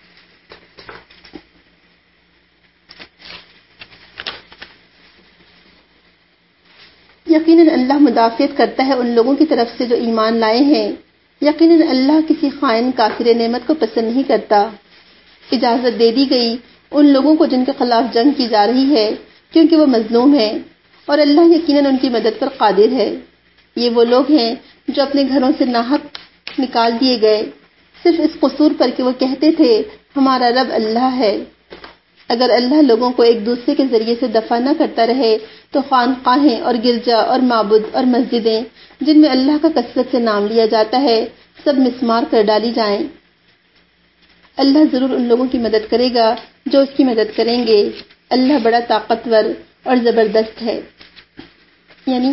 یقیناً اللہ مدافعت کرتا ہے ان لوگوں کی طرف سے جو ایمان لائے ہیں۔ یقیناً اللہ کسی خائن کافر نعمت کو پسند نہیں کرتا۔ اجازت دے دی گئی ان لوگوں کو جن کے خلاف جنگ کی جا رہی ہے کیونکہ وہ مظلوم ہیں، اور اللہ یقیناً ان کی مدد پر قادر ہے۔ یہ وہ لوگ ہیں جو اپنے گھروں سے ناحق نکال دیے گئے صرف اس قصور پر کہ وہ کہتے تھے ہمارا رب اللہ ہے۔ اگر اللہ لوگوں کو ایک دوسرے کے ذریعے سے دفع نہ کرتا رہے تو خانقاہیں اور گرجا اور معبد اور مسجدیں جن میں اللہ کا کثرت سے نام لیا جاتا ہے سب مسمار کر ڈالی جائیں۔ اللہ ضرور ان لوگوں کی مدد کرے گا جو اس کی مدد کریں گے۔ اللہ بڑا طاقتور اور زبردست ہے۔ یعنی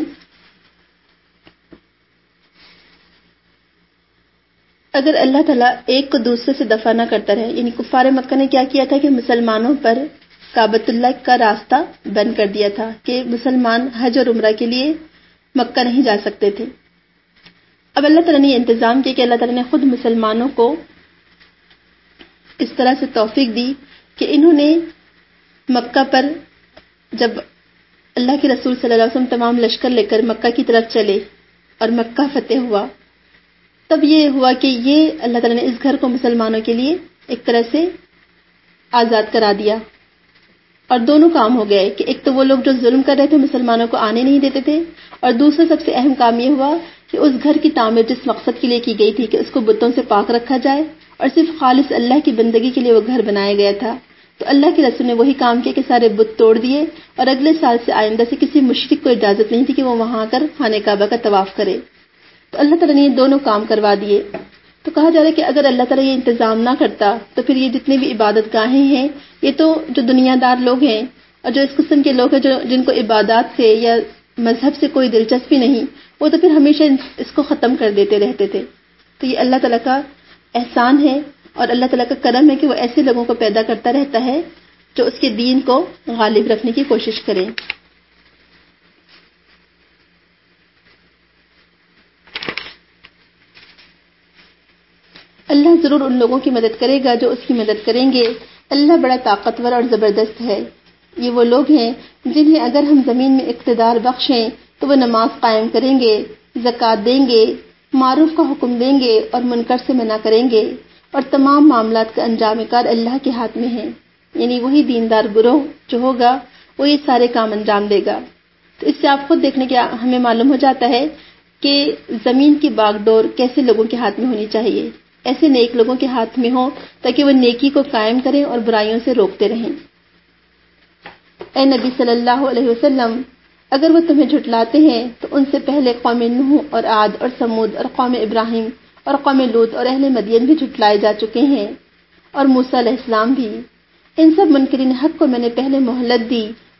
اگر اللہ تعالیٰ ایک کو دوسرے سے دفع نہ کرتا رہے، یعنی کفار مکہ نے کیا کیا تھا کہ مسلمانوں پر کعبۃ اللہ کا راستہ بند کر دیا تھا کہ مسلمان حج اور عمرہ کے لیے مکہ نہیں جا سکتے تھے۔ اب اللہ تعالیٰ نے یہ انتظام کیا کہ اللہ تعالیٰ نے خود مسلمانوں کو اس طرح سے توفیق دی کہ انہوں نے مکہ پر، جب اللہ کے رسول صلی اللہ علیہ وسلم تمام لشکر لے کر مکہ کی طرف چلے اور مکہ فتح ہوا، تب یہ ہوا کہ یہ اللہ تعالیٰ نے اس گھر کو مسلمانوں کے لیے ایک طرح سے آزاد کرا دیا، اور دونوں کام ہو گئے کہ ایک تو وہ لوگ جو ظلم کر رہے تھے مسلمانوں کو آنے نہیں دیتے تھے، اور دوسرا سب سے اہم کام یہ ہوا کہ اس گھر کی تعمیر جس مقصد کے لیے کی گئی تھی کہ اس کو بتوں سے پاک رکھا جائے اور صرف خالص اللہ کی بندگی کے لیے وہ گھر بنایا گیا تھا، تو اللہ کے رسول نے وہی کام کیا کہ سارے بت توڑ دیے، اور اگلے سال سے آئندہ سے کسی مشرک کو اجازت نہیں تھی کہ وہ وہاں آ کر خانہ کعبہ کا طواف کرے۔ تو اللہ تعالیٰ نے یہ دونوں کام کروا دیے۔ تو کہا جا رہا ہے کہ اگر اللہ تعالیٰ یہ انتظام نہ کرتا تو پھر یہ جتنی بھی عبادت گاہیں ہیں، یہ تو جو دنیا دار لوگ ہیں اور جو اس قسم کے لوگ ہیں جو جن کو عبادات سے یا مذہب سے کوئی دلچسپی نہیں، وہ تو پھر ہمیشہ اس کو ختم کر دیتے رہتے تھے۔ تو یہ اللہ تعالیٰ کا احسان ہے اور اللہ تعالیٰ کا کرم ہے کہ وہ ایسے لوگوں کو پیدا کرتا رہتا ہے جو اس کے دین کو غالب رکھنے کی کوشش کریں۔ اللہ ضرور ان لوگوں کی مدد کرے گا جو اس کی مدد کریں گے۔ اللہ بڑا طاقتور اور زبردست ہے۔ یہ وہ لوگ ہیں جنہیں اگر ہم زمین میں اقتدار بخشیں تو وہ نماز قائم کریں گے، زکوٰۃ دیں گے، معروف کا حکم دیں گے اور منکر سے منع کریں گے، اور تمام معاملات کا انجام کار اللہ کے ہاتھ میں ہے۔ یعنی وہی دیندار گروہ جو ہوگا وہ یہ سارے کام انجام دے گا۔ تو اس سے آپ خود دیکھنے کے ہمیں معلوم ہو جاتا ہے کہ زمین کی باغ ڈور کیسے لوگوں کے ہاتھ میں ہونی چاہیے، ایسے نیک لوگوں کے ہاتھ میں ہو تاکہ وہ نیکی کو قائم کریں اور برائیوں سے روکتے رہیں۔ اے نبی صلی اللہ علیہ وسلم، اگر وہ تمہیں جھٹلاتے ہیں تو ان سے پہلے قوم نوح اور عاد اور سمود اور قوم ابراہیم اور قوم لوط اور اہل مدین بھی جھٹلائے جا چکے ہیں، اور موسیٰ علیہ السلام بھی۔ ان سب منکرین حق کو میں نے پہلے مہلت دی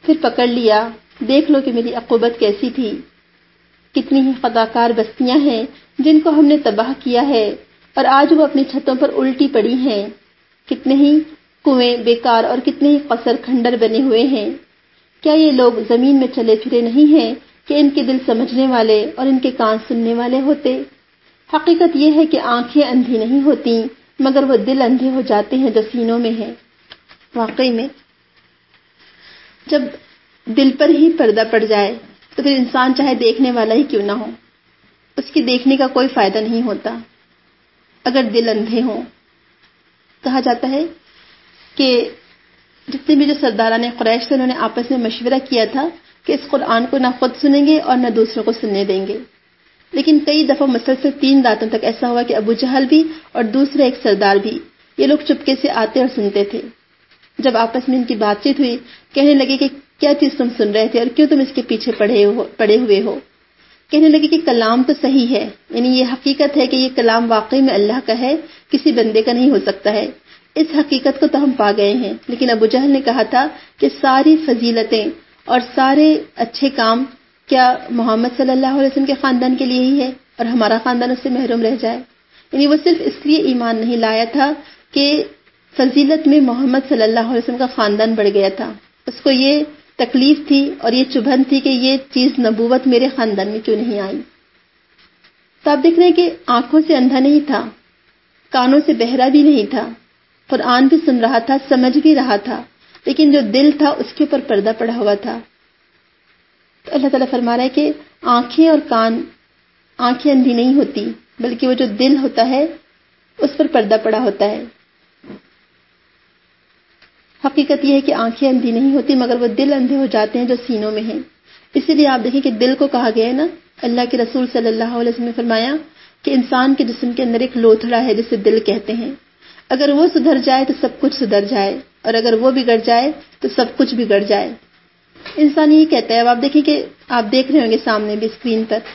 پھر پکڑ لیا، دیکھ لو کہ میری عقوبت کیسی تھی۔ کتنی ہی خطاکار بستیاں ہیں جن کو ہم نے تباہ کیا ہے اور آج وہ اپنی چھتوں پر الٹی پڑی ہیں۔ کتنے ہی کنویں بیکار اور کتنے ہی قصر کھنڈر بنے ہوئے ہیں۔ کیا یہ لوگ زمین میں چلے پھرے نہیں ہیں کہ ان کے دل سمجھنے والے اور ان کے کان سننے والے ہوتے؟ حقیقت یہ ہے کہ آنکھیں اندھی نہیں ہوتی مگر وہ دل اندھے ہو جاتے ہیں جو سینوں میں ہے۔ واقعی میں جب دل پر ہی پردہ پڑ جائے تو پھر انسان چاہے دیکھنے والا ہی کیوں نہ ہو، اس کے دیکھنے کا کوئی فائدہ نہیں ہوتا اگر دل اندھے ہوں۔ کہا جاتا ہے کہ جتنے بھی جو سرداران قریش تھے انہوں نے آپس میں مشورہ کیا تھا کہ اس قرآن کو نہ خود سنیں گے اور نہ دوسروں کو سننے دیں گے، لیکن کئی دفعہ مسلسل تین راتوں تک ایسا ہوا کہ ابو جہل بھی اور دوسرے ایک سردار بھی یہ لوگ چپکے سے آتے اور سنتے تھے۔ جب آپس میں ان کی بات چیت ہوئی، کہنے لگے کہ کیا چیز تم سن رہے تھے اور کیوں تم اس کے پیچھے پڑے ہو پڑے ہوئے ہو؟ کہنے لگے کہ کلام تو صحیح ہے، یعنی یہ حقیقت ہے کہ یہ کلام واقعی میں اللہ کا ہے، کسی بندے کا نہیں ہو سکتا ہے، اس حقیقت کو تو ہم پا گئے ہیں۔ لیکن ابو جہل نے کہا تھا کہ ساری فضیلتیں اور سارے اچھے کام کیا محمد صلی اللہ علیہ وسلم کے خاندان کے لیے ہی ہے اور ہمارا خاندان اس سے محروم رہ جائے؟ یعنی وہ صرف اس لیے ایمان نہیں لایا تھا کہ فضیلت میں محمد صلی اللہ علیہ وسلم کا خاندان بڑھ گیا تھا، اس کو یہ تکلیف تھی اور یہ چبھن تھی کہ یہ چیز نبوت میرے خاندان میں کیوں نہیں آئی۔ تو آپ دیکھ رہے ہیں کہ آنکھوں سے اندھا نہیں تھا، کانوں سے بہرا بھی نہیں تھا، قرآن بھی سن رہا تھا، سمجھ بھی رہا تھا، لیکن جو دل تھا اس کے اوپر پردہ پڑا ہوا تھا۔ تو اللہ تعالیٰ فرما رہا ہے کہ آنکھیں اور کان، آنکھیں اندھی نہیں ہوتی بلکہ وہ جو دل ہوتا ہے اس پر پردہ پڑا ہوتا ہے۔ حقیقت یہ ہے کہ آنکھیں اندھی نہیں ہوتی مگر وہ دل اندھے ہو جاتے ہیں جو سینوں میں ہیں۔ اسی لیے آپ دیکھیں کہ دل کو کہا گیا ہے نا، اللہ کے رسول صلی اللہ علیہ وسلم نے فرمایا کہ انسان کے جسم کے اندر ایک لوتھڑا ہے جسے دل کہتے ہیں، اگر وہ سدھر جائے تو سب کچھ سدھر جائے اور اگر وہ بگڑ جائے تو سب کچھ بگڑ جائے۔ انسان یہ کہتا ہے، اب آپ دیکھیں کہ آپ دیکھ رہے ہوں گے سامنے بھی اسکرین پر،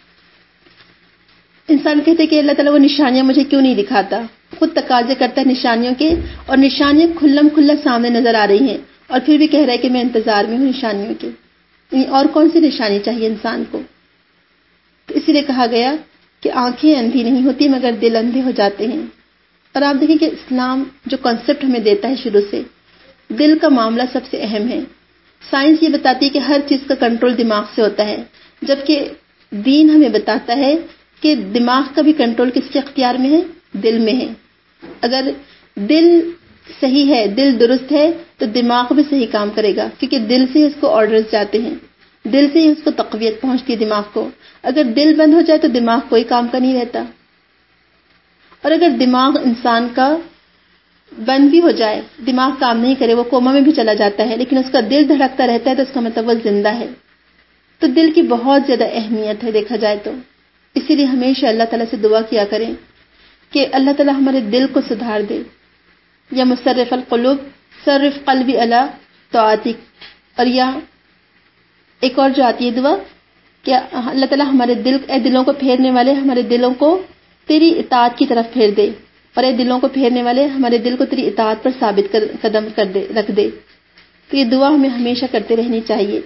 انسان کہتے ہیں کہ اللہ تعالیٰ وہ نشانیاں مجھے کیوں نہیں دکھاتا، خود تقاضے کرتا ہے نشانیوں کے، اور نشانیاں کھلم کھلا سامنے نظر آ رہی ہیں اور پھر بھی کہہ رہا ہے کہ میں انتظار میں ہوں نشانیوں کے۔ اور کون سی نشانی چاہیے انسان کو؟ تو اسی لیے کہا گیا کہ آنکھیں اندھی نہیں ہوتی مگر دل اندھے ہو جاتے ہیں۔ اور آپ دیکھیں کہ اسلام جو کانسیپٹ ہمیں دیتا ہے شروع سے، دل کا معاملہ سب سے اہم ہے۔ سائنس یہ بتاتی ہے کہ ہر چیز کا کنٹرول دماغ سے ہوتا ہے، جبکہ دین ہمیں بتاتا ہے کہ دماغ کا بھی کنٹرول کس کے اختیار میں ہے؟ دل میں ہے۔ اگر دل صحیح ہے، دل درست ہے تو دماغ بھی صحیح کام کرے گا، کیونکہ دل سے ہی اس کو آرڈرز جاتے ہیں، دل سے ہی اس کو تقویت پہنچتی ہے دماغ کو۔ اگر دل بند ہو جائے تو دماغ کوئی کام کا نہیں رہتا، اور اگر دماغ انسان کا بند بھی ہو جائے، دماغ کام نہیں کرے، وہ کوما میں بھی چلا جاتا ہے، لیکن اس کا دل دھڑکتا رہتا ہے تو اس کا مطلب وہ زندہ ہے۔ تو دل کی بہت زیادہ اہمیت ہے دیکھا جائے تو، اسی لیے ہمیشہ اللہ تعالیٰ سے دعا کیا کریں کہ اللہ تعالیٰ ہمارے دل کو سدھار دے، یا مصرف القلوب صرف قلبی علی طاعتک، اور یا ایک اور جو آتی ہے دعا کہ اللہ تعالیٰ ہمارے دل اے دلوں کو پھیرنے والے ہمارے دلوں کو تیری اطاعت کی طرف پھیر دے، اور اے دلوں کو پھیرنے والے ہمارے دل کو تیری اطاعت پر ثابت کر قدم کر دے رکھ دے۔ تو یہ دعا ہمیں ہمیشہ کرتے رہنی چاہیے۔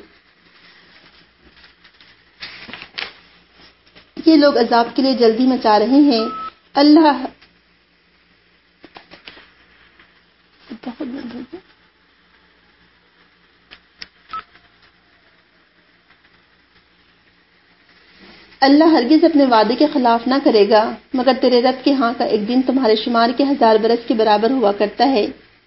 یہ لوگ عذاب کے لیے جلدی مچا رہے ہیں، اللہ بہت بند ہو گیا۔ اللہ ہرگز اپنے وعدے کے خلاف نہ کرے گا، مگر تیرے رب کے ہاں کا ایک دن تمہارے شمار کے ہزار برس کے برابر ہوا کرتا ہے۔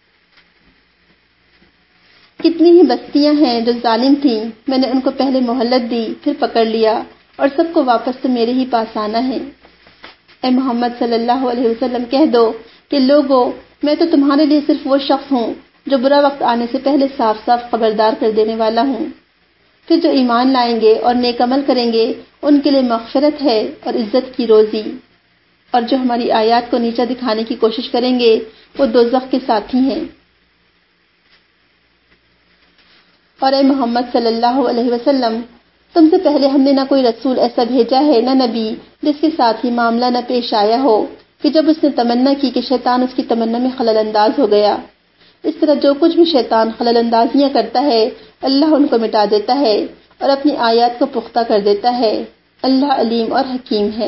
کتنی ہی بستیاں ہیں جو ظالم تھیں، میں نے ان کو پہلے مہلت دی پھر پکڑ لیا، اور سب کو واپس تو میرے ہی پاس آنا ہے۔ اے محمد صلی اللہ علیہ وسلم کہہ دو کہ لوگو، میں تو تمہارے لیے صرف وہ شخص ہوں جو برا وقت آنے سے پہلے صاف صاف خبردار کر دینے والا ہوں۔ پھر جو ایمان لائیں گے اور نیک عمل کریں گے ان کے لیے مغفرت ہے اور عزت کی روزی، اور جو ہماری آیات کو نیچا دکھانے کی کوشش کریں گے وہ دوزخ کے ساتھی ہیں۔ اور اے محمد صلی اللہ علیہ وسلم، تم سے پہلے ہم نے نہ کوئی رسول ایسا بھیجا ہے نہ نبی جس کے ساتھ ہی معاملہ نہ پیش آیا ہو کہ جب اس نے تمنا کی کہ شیطان اس کی تمنا میں خلل انداز ہو گیا۔ اس طرح جو کچھ بھی شیطان خلل اندازیاں کرتا ہے اللہ ان کو مٹا دیتا ہے اور اپنی آیات کو پختہ کر دیتا ہے۔ اللہ علیم اور حکیم ہے۔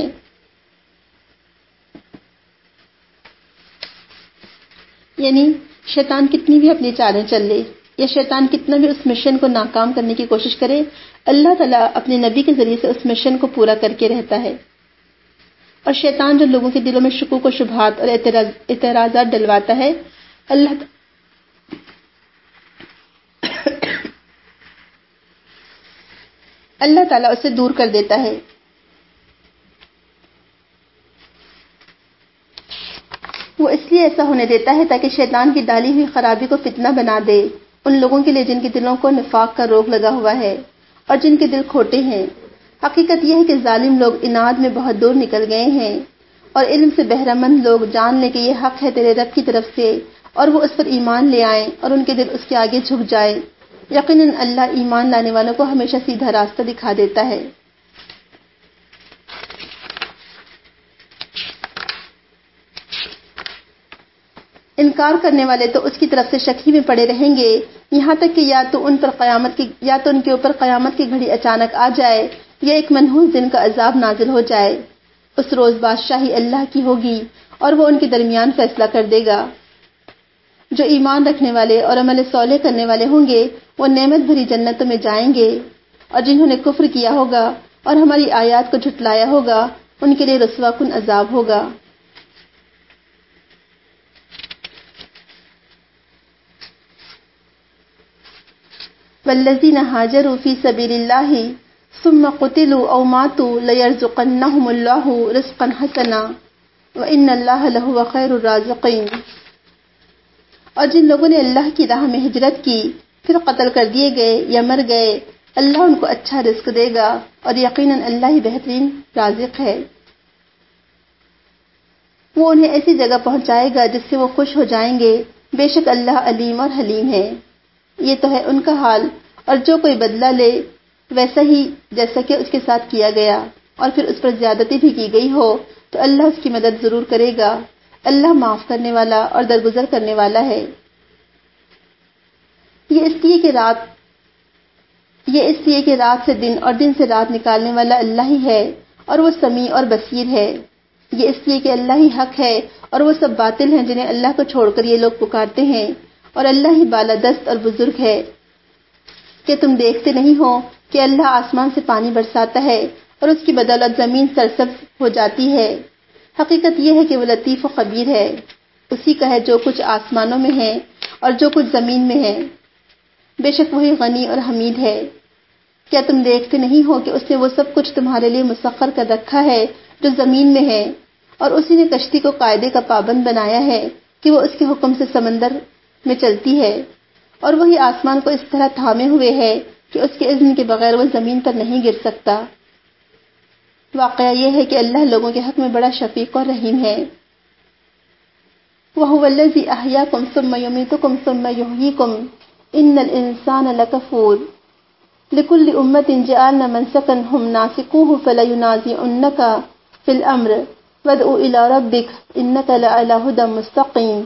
یعنی شیطان کتنی بھی اپنی چالیں چل لے یا شیطان کتنا بھی اس مشن کو ناکام کرنے کی کوشش کرے، اللہ تعالیٰ اپنے نبی کے ذریعے سے اس مشن کو پورا کر کے رہتا ہے۔ اور شیطان جو لوگوں کے دلوں میں شکوک و شبہات اور اعتراض اعتراضات ڈلواتا ہے، اللہ اللہ تعالیٰ اسے دور کر دیتا ہے۔ وہ اس لیے ایسا ہونے دیتا ہے تاکہ شیطان کی ڈالی ہوئی خرابی کو فتنہ بنا دے ان لوگوں کے لیے جن کے دلوں کو نفاق کا روگ لگا ہوا ہے اور جن کے دل کھوٹے ہیں۔ حقیقت یہ ہے کہ ظالم لوگ اناد میں بہت دور نکل گئے ہیں، اور علم سے بہرہ مند لوگ جان لیں کہ یہ حق ہے تیرے رب کی طرف سے، اور وہ اس پر ایمان لے آئیں اور ان کے دل اس کے آگے جھک جائے۔ یقیناً اللہ ایمان لانے والوں کو ہمیشہ سیدھا راستہ دکھا دیتا ہے۔ انکار کرنے والے تو اس کی طرف سے شک ہی میں پڑے رہیں گے، یہاں تک کہ یا تو ان پر قیامت کی یا تو ان کے اوپر قیامت کی گھڑی اچانک آ جائے یا ایک منحوس دن کا عذاب نازل ہو جائے۔ اس روز بادشاہی اللہ کی ہوگی اور وہ ان کے درمیان فیصلہ کر دے گا۔ جو ایمان رکھنے والے اور عمل صالح کرنے والے ہوں گے وہ نعمت بھری جنتوں میں جائیں گے، اور جنہوں نے کفر کیا ہوگا اور ہماری آیات کو جھٹلایا ہوگا ان کے لیے رسوا کن عذاب ہوگا۔ والذین ہاجروا فی سبیل اللہ ثم قتلوا او ماتوا لیرزقنہم اللہ رزقا حسنا وان اللہ لہو خیر الرازقین۔ اور جن لوگوں نے اللہ کی راہ میں ہجرت کی پھر قتل کر دیے گئے یا مر گئے، اللہ ان کو اچھا رزق دے گا اور یقیناً اللہ ہی بہترین رازق ہے۔ وہ انہیں ایسی جگہ پہنچائے گا جس سے وہ خوش ہو جائیں گے، بے شک اللہ علیم اور حلیم ہے۔ یہ تو ہے ان کا حال، اور جو کوئی بدلہ لے ویسا ہی جیسا کہ اس کے ساتھ کیا گیا اور پھر اس پر زیادتی بھی کی گئی ہو تو اللہ اس کی مدد ضرور کرے گا۔ اللہ معاف کرنے والا اور درگزر کرنے والا ہے۔ یہ اس لیے کہ رات یہ اس لیے کہ رات سے دن اور دن سے رات نکالنے والا اللہ ہی ہے، اور وہ سمیع اور بصیر ہے۔ یہ اس لیے کہ اللہ ہی حق ہے اور وہ سب باطل ہیں جنہیں اللہ کو چھوڑ کر یہ لوگ پکارتے ہیں، اور اللہ ہی بالادست اور بزرگ ہے۔ کہ تم دیکھتے نہیں ہو کہ اللہ آسمان سے پانی برساتا ہے اور اس کی بدولت زمین سرسبز ہو جاتی ہے۔ حقیقت یہ ہے کہ وہ لطیف و خبیر ہے۔ اسی کا ہے جو کچھ آسمانوں میں ہے اور جو کچھ زمین میں ہے، بے شک وہی غنی اور حمید ہے۔ کیا تم دیکھتے نہیں ہو کہ اس نے وہ سب کچھ تمہارے لیے مسخر کر رکھا ہے جو زمین میں ہے، اور اسی نے کشتی کو قاعدے کا پابند بنایا ہے کہ وہ اس کے حکم سے سمندر میں چلتی ہے، اور وہی آسمان کو اس طرح تھامے ہوئے ہے کہ اس کے اذن کے بغیر وہ زمین پر نہیں گر سکتا۔ واقعہ یہ ہے کہ اللہ لوگوں کے حق میں بڑا شفیق اور رحیم ہے۔ وَهُوَ الَّذِي أَحْيَاكُمْ ثُمَّ يُمِيتُكُمْ ثُمَّ يُحْيِيكُمْ إِنَّ الْإِنسَانَ لَكَفُورٌ لِكُلِّ أُمَّةٍ جَعَلْنَا مَنْسَكًا هُمْ نَاسِكُوهُ فَلَيُنَازِعُنَّكَ فِي الْأَمْرِ وَادْعُ إِلَى رَبِّكَ إِنَّكَ لَعَلَى هُدًى مُسْتَقِيمٍ۔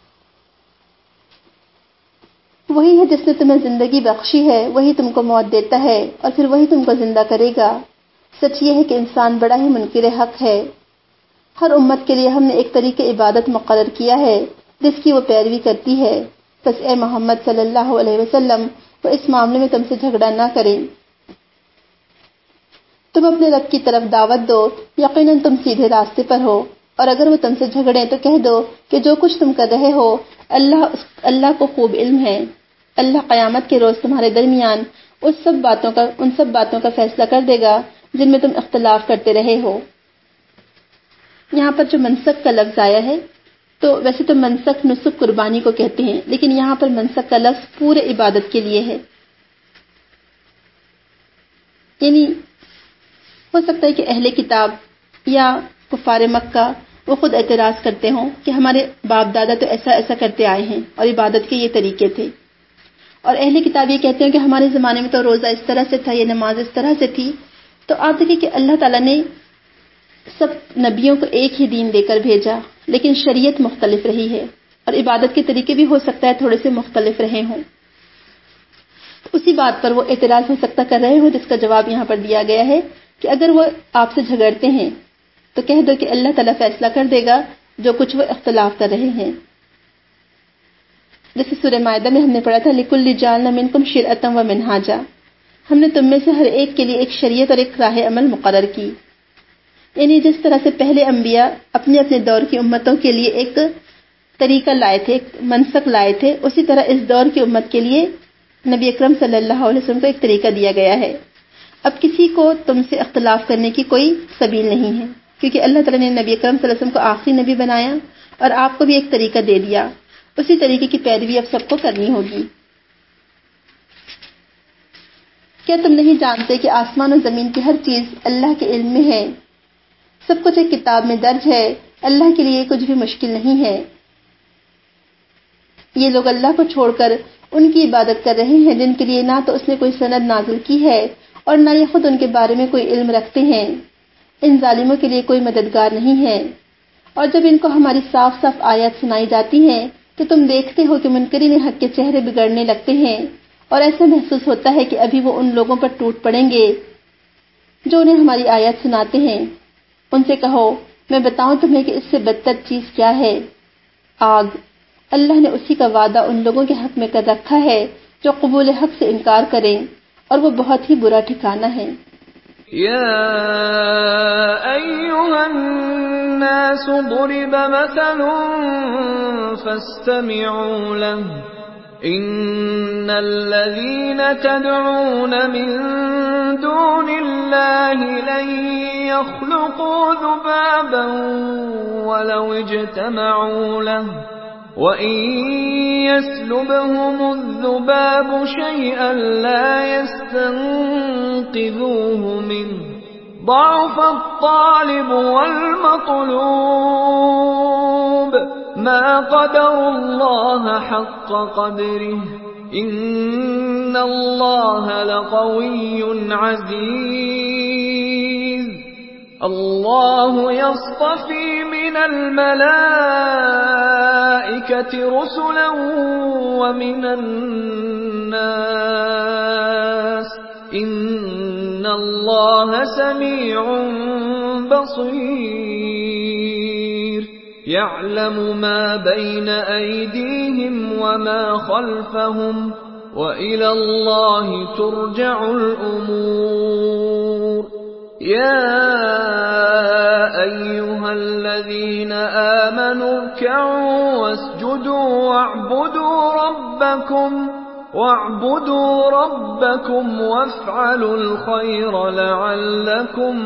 وہی ہے جس نے تمہیں زندگی بخشی ہے، وہی تم کو موت دیتا ہے اور پھر وہی تم کو زندہ کرے گا۔ سچ یہ ہے کہ انسان بڑا ہی منکر حق ہے۔ ہر امت کے لیے ہم نے ایک طریق عبادت مقرر کیا ہے جس کی وہ پیروی کرتی ہے، بس اے محمد صلی اللہ علیہ وسلم وہ اس معاملے میں تم سے جھگڑا نہ کریں۔ تم اپنے رب کی طرف دعوت دو، یقیناً تم سیدھے راستے پر ہو، اور اگر وہ تم سے جھگڑیں تو کہہ دو کہ جو کچھ تم کر رہے ہو اللہ اللہ کو خوب علم ہے۔ اللہ قیامت کے روز تمہارے درمیان اس سب باتوں کا ان سب باتوں کا فیصلہ کر دے گا جن میں تم اختلاف کرتے رہے ہو۔ یہاں پر جو منسک کا لفظ آیا ہے تو ویسے تو منسک نسک قربانی کو کہتے ہیں، لیکن یہاں پر منسک کا لفظ پورے عبادت کے لیے ہے۔ یعنی ہو سکتا ہے کہ اہل کتاب یا کفار مکہ وہ خود اعتراض کرتے ہوں کہ ہمارے باپ دادا تو ایسا ایسا کرتے آئے ہیں اور عبادت کے یہ طریقے تھے، اور اہل کتاب یہ کہتے ہیں کہ ہمارے زمانے میں تو روزہ اس طرح سے تھا، یہ نماز اس طرح سے تھی۔ تو آپ دیکھیں کہ اللہ تعالیٰ نے سب نبیوں کو ایک ہی دین دے کر بھیجا، لیکن شریعت مختلف رہی ہے، اور عبادت کے طریقے بھی ہو سکتا ہے تھوڑے سے مختلف رہے ہوں۔ تو اسی بات پر وہ اعتراض ہو سکتا کر رہے ہو، جس کا جواب یہاں پر دیا گیا ہے کہ اگر وہ آپ سے جھگڑتے ہیں تو کہہ دو کہ اللہ تعالیٰ فیصلہ کر دے گا جو کچھ وہ اختلاف کر رہے ہیں. جیسے سورہ مائدہ میں ہم نے پڑھا تھا لِكُلِّ جَعَلْنَا مِنْكُمْ شِرْعَةً وَمِنْهَاجًا، ہم نے تم میں سے ہر ایک کے لیے ایک شریعت اور ایک راہ عمل مقرر کی. یعنی جس طرح سے پہلے انبیاء اپنے اپنے دور کی امتوں کے لیے ایک طریقہ لائے تھے، ایک منسک لائے تھے، اسی طرح اس دور کی امت کے لیے نبی اکرم صلی اللہ علیہ وسلم کو ایک طریقہ دیا گیا ہے. اب کسی کو تم سے اختلاف کرنے کی کوئی سبیل نہیں ہے، کیونکہ اللہ تعالیٰ نے نبی اکرم صلی اللہ علیہ وسلم کو آخری نبی بنایا اور آپ کو بھی ایک طریقہ دے دیا. اسی طریقے کی پیروی اب سب کو کرنی ہوگی. کیا تم نہیں جانتے کہ آسمان و زمین کی ہر چیز اللہ کے علم میں ہے؟ سب کچھ ایک کتاب میں درج ہے. اللہ کے لیے کچھ بھی مشکل نہیں ہے. یہ لوگ اللہ کو چھوڑ کر ان کی عبادت کر رہے ہیں جن کے لیے نہ تو اس نے کوئی سند نازل کی ہے اور نہ یہ خود ان کے بارے میں کوئی علم رکھتے ہیں. ان ظالموں کے لیے کوئی مددگار نہیں ہے. اور جب ان کو ہماری صاف صاف آیات سنائی جاتی ہیں تو تم دیکھتے ہو کہ منکرین حق کے چہرے بگڑنے لگتے ہیں اور ایسا محسوس ہوتا ہے کہ ابھی وہ ان لوگوں پر ٹوٹ پڑیں گے جو انہیں ہماری آیات سناتے ہیں. ان سے کہو میں بتاؤں تمہیں کہ اس سے بدتر چیز کیا ہے؟ آگ. اللہ نے اسی کا وعدہ ان لوگوں کے حق میں کر رکھا ہے جو قبول حق سے انکار کریں، اور وہ بہت ہی برا ٹھکانہ ہے. يا أيها الناس ضرب مثل فاستمعوا له إن الذين تدعون من دون الله لن يخلقوا ذبابا ولو اجتمعوا له وَإِن يَسْلُبْهُمُ الذُّبَابُ شَيْئًا لَّا يَسْتَنقِذُوهُ مِنْهُ ضَعُفَ الطَّالِبُ وَالْمَطْلُوبُ مَا قَدَرُوا اللَّهَ حَقَّ قَدْرِهِ إِنَّ اللَّهَ لَقَوِيٌّ عَزِيزٌ. الله يصطفي من الملائكة رسلا ومن الناس إن الله سميع بصير. يعلم ما بين أيديهم وما خلفهم وإلى الله ترجع الأمور. يا أيها الذين آمنوا اركعوا واسجدوا واعبدوا ربكم واعبدوا ربكم وافعلوا الخير لعلكم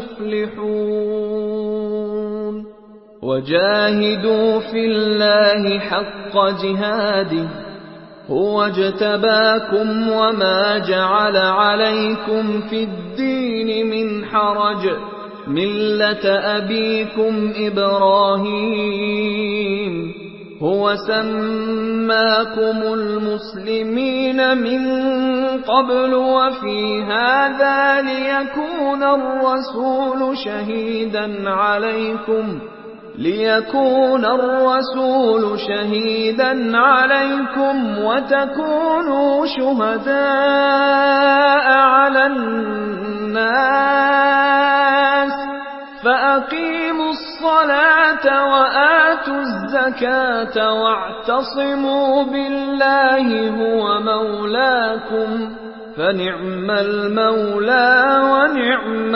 تفلحون. وجاهدوا في الله حق جهاده هو اجتباكم وما جعل عليكم في الدين من حرج ملة أبيكم إبراهيم هو سماكم المسلمين من قبل وفي هذا ليكون الرسول شهيدا عليكم لِيَكُونَ الرَّسُولُ شَهِيدًا عَلَيْكُمْ وَتَكُونُوا شُهَدَاءَ عَلَى النَّاسِ فَأَقِيمُوا الصَّلَاةَ وَآتُوا الزَّكَاةَ وَاعْتَصِمُوا بِاللَّهِ هُوَ مَوْلَاكُمْ فَنِعْمَ الْمَوْلَى وَنِعْمَ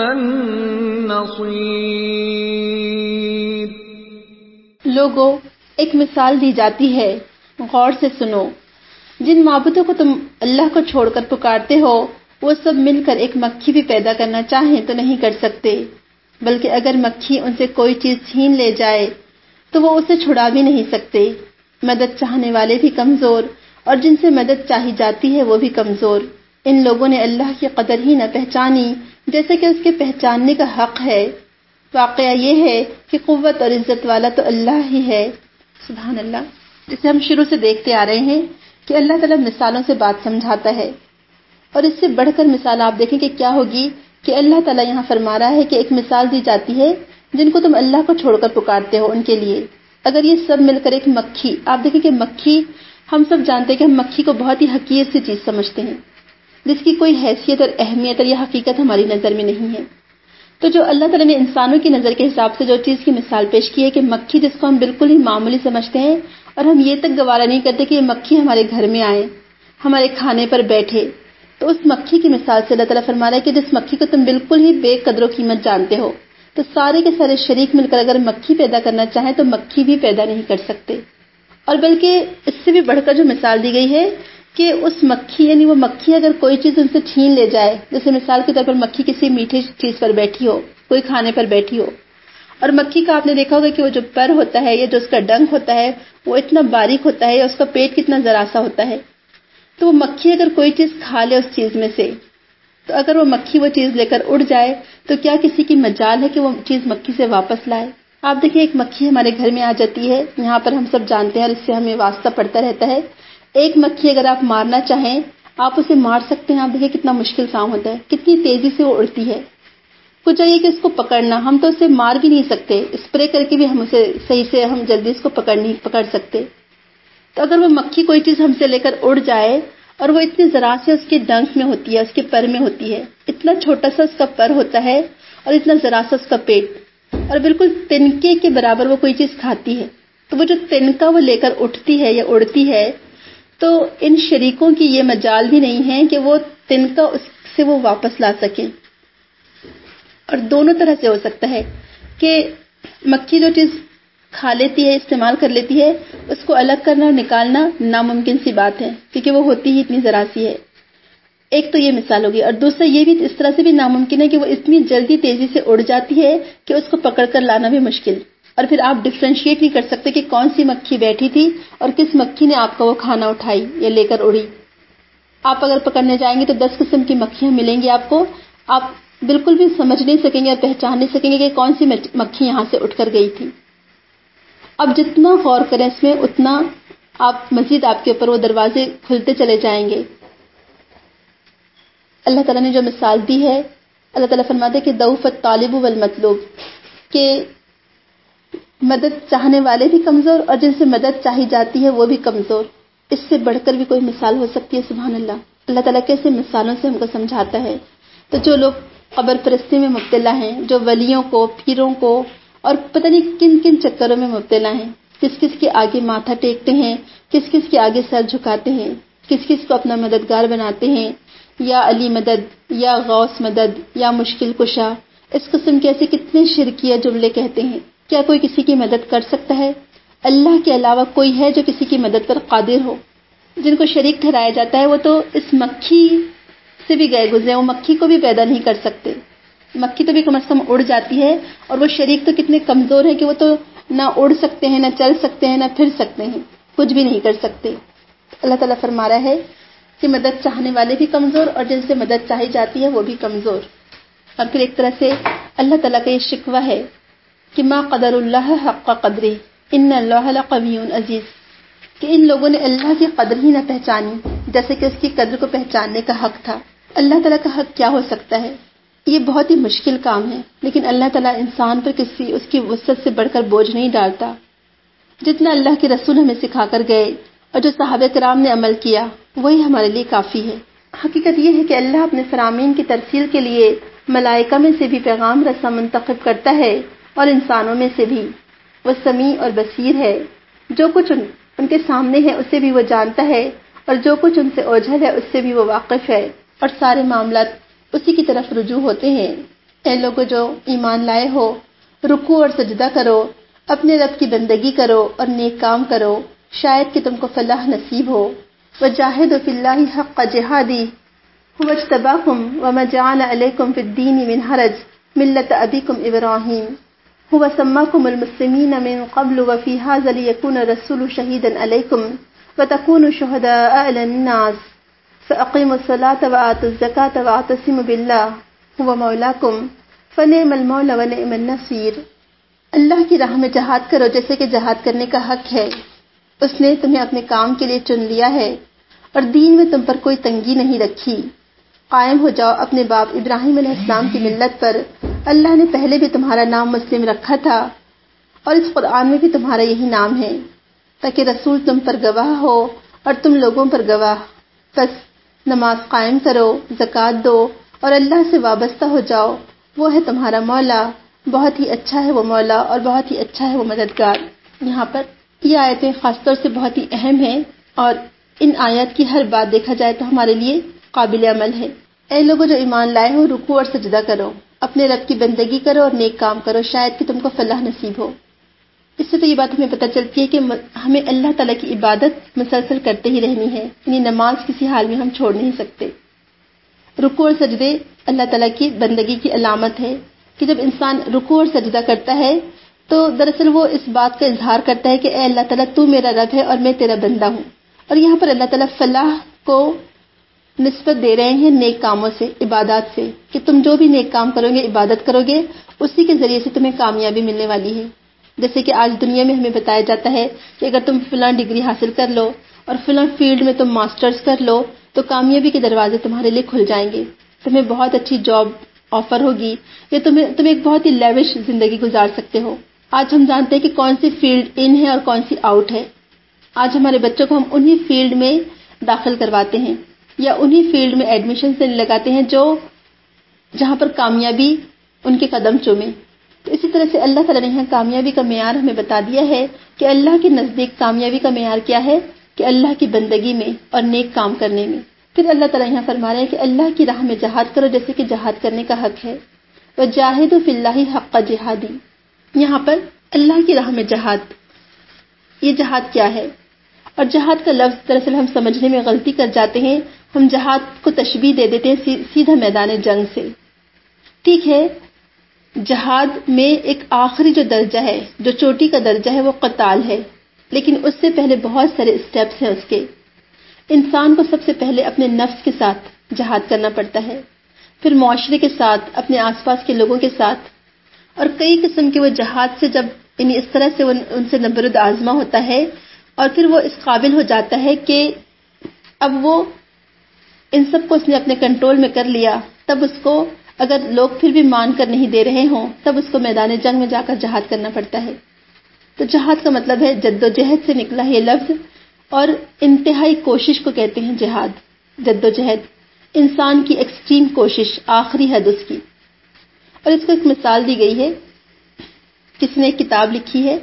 النَّصِيرُ. لوگو ایک مثال دی جاتی ہے، غور سے سنو. جن معبودوں کو تم اللہ کو چھوڑ کر پکارتے ہو وہ سب مل کر ایک مکھی بھی پیدا کرنا چاہیں تو نہیں کر سکتے، بلکہ اگر مکھی ان سے کوئی چیز چھین لے جائے تو وہ اسے چھڑا بھی نہیں سکتے. مدد چاہنے والے بھی کمزور اور جن سے مدد چاہی جاتی ہے وہ بھی کمزور. ان لوگوں نے اللہ کی قدر ہی نہ پہچانی جیسے کہ اس کے پہچاننے کا حق ہے. واقعہ یہ ہے کہ قوت اور عزت والا تو اللہ ہی ہے. سبحان اللہ. جسے ہم شروع سے دیکھتے آ رہے ہیں کہ اللہ تعالیٰ مثالوں سے بات سمجھاتا ہے، اور اس سے بڑھ کر مثال آپ دیکھیں کہ کیا ہوگی کہ اللہ تعالیٰ یہاں فرما رہا ہے کہ ایک مثال دی جاتی ہے جن کو تم اللہ کو چھوڑ کر پکارتے ہو ان کے لیے. اگر یہ سب مل کر ایک مکھی، آپ دیکھیں کہ مکھی، ہم سب جانتے ہیں کہ ہم مکھی کو بہت ہی حقیر سی چیز سمجھتے ہیں، جس کی کوئی حیثیت اور اہمیت اور یہ حقیقت ہماری نظر میں نہیں ہے. تو جو اللہ تعالیٰ نے انسانوں کی نظر کے حساب سے جو چیز کی مثال پیش کی ہے کہ مکھی جس کو ہم بالکل ہی معمولی سمجھتے ہیں اور ہم یہ تک گوارا نہیں کرتے کہ یہ مکھی ہمارے گھر میں آئے, ہمارے کھانے پر بیٹھے, تو اس مکھی کی مثال سے اللہ تعالیٰ فرما رہا ہے کہ جس مکھی کو تم بالکل ہی بے قدر و قیمت جانتے ہو, تو سارے کے سارے شریک مل کر اگر مکھی پیدا کرنا چاہیں تو مکھی بھی پیدا نہیں کر سکتے. اور بلکہ اس سے بھی بڑھ کر جو مثال دی گئی ہے کہ اس مکھی یعنی وہ مکھی اگر کوئی چیز ان سے چھین لے جائے, جیسے مثال کے طور پر مکھی کسی میٹھی چیز پر بیٹھی ہو, کوئی کھانے پر بیٹھی ہو, اور مکھی کا آپ نے دیکھا ہوگا کہ وہ جو پر ہوتا ہے یا جو اس کا ڈنک ہوتا ہے وہ اتنا باریک ہوتا ہے یا اس کا پیٹ کتنا ذرا سا ہوتا ہے, تو وہ مکھی اگر کوئی چیز کھا لے اس چیز میں سے, تو اگر وہ مکھی وہ چیز لے کر اڑ جائے تو کیا کسی کی مجال ہے کہ وہ چیز مکھی سے واپس لائے؟ آپ دیکھیں ایک مکھی ہمارے گھر میں آ جاتی ہے, یہاں پر ہم سب جانتے ہیں اور اس سے ہمیں واسطہ پڑتا رہتا ہے. ایک مکھی اگر آپ مارنا چاہیں آپ اسے مار سکتے ہیں, آپ دیکھیں کتنا مشکل کام ہوتا ہے, کتنی تیزی سے وہ اڑتی ہے. کچھ چاہیے کہ اس کو پکڑنا, ہم تو اسے مار بھی نہیں سکتے, اسپرے کر کے بھی ہم اسے صحیح سے ہم جلدی اس کو پکڑ نہیں پکڑ سکتے. تو اگر وہ مکھی کوئی چیز ہم سے لے کر اڑ جائے اور وہ اتنی ذرا سے اس کے ڈنک میں ہوتی ہے, اس کے پر میں ہوتی ہے, اتنا چھوٹا سا اس کا پر ہوتا ہے اور اتنا ذرا سا اس کا پیٹ, اور بالکل تنکے کے برابر وہ کوئی چیز کھاتی ہے, تو وہ جو تنکا وہ لے کر اٹھتی ہے یا اڑتی ہے, تو ان شریکوں کی یہ مجال بھی نہیں ہے کہ وہ تنکا اس سے وہ واپس لا سکیں. اور دونوں طرح سے ہو سکتا ہے کہ مکھی جو چیز کھا لیتی ہے, استعمال کر لیتی ہے, اس کو الگ کرنا اور نکالنا ناممکن سی بات ہے کیونکہ وہ ہوتی ہی اتنی ذرا سی ہے. ایک تو یہ مثال ہوگی, اور دوسرا یہ بھی اس طرح سے بھی ناممکن ہے کہ وہ اتنی جلدی تیزی سے اڑ جاتی ہے کہ اس کو پکڑ کر لانا بھی مشکل, اور پھر آپ ڈفرینشیٹ نہیں کر سکتے کہ کون سی مکھی بیٹھی تھی اور کس مکھی نے آپ کا وہ کھانا اٹھائی یا لے کر اڑی. آپ اگر پکڑنے جائیں گے تو دس قسم کی مکھیاں ملیں گی آپ کو, آپ بالکل بھی سمجھ نہیں سکیں گے اور پہچان نہیں سکیں گے کہ کون سی مکھی یہاں سے اٹھ کر گئی تھی. اب جتنا غور کریں اس میں اتنا آپ مزید آپ کے اوپر وہ دروازے کھلتے چلے جائیں گے. اللہ تعالیٰ نے جو مثال دی ہے, اللہ تعالیٰ فرماتے ہیں کہ ضعف الطالب والمطلوب, کہ مدد چاہنے والے بھی کمزور اور جن سے مدد چاہی جاتی ہے وہ بھی کمزور. اس سے بڑھ کر بھی کوئی مثال ہو سکتی ہے؟ سبحان اللہ. اللہ تعالیٰ کیسے مثالوں سے ہم کو سمجھاتا ہے. تو جو لوگ قبر پرستی میں مبتلا ہیں, جو ولیوں کو, پیروں کو اور پتہ نہیں کن کن چکروں میں مبتلا ہیں, کس کس کے آگے ماتھا ٹیکتے ہیں, کس کس کے آگے سر جھکاتے ہیں, کس کس کو اپنا مددگار بناتے ہیں, یا علی مدد, یا غوث مدد, یا مشکل کشا, اس قسم کے ایسے کتنے شرکیہ جملے کہتے ہیں. کیا کوئی کسی کی مدد کر سکتا ہے؟ اللہ کے علاوہ کوئی ہے جو کسی کی مدد پر قادر ہو؟ جن کو شریک ٹھہرایا جاتا ہے وہ تو اس مکھی سے بھی گئے گزرے, وہ مکھی کو بھی پیدا نہیں کر سکتے. مکھی تو بھی کم از کم اڑ جاتی ہے, اور وہ شریک تو کتنے کمزور ہیں کہ وہ تو نہ اڑ سکتے ہیں, نہ چل سکتے ہیں, نہ پھر سکتے ہیں, کچھ بھی نہیں کر سکتے. اللہ تعالیٰ فرما رہا ہے کہ مدد چاہنے والے بھی کمزور اور جن سے مدد چاہی جاتی ہے وہ بھی کمزور. اور پھر ایک طرح سے اللہ تعالیٰ کا یہ شکوہ ہے کہ ما قدر اللہ حق قدری ان اللہ لقوی عزیز, کہ ان لوگوں نے اللہ کی قدر ہی نہ پہچانی جیسے کہ اس کی قدر کو پہچاننے کا حق تھا. اللہ تعالیٰ کا حق کیا ہو سکتا ہے؟ یہ بہت ہی مشکل کام ہے, لیکن اللہ تعالیٰ انسان پر کسی اس کی وسعت سے بڑھ کر بوجھ نہیں ڈالتا. جتنا اللہ کے رسول ہمیں سکھا کر گئے اور جو صحابہ کرام نے عمل کیا وہی ہمارے لیے کافی ہے. حقیقت یہ ہے کہ اللہ اپنے فرامین کی ترسیل کے لیے ملائکہ میں سے بھی پیغام رساں منتخب کرتا ہے اور انسانوں میں سے بھی. وہ سمیع اور بصیر ہے, جو کچھ ان, ان کے سامنے ہے اسے بھی وہ جانتا ہے, اور جو کچھ ان سے اوجھل ہے اس سے بھی وہ واقف ہے, اور سارے معاملات اسی کی طرف رجوع ہوتے ہیں. اے لوگو جو ایمان لائے ہو, رکوع اور سجدہ کرو, اپنے رب کی بندگی کرو اور نیک کام کرو, شاید کہ تم کو فلاح نصیب ہو. وجاہدوا فی اللہ حق جہادہ هو اجتباکم وما جعل علیکم فی الدین من حرج ملۃ ابیکم ابراہیم هو سماکم المسلمین من قبل وفی ھذا لیکون الرسول شہیدا علیکم وتکونوا شہداء علی الناس فاقیموا الصلاة وآتوا الزکاة واعتصموا باللہ هو مولاکم فنعم المولا ونعم النصیر. اللہ کی راہ میں جہاد کرو جیسے کہ جہاد کرنے کا حق ہے. اس نے تمہیں اپنے کام کے لیے چن لیا ہے اور دین میں تم پر کوئی تنگی نہیں رکھی. قائم ہو جاؤ اپنے باپ ابراہیم علیہ السلام کی ملت پر. اللہ نے پہلے بھی تمہارا نام مسلم رکھا تھا اور اس قرآن میں بھی تمہارا یہی نام ہے, تاکہ رسول تم پر گواہ ہو اور تم لوگوں پر گواہ. بس نماز قائم کرو، زکوٰۃ دو اور اللہ سے وابستہ ہو جاؤ، وہ ہے تمہارا مولا، بہت ہی اچھا ہے وہ مولا اور بہت ہی اچھا ہے وہ مددگار۔ یہاں پر یہ آیتیں خاص طور سے بہت ہی اہم ہیں اور ان آیات کی ہر بات دیکھا جائے تو ہمارے لیے قابل عمل ہے۔ اے لوگوں جو ایمان لائے ہو، رکوع اور سجدہ کرو، اپنے رب کی بندگی کرو اور نیک کام کرو، شاید کہ تم کو فلاح نصیب ہو۔ اس سے تو یہ بات ہمیں پتہ چلتی ہے کہ ہمیں اللہ تعالیٰ کی عبادت مسلسل کرتے ہی رہنی ہے، یعنی نماز کسی حال میں ہم چھوڑ نہیں سکتے۔ رکوع اور سجدے اللہ تعالیٰ کی بندگی کی علامت ہے کہ جب انسان رکوع اور سجدہ کرتا ہے تو دراصل وہ اس بات کا اظہار کرتا ہے کہ اے اللہ تعالیٰ تو میرا رب ہے اور میں تیرا بندہ ہوں۔ اور یہاں پر اللہ تعالیٰ فلاح کو نسبت دے رہے ہیں نیک کاموں سے، عبادات سے، کہ تم جو بھی نیک کام کرو گے، عبادت کرو گے، اسی کے ذریعے سے تمہیں کامیابی ملنے والی ہے۔ جیسے کہ آج دنیا میں ہمیں بتایا جاتا ہے کہ اگر تم فلاں ڈگری حاصل کر لو اور فلاں فیلڈ میں تم ماسٹرز کر لو تو کامیابی کے دروازے تمہارے لیے کھل جائیں گے، تمہیں بہت اچھی جاب آفر ہوگی یا تمہیں تم ایک بہت ہی لیوش زندگی گزار سکتے ہو۔ آج ہم جانتے ہیں کہ کون سی فیلڈ ان ہے اور کون سی آؤٹ ہے۔ آج ہمارے بچوں کو ہم انہی فیلڈ میں داخل کرواتے ہیں یا انہی فیلڈ میں ایڈمیشن سے لگاتے ہیں جو جہاں پر کامیابی ان کے قدم چومے۔ تو اسی طرح سے اللہ تعالیٰ نے یہاں کامیابی کا معیار ہمیں بتا دیا ہے کہ اللہ کے نزدیک کامیابی کا معیار کیا ہے، کہ اللہ کی بندگی میں اور نیک کام کرنے میں۔ پھر اللہ تعالیٰ یہاں فرما رہے ہیں کہ اللہ کی راہ میں جہاد کرو جیسے کہ جہاد کرنے کا حق ہے۔ وَجَاهِدُوا فِي اللَّهِ حَقَّ جِهَادِهِ، یہاں پر اللہ کی راہ میں جہاد، یہ جہاد کیا ہے؟ اور جہاد کا لفظ دراصل ہم سمجھنے میں غلطی کر جاتے ہیں، ہم جہاد کو تشبیہ دے دیتے ہیں سیدھا میدان جنگ سے۔ ٹھیک ہے، جہاد میں ایک آخری جو درجہ ہے، جو چوٹی کا درجہ ہے، وہ قتال ہے، لیکن اس سے پہلے بہت سارے اسٹیپس ہیں اس کے۔ انسان کو سب سے پہلے اپنے نفس کے ساتھ جہاد کرنا پڑتا ہے، پھر معاشرے کے ساتھ، اپنے آس پاس کے لوگوں کے ساتھ، اور کئی قسم کے وہ جہاد سے جب یعنی اس طرح سے ان سے نبرد آزما ہوتا ہے اور پھر وہ اس قابل ہو جاتا ہے کہ اب وہ ان سب کو اس نے اپنے کنٹرول میں کر لیا، تب اس کو اگر لوگ پھر بھی مان کر نہیں دے رہے ہوں تب اس کو میدان جنگ میں جا کر جہاد کرنا پڑتا ہے۔ تو جہاد کا مطلب ہے جد و جہد سے نکلا یہ لفظ، اور انتہائی کوشش کو کہتے ہیں جہاد، جد و جہد، انسان کی ایکسٹریم کوشش، آخری حد اس کی۔ اور اس کو ایک مثال دی گئی ہے، کسی نے ایک کتاب لکھی ہے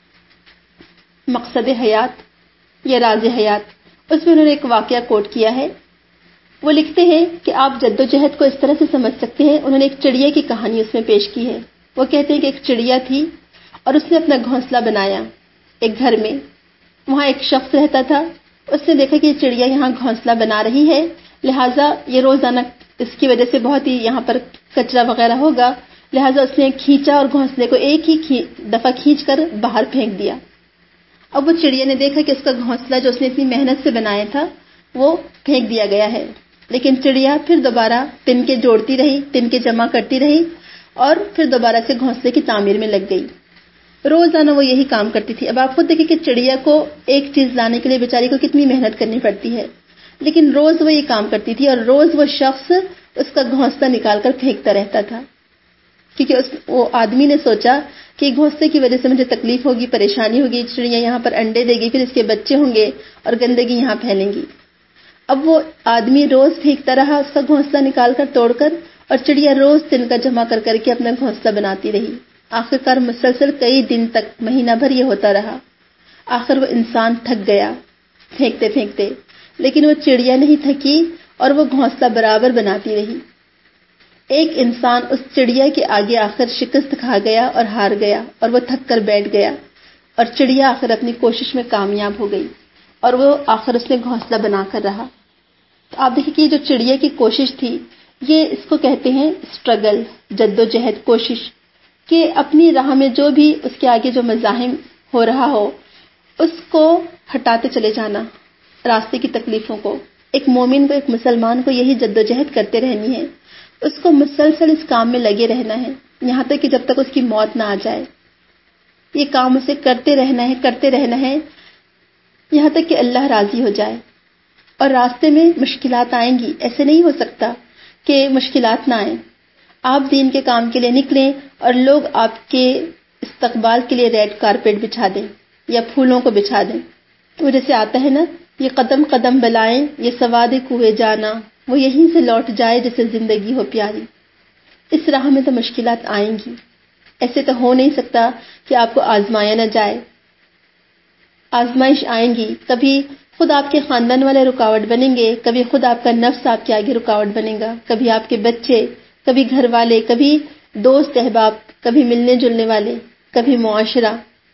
مقصد حیات یا راز حیات، اس میں انہوں نے ایک واقعہ کوٹ کیا ہے۔ وہ لکھتے ہیں کہ آپ جد و جہد کو اس طرح سے سمجھ سکتے ہیں، انہوں نے ایک چڑیا کی کہانی اس میں پیش کی ہے۔ وہ کہتے ہیں کہ ایک چڑیا تھی اور اس نے اپنا گھونسلہ بنایا ایک گھر میں، وہاں ایک شخص رہتا تھا، اس نے دیکھا کہ یہ چڑیا یہاں گھونسلہ بنا رہی ہے، لہٰذا یہ روزانہ اس کی وجہ سے بہت ہی یہاں پر کچرا وغیرہ ہوگا، لہٰذا اس نے کھینچا اور گھونسلے کو ایک ہی دفعہ کھینچ کر باہر پھینک دیا۔ اب وہ چڑیا نے دیکھا کہ اس کا گھونسلہ جو اس نے اتنی محنت سے بنایا تھا وہ پھینک دیا گیا ہے، لیکن چڑیا پھر دوبارہ تنکے جوڑتی رہی، تنکے جمع کرتی رہی اور پھر دوبارہ سے گھونسلے کی تعمیر میں لگ گئی۔ روزانہ وہ یہی کام کرتی تھی۔ اب آپ خود دیکھیں کہ چڑیا کو ایک چیز لانے کے لیے بیچاری کو کتنی محنت کرنی پڑتی ہے، لیکن روز وہ یہ کام کرتی تھی اور روز وہ شخص اس کا گھونسلہ نکال کر پھینکتا رہتا تھا، کیونکہ اس وہ آدمی نے سوچا کہ گھونسلے کی وجہ سے مجھے تکلیف ہوگی، پریشانی ہوگی، چڑیا یہاں پر انڈے دے گی، پھر اس کے بچے ہوں گے اور گندگی یہاں پھیلیں گی۔ اب وہ آدمی روز پھینکتا رہا اس کا گھونسلہ نکال کر توڑ کر، اور چڑیا روز تنکا جمع کر کر کے اپنا گھونسلہ بناتی رہی۔ آخرکار مسلسل کئی دن تک، مہینہ بھر یہ ہوتا رہا۔ آخر وہ انسان تھک گیا پھینکتے پھینکتے، لیکن وہ چڑیا نہیں تھکی اور وہ گھونسلہ برابر بناتی رہی۔ ایک انسان اس چڑیا کے آگے آخر شکست کھا گیا اور ہار گیا اور وہ تھک کر بیٹھ گیا، اور چڑیا آخر اپنی کوشش میں کامیاب ہو گئی اور وہ آخر اس نے گھونسلہ بنا کر رہا۔ تو آپ دیکھیں کہ یہ جو چڑیا کی کوشش تھی، یہ اس کو کہتے ہیں اسٹرگل، جد و جہد، کوشش، کہ اپنی راہ میں جو بھی اس کے آگے جو مزاحم ہو رہا ہو اس کو ہٹاتے چلے جانا، راستے کی تکلیفوں کو۔ ایک مومن کو، ایک مسلمان کو یہی جد و جہد کرتے رہنی ہے، اس کو مسلسل اس کام میں لگے رہنا ہے یہاں تک کہ جب تک اس کی موت نہ آ جائے۔ یہ کام اسے کرتے رہنا ہے، کرتے رہنا ہے یہاں تک کہ اللہ راضی ہو جائے۔ اور راستے میں مشکلات آئیں گی، ایسے نہیں ہو سکتا کہ مشکلات نہ آئیں۔ آپ دین کے کام کے لیے نکلیں اور لوگ آپ کے استقبال کے لیے ریڈ کارپیٹ بچھا دیں یا پھولوں کو بچھا دیں، تو جیسے آتا ہے نا یہ قدم قدم بلائیں، یہ سواد کوئے جانا، وہ یہیں سے لوٹ جائے جسے زندگی ہو پیاری۔ اس راہ میں تو مشکلات آئیں گی، ایسے تو ہو نہیں سکتا کہ آپ کو آزمایا نہ جائے۔ آزمائش آئیں گی، کبھی خود آپ کے خاندان والے رکاوٹ بنیں گے، کبھی خود آپ کا نفس آپ کے آگے رکاوٹ بنے گا، کبھی آپ کے بچے، کبھی گھر والے، کبھی دوست احباب، کبھی ملنے جلنے والے، کبھی معاشرہ،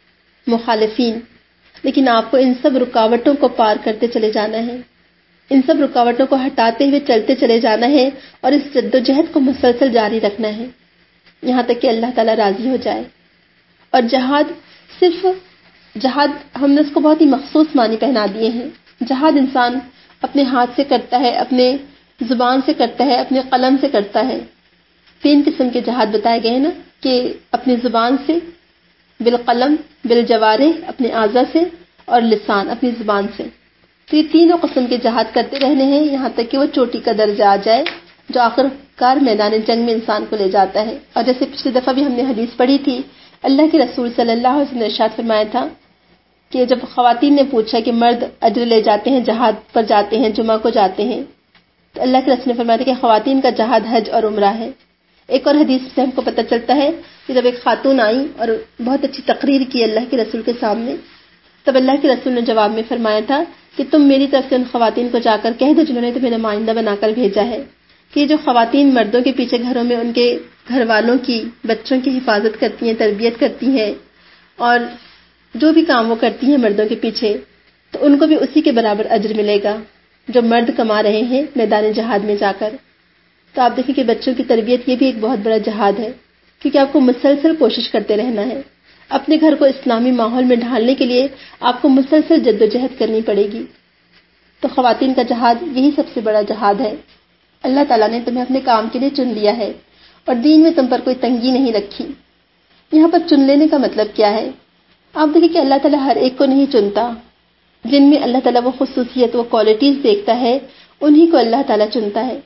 مخالفین۔ لیکن آپ کو ان سب رکاوٹوں کو پار کرتے چلے جانا ہے، ان سب رکاوٹوں کو ہٹاتے ہوئے چلتے چلے جانا ہے، اور اس جدوجہد کو مسلسل جاری رکھنا ہے یہاں تک کہ اللہ تعالیٰ راضی ہو جائے۔ اور جہاد صرف جہاد ہم نے اس کو بہت ہی مخصوص معنی پہنا دیے ہیں۔ جہاد انسان اپنے ہاتھ سے کرتا ہے، اپنے زبان سے کرتا ہے، اپنے قلم سے کرتا ہے۔ تین قسم کے جہاد بتائے گئے ہیں نا، کہ اپنی زبان سے، بالقلم، بالجوارح اپنے اعضاء سے، اور لسان اپنی زبان سے۔ تو یہ تینوں قسم کے جہاد کرتے رہنے ہیں یہاں تک کہ وہ چوٹی کا درجہ آ جائے جو آخر کار میدان جنگ میں انسان کو لے جاتا ہے۔ اور جیسے پچھلی دفعہ بھی ہم نے حدیث پڑھی تھی، اللہ کے رسول صلی اللہ علیہ وسلم نے ارشاد فرمایا تھا کہ جب خواتین نے پوچھا کہ مرد اجر لے جاتے ہیں، جہاد پر جاتے ہیں، جمعہ کو جاتے ہیں، تو اللہ کے رسول نے فرمایا تھا کہ خواتین کا جہاد حج اور عمرہ ہے۔ ایک اور حدیث سے ہم کو پتہ چلتا ہے کہ جب ایک خاتون آئی اور بہت اچھی تقریر کی اللہ کے رسول کے سامنے، تب اللہ کے رسول نے جواب میں فرمایا تھا کہ تم میری طرف سے ان خواتین کو جا کر کہہ دو جنہوں نے تمہیں نمائندہ بنا کر بھیجا ہے کہ جو خواتین مردوں کے پیچھے گھروں میں ان کے گھر والوں کی، بچوں کی حفاظت کرتی ہیں، تربیت کرتی ہیں، اور جو بھی کام وہ کرتی ہیں مردوں کے پیچھے، تو ان کو بھی اسی کے برابر اجر ملے گا جو مرد کما رہے ہیں میدان جہاد میں جا کر۔ تو آپ دیکھیں کہ بچوں کی تربیت یہ بھی ایک بہت بڑا جہاد ہے، کیونکہ آپ کو مسلسل کوشش کرتے رہنا ہے۔ اپنے گھر کو اسلامی ماحول میں ڈھالنے کے لیے آپ کو مسلسل جدوجہد کرنی پڑے گی۔ تو خواتین کا جہاد یہی سب سے بڑا جہاد ہے۔ اللہ تعالیٰ نے تمہیں اپنے کام کے لیے چن لیا ہے اور دین میں تم پر کوئی تنگی نہیں رکھی۔ یہاں پر چن لینے کا مطلب کیا ہے؟ آپ دیکھیں کہ اللہ تعالیٰ ہر ایک کو نہیں چنتا، جن میں اللہ تعالیٰ وہ خصوصیت، وہ کوالٹیز دیکھتا ہے، انہی کو اللہ تعالیٰ چنتا ہے۔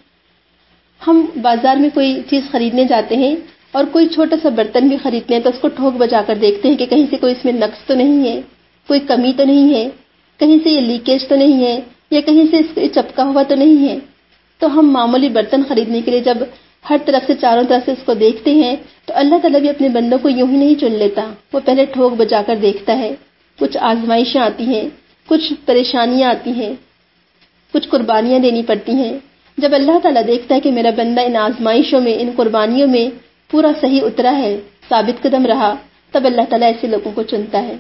ہم بازار میں کوئی چیز خریدنے جاتے ہیں اور کوئی چھوٹا سا برتن بھی خریدتے ہیں تو اس کو ٹھوک بجا کر دیکھتے ہیں کہ کہیں سے کوئی اس میں نقص تو نہیں ہے، کوئی کمی تو نہیں ہے، کہیں سے یہ لیکیج تو نہیں ہے، یا کہیں سے اس کو چپکا ہوا تو نہیں ہے۔ تو ہم معمولی برتن خریدنے کے لیے جب ہر طرف سے، چاروں طرف سے اس کو دیکھتے ہیں، تو اللہ تعالیٰ بھی اپنے بندوں کو یوں ہی نہیں چن لیتا، وہ پہلے ٹھوک بجا کر دیکھتا ہے۔ کچھ آزمائشیں آتی ہیں، کچھ پریشانیاں آتی ہیں، کچھ قربانیاں دینی پڑتی ہیں۔ جب اللہ تعالیٰ دیکھتا ہے کہ میرا بندہ ان آزمائشوں میں، ان قربانیوں میں پورا صحیح اترا ہے، ثابت قدم رہا، تب اللہ تعالیٰ ایسے لوگوں کو چنتا ہے۔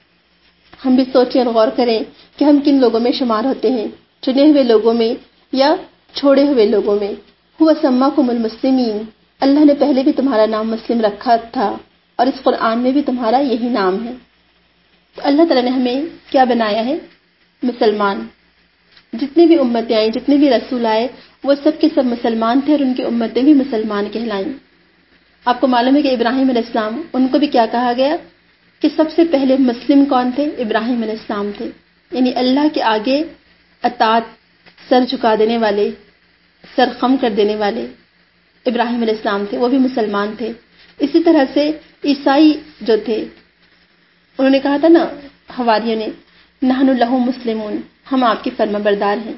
ہم بھی سوچیں اور غور کریں کہ ہم کن لوگوں میں شمار ہوتے ہیں، چنے ہوئے لوگوں میں یا چھوڑے ہوئے لوگوں میں۔ ہوا سماکم المسلمین، اللہ نے پہلے بھی تمہارا نام مسلم رکھا تھا اور اس قرآن میں بھی تمہارا یہی نام ہے۔ تو اللہ تعالیٰ نے ہمیں کیا بنایا ہے؟ مسلمان۔ جتنی بھی امتیں آئیں، جتنے بھی رسول آئے، وہ سب کے سب مسلمان تھے اور ان کی امتیں بھی مسلمان کہلائیں۔ آپ کو معلوم ہے کہ ابراہیم علیہ السلام، ان کو بھی کیا کہا گیا کہ سب سے پہلے مسلم کون تھے؟ ابراہیم علیہ السلام تھے، یعنی اللہ کے آگے اطاعت، سر جھکا دینے والے، سر خم کر دینے والے ابراہیم علیہ السلام تھے، وہ بھی مسلمان تھے۔ اسی طرح سے عیسائی جو تھے، انہوں نے کہا تھا نا حواریوں نے، نحن لہ مسلمون، ہم آپ کے فرما بردار ہیں۔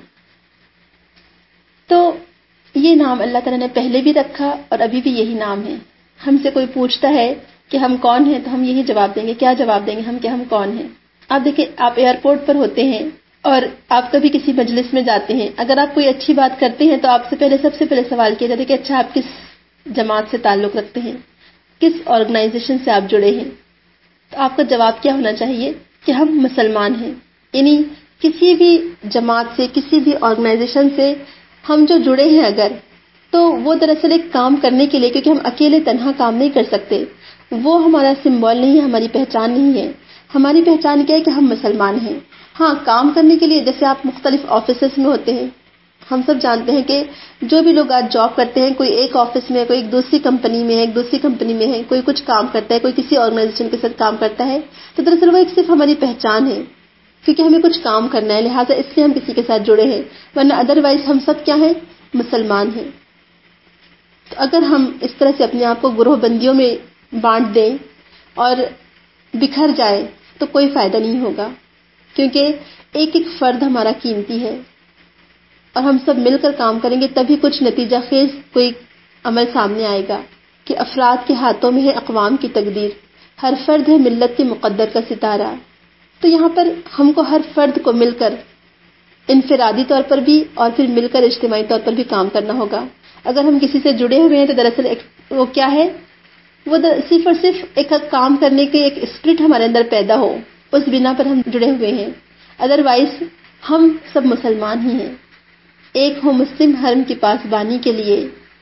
تو یہ نام اللہ تعالیٰ نے پہلے بھی رکھا اور ابھی بھی یہی نام ہے۔ ہم سے کوئی پوچھتا ہے کہ ہم کون ہیں تو ہم یہی جواب دیں گے۔ کیا جواب دیں گے ہم کہ ہم کون ہیں؟ آپ دیکھیں، آپ ایئرپورٹ پر ہوتے ہیں اور آپ کبھی کسی مجلس میں جاتے ہیں، اگر آپ کوئی اچھی بات کرتے ہیں تو آپ سے پہلے سب سے پہلے سوال کیا جاتا ہے کہ اچھا آپ کس جماعت سے تعلق رکھتے ہیں، کس آرگنائزیشن سے آپ جڑے ہیں؟ تو آپ کا جواب کیا ہونا چاہیے کہ ہم مسلمان ہیں۔ یعنی کسی بھی جماعت سے، کسی بھی آرگنائزیشن سے ہم جو جڑے ہیں اگر، تو وہ دراصل ایک کام کرنے کے لیے، کیونکہ ہم اکیلے تنہا کام نہیں کر سکتے، وہ ہمارا سمبول نہیں ہے، ہماری پہچان نہیں ہے۔ ہماری پہچان کیا ہے کہ ہم مسلمان ہیں۔ ہاں، کام کرنے کے لیے جیسے آپ مختلف آفیسز میں ہوتے ہیں، ہم سب جانتے ہیں کہ جو بھی لوگ آج جاب کرتے ہیں، کوئی ایک آفس میں ہے، کوئی ایک دوسری کمپنی میں ہے، ایک دوسری کمپنی میں ہے، کوئی کچھ کام کرتا ہے، کوئی کسی آرگنائزیشن کے ساتھ کام کرتا ہے، تو دراصل وہ ایک صرف ہماری پہچان ہے، کیونکہ ہمیں کچھ کام کرنا ہے، لہٰذا اس لیے ہم کسی کے ساتھ جڑے ہیں، ورنہ ادروائز ہم سب کیا ہیں؟ مسلمان ہیں۔ تو اگر ہم اس طرح سے اپنے آپ کو گروہ بندیوں میں بانٹ دیں اور بکھر جائے تو کوئی فائدہ نہیں ہوگا، کیونکہ ایک ایک فرد ہمارا قیمتی ہے، اور ہم سب مل کر کام کریں گے تبھی کچھ نتیجہ خیز کوئی عمل سامنے آئے گا کہ افراد کے ہاتھوں میں ہے اقوام کی تقدیر، ہر فرد ہے ملت کے مقدر کا ستارہ. تو یہاں پر ہم کو ہر فرد کو مل کر انفرادی طور پر بھی اور پھر مل کر اجتماعی طور پر بھی کام کرنا ہوگا. اگر ہم کسی سے جڑے ہوئے ہیں تو دراصل وہ کیا ہے، وہ صرف اور صرف ایک کام کرنے کے ایک اسپرٹ ہمارے اندر پیدا ہو، اس بنا پر ہم جڑے ہوئے ہیں. ادروائز ہم سب مسلمان ہی ہیں. ایک ہو مسلم حرم کی پاسبانی کے لیے،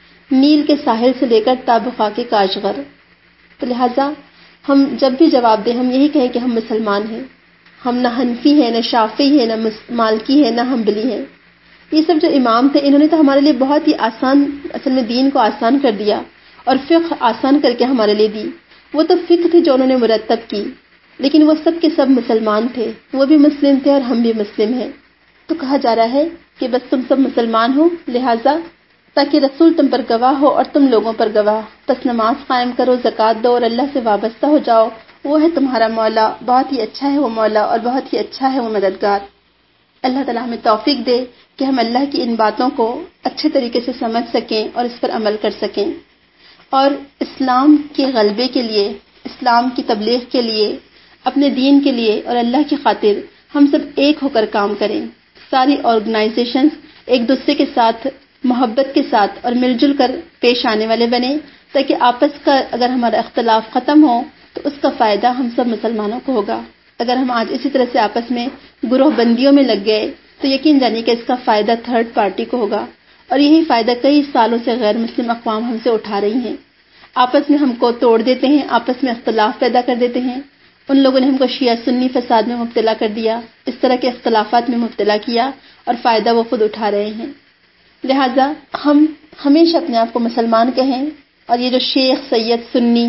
نیل کے ساحل سے لے کر تابخا کے کاشغر. تو لہٰذا ہم جب بھی جواب دیں ہم یہی کہیں کہ ہم مسلمان ہیں. ہم نہ حنفی ہیں، نہ شافعی ہیں، نہ مالکی ہیں، نہ حنبلی ہیں. یہ سب جو امام تھے انہوں نے تو ہمارے لیے بہت ہی آسان، اصل میں دین کو آسان کر دیا اور فقہ آسان کر کے ہمارے لیے دی. وہ تو فقہ تھی جو انہوں نے مرتب کی، لیکن وہ سب کے سب مسلمان تھے، وہ بھی مسلم تھے اور ہم بھی مسلم ہیں. تو کہا جا رہا ہے کہ بس تم سب مسلمان ہو، لہٰذا تاکہ رسول تم پر گواہ ہو اور تم لوگوں پر گواہ، پس نماز قائم کرو، زکوٰۃ دو اور اللہ سے وابستہ ہو جاؤ. وہ ہے تمہارا مولا، بہت ہی اچھا ہے وہ مولا اور بہت ہی اچھا ہے وہ مددگار. اللہ تعالیٰ ہمیں توفیق دے کہ ہم اللہ کی ان باتوں کو اچھے طریقے سے سمجھ سکیں اور اس پر عمل کر سکیں، اور اسلام کے غلبے کے لیے، اسلام کی تبلیغ کے لیے، اپنے دین کے لیے اور اللہ کی خاطر ہم سب ایک ہو کر کام کریں. ساری آرگنائزیشنز ایک دوسرے کے ساتھ محبت کے ساتھ اور مل جل کر پیش آنے والے بنے، تاکہ آپس کا اگر ہمارا اختلاف ختم ہو تو اس کا فائدہ ہم سب مسلمانوں کو ہوگا. اگر ہم آج اسی طرح سے آپس میں گروہ بندیوں میں لگ گئے تو یقین جانیے کہ اس کا فائدہ تھرڈ پارٹی کو ہوگا، اور یہی فائدہ کئی سالوں سے غیر مسلم اقوام ہم سے اٹھا رہی ہیں. آپس میں ہم کو توڑ دیتے ہیں، آپس میں اختلاف پیدا کر دیتے ہیں. ان لوگوں نے ہم کو شیعہ سنی فساد میں مبتلا کر دیا، اس طرح کے اختلافات میں مبتلا کیا، اور فائدہ وہ خود اٹھا رہے ہیں. لہٰذا ہم ہمیشہ اپنے آپ کو مسلمان کہیں، اور یہ جو شیخ سید سنی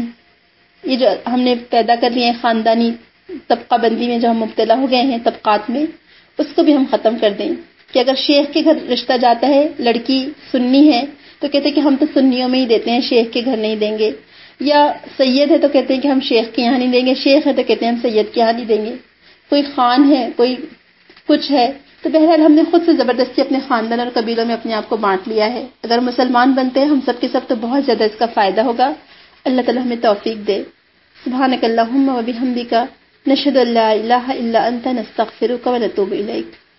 یہ جو ہم نے پیدا کر لیے ہیں خاندانی طبقہ بندی میں جو ہم مبتلا ہو گئے ہیں طبقات میں، اس کو بھی ہم ختم کر دیں. کہ اگر شیخ کے گھر رشتہ جاتا ہے، لڑکی سنی ہے تو کہتے ہیں کہ ہم تو سنیوں میں ہی دیتے ہیں، شیخ کے گھر نہیں دیں گے. یا سید ہے تو کہتے ہیں کہ ہم شیخ کے یہاں نہیں دیں گے، شیخ ہے تو کہتے ہیں ہم سید کے یہاں نہیں دیں گے. کوئی خان ہے، کوئی کچھ ہے، تو بہرحال ہم نے خود سے زبردستی اپنے خاندان اور قبیلوں میں اپنے آپ کو بانٹ لیا ہے. اگر مسلمان بنتے ہیں ہم سب کے سب تو بہت زیادہ اس کا فائدہ ہوگا. اللہ تعالیٰ ہمیں توفیق دے. سبحانک اللہم و بحمدک، نشہد ان لا الہ الا انت، نستغفرک و نتوب الیک.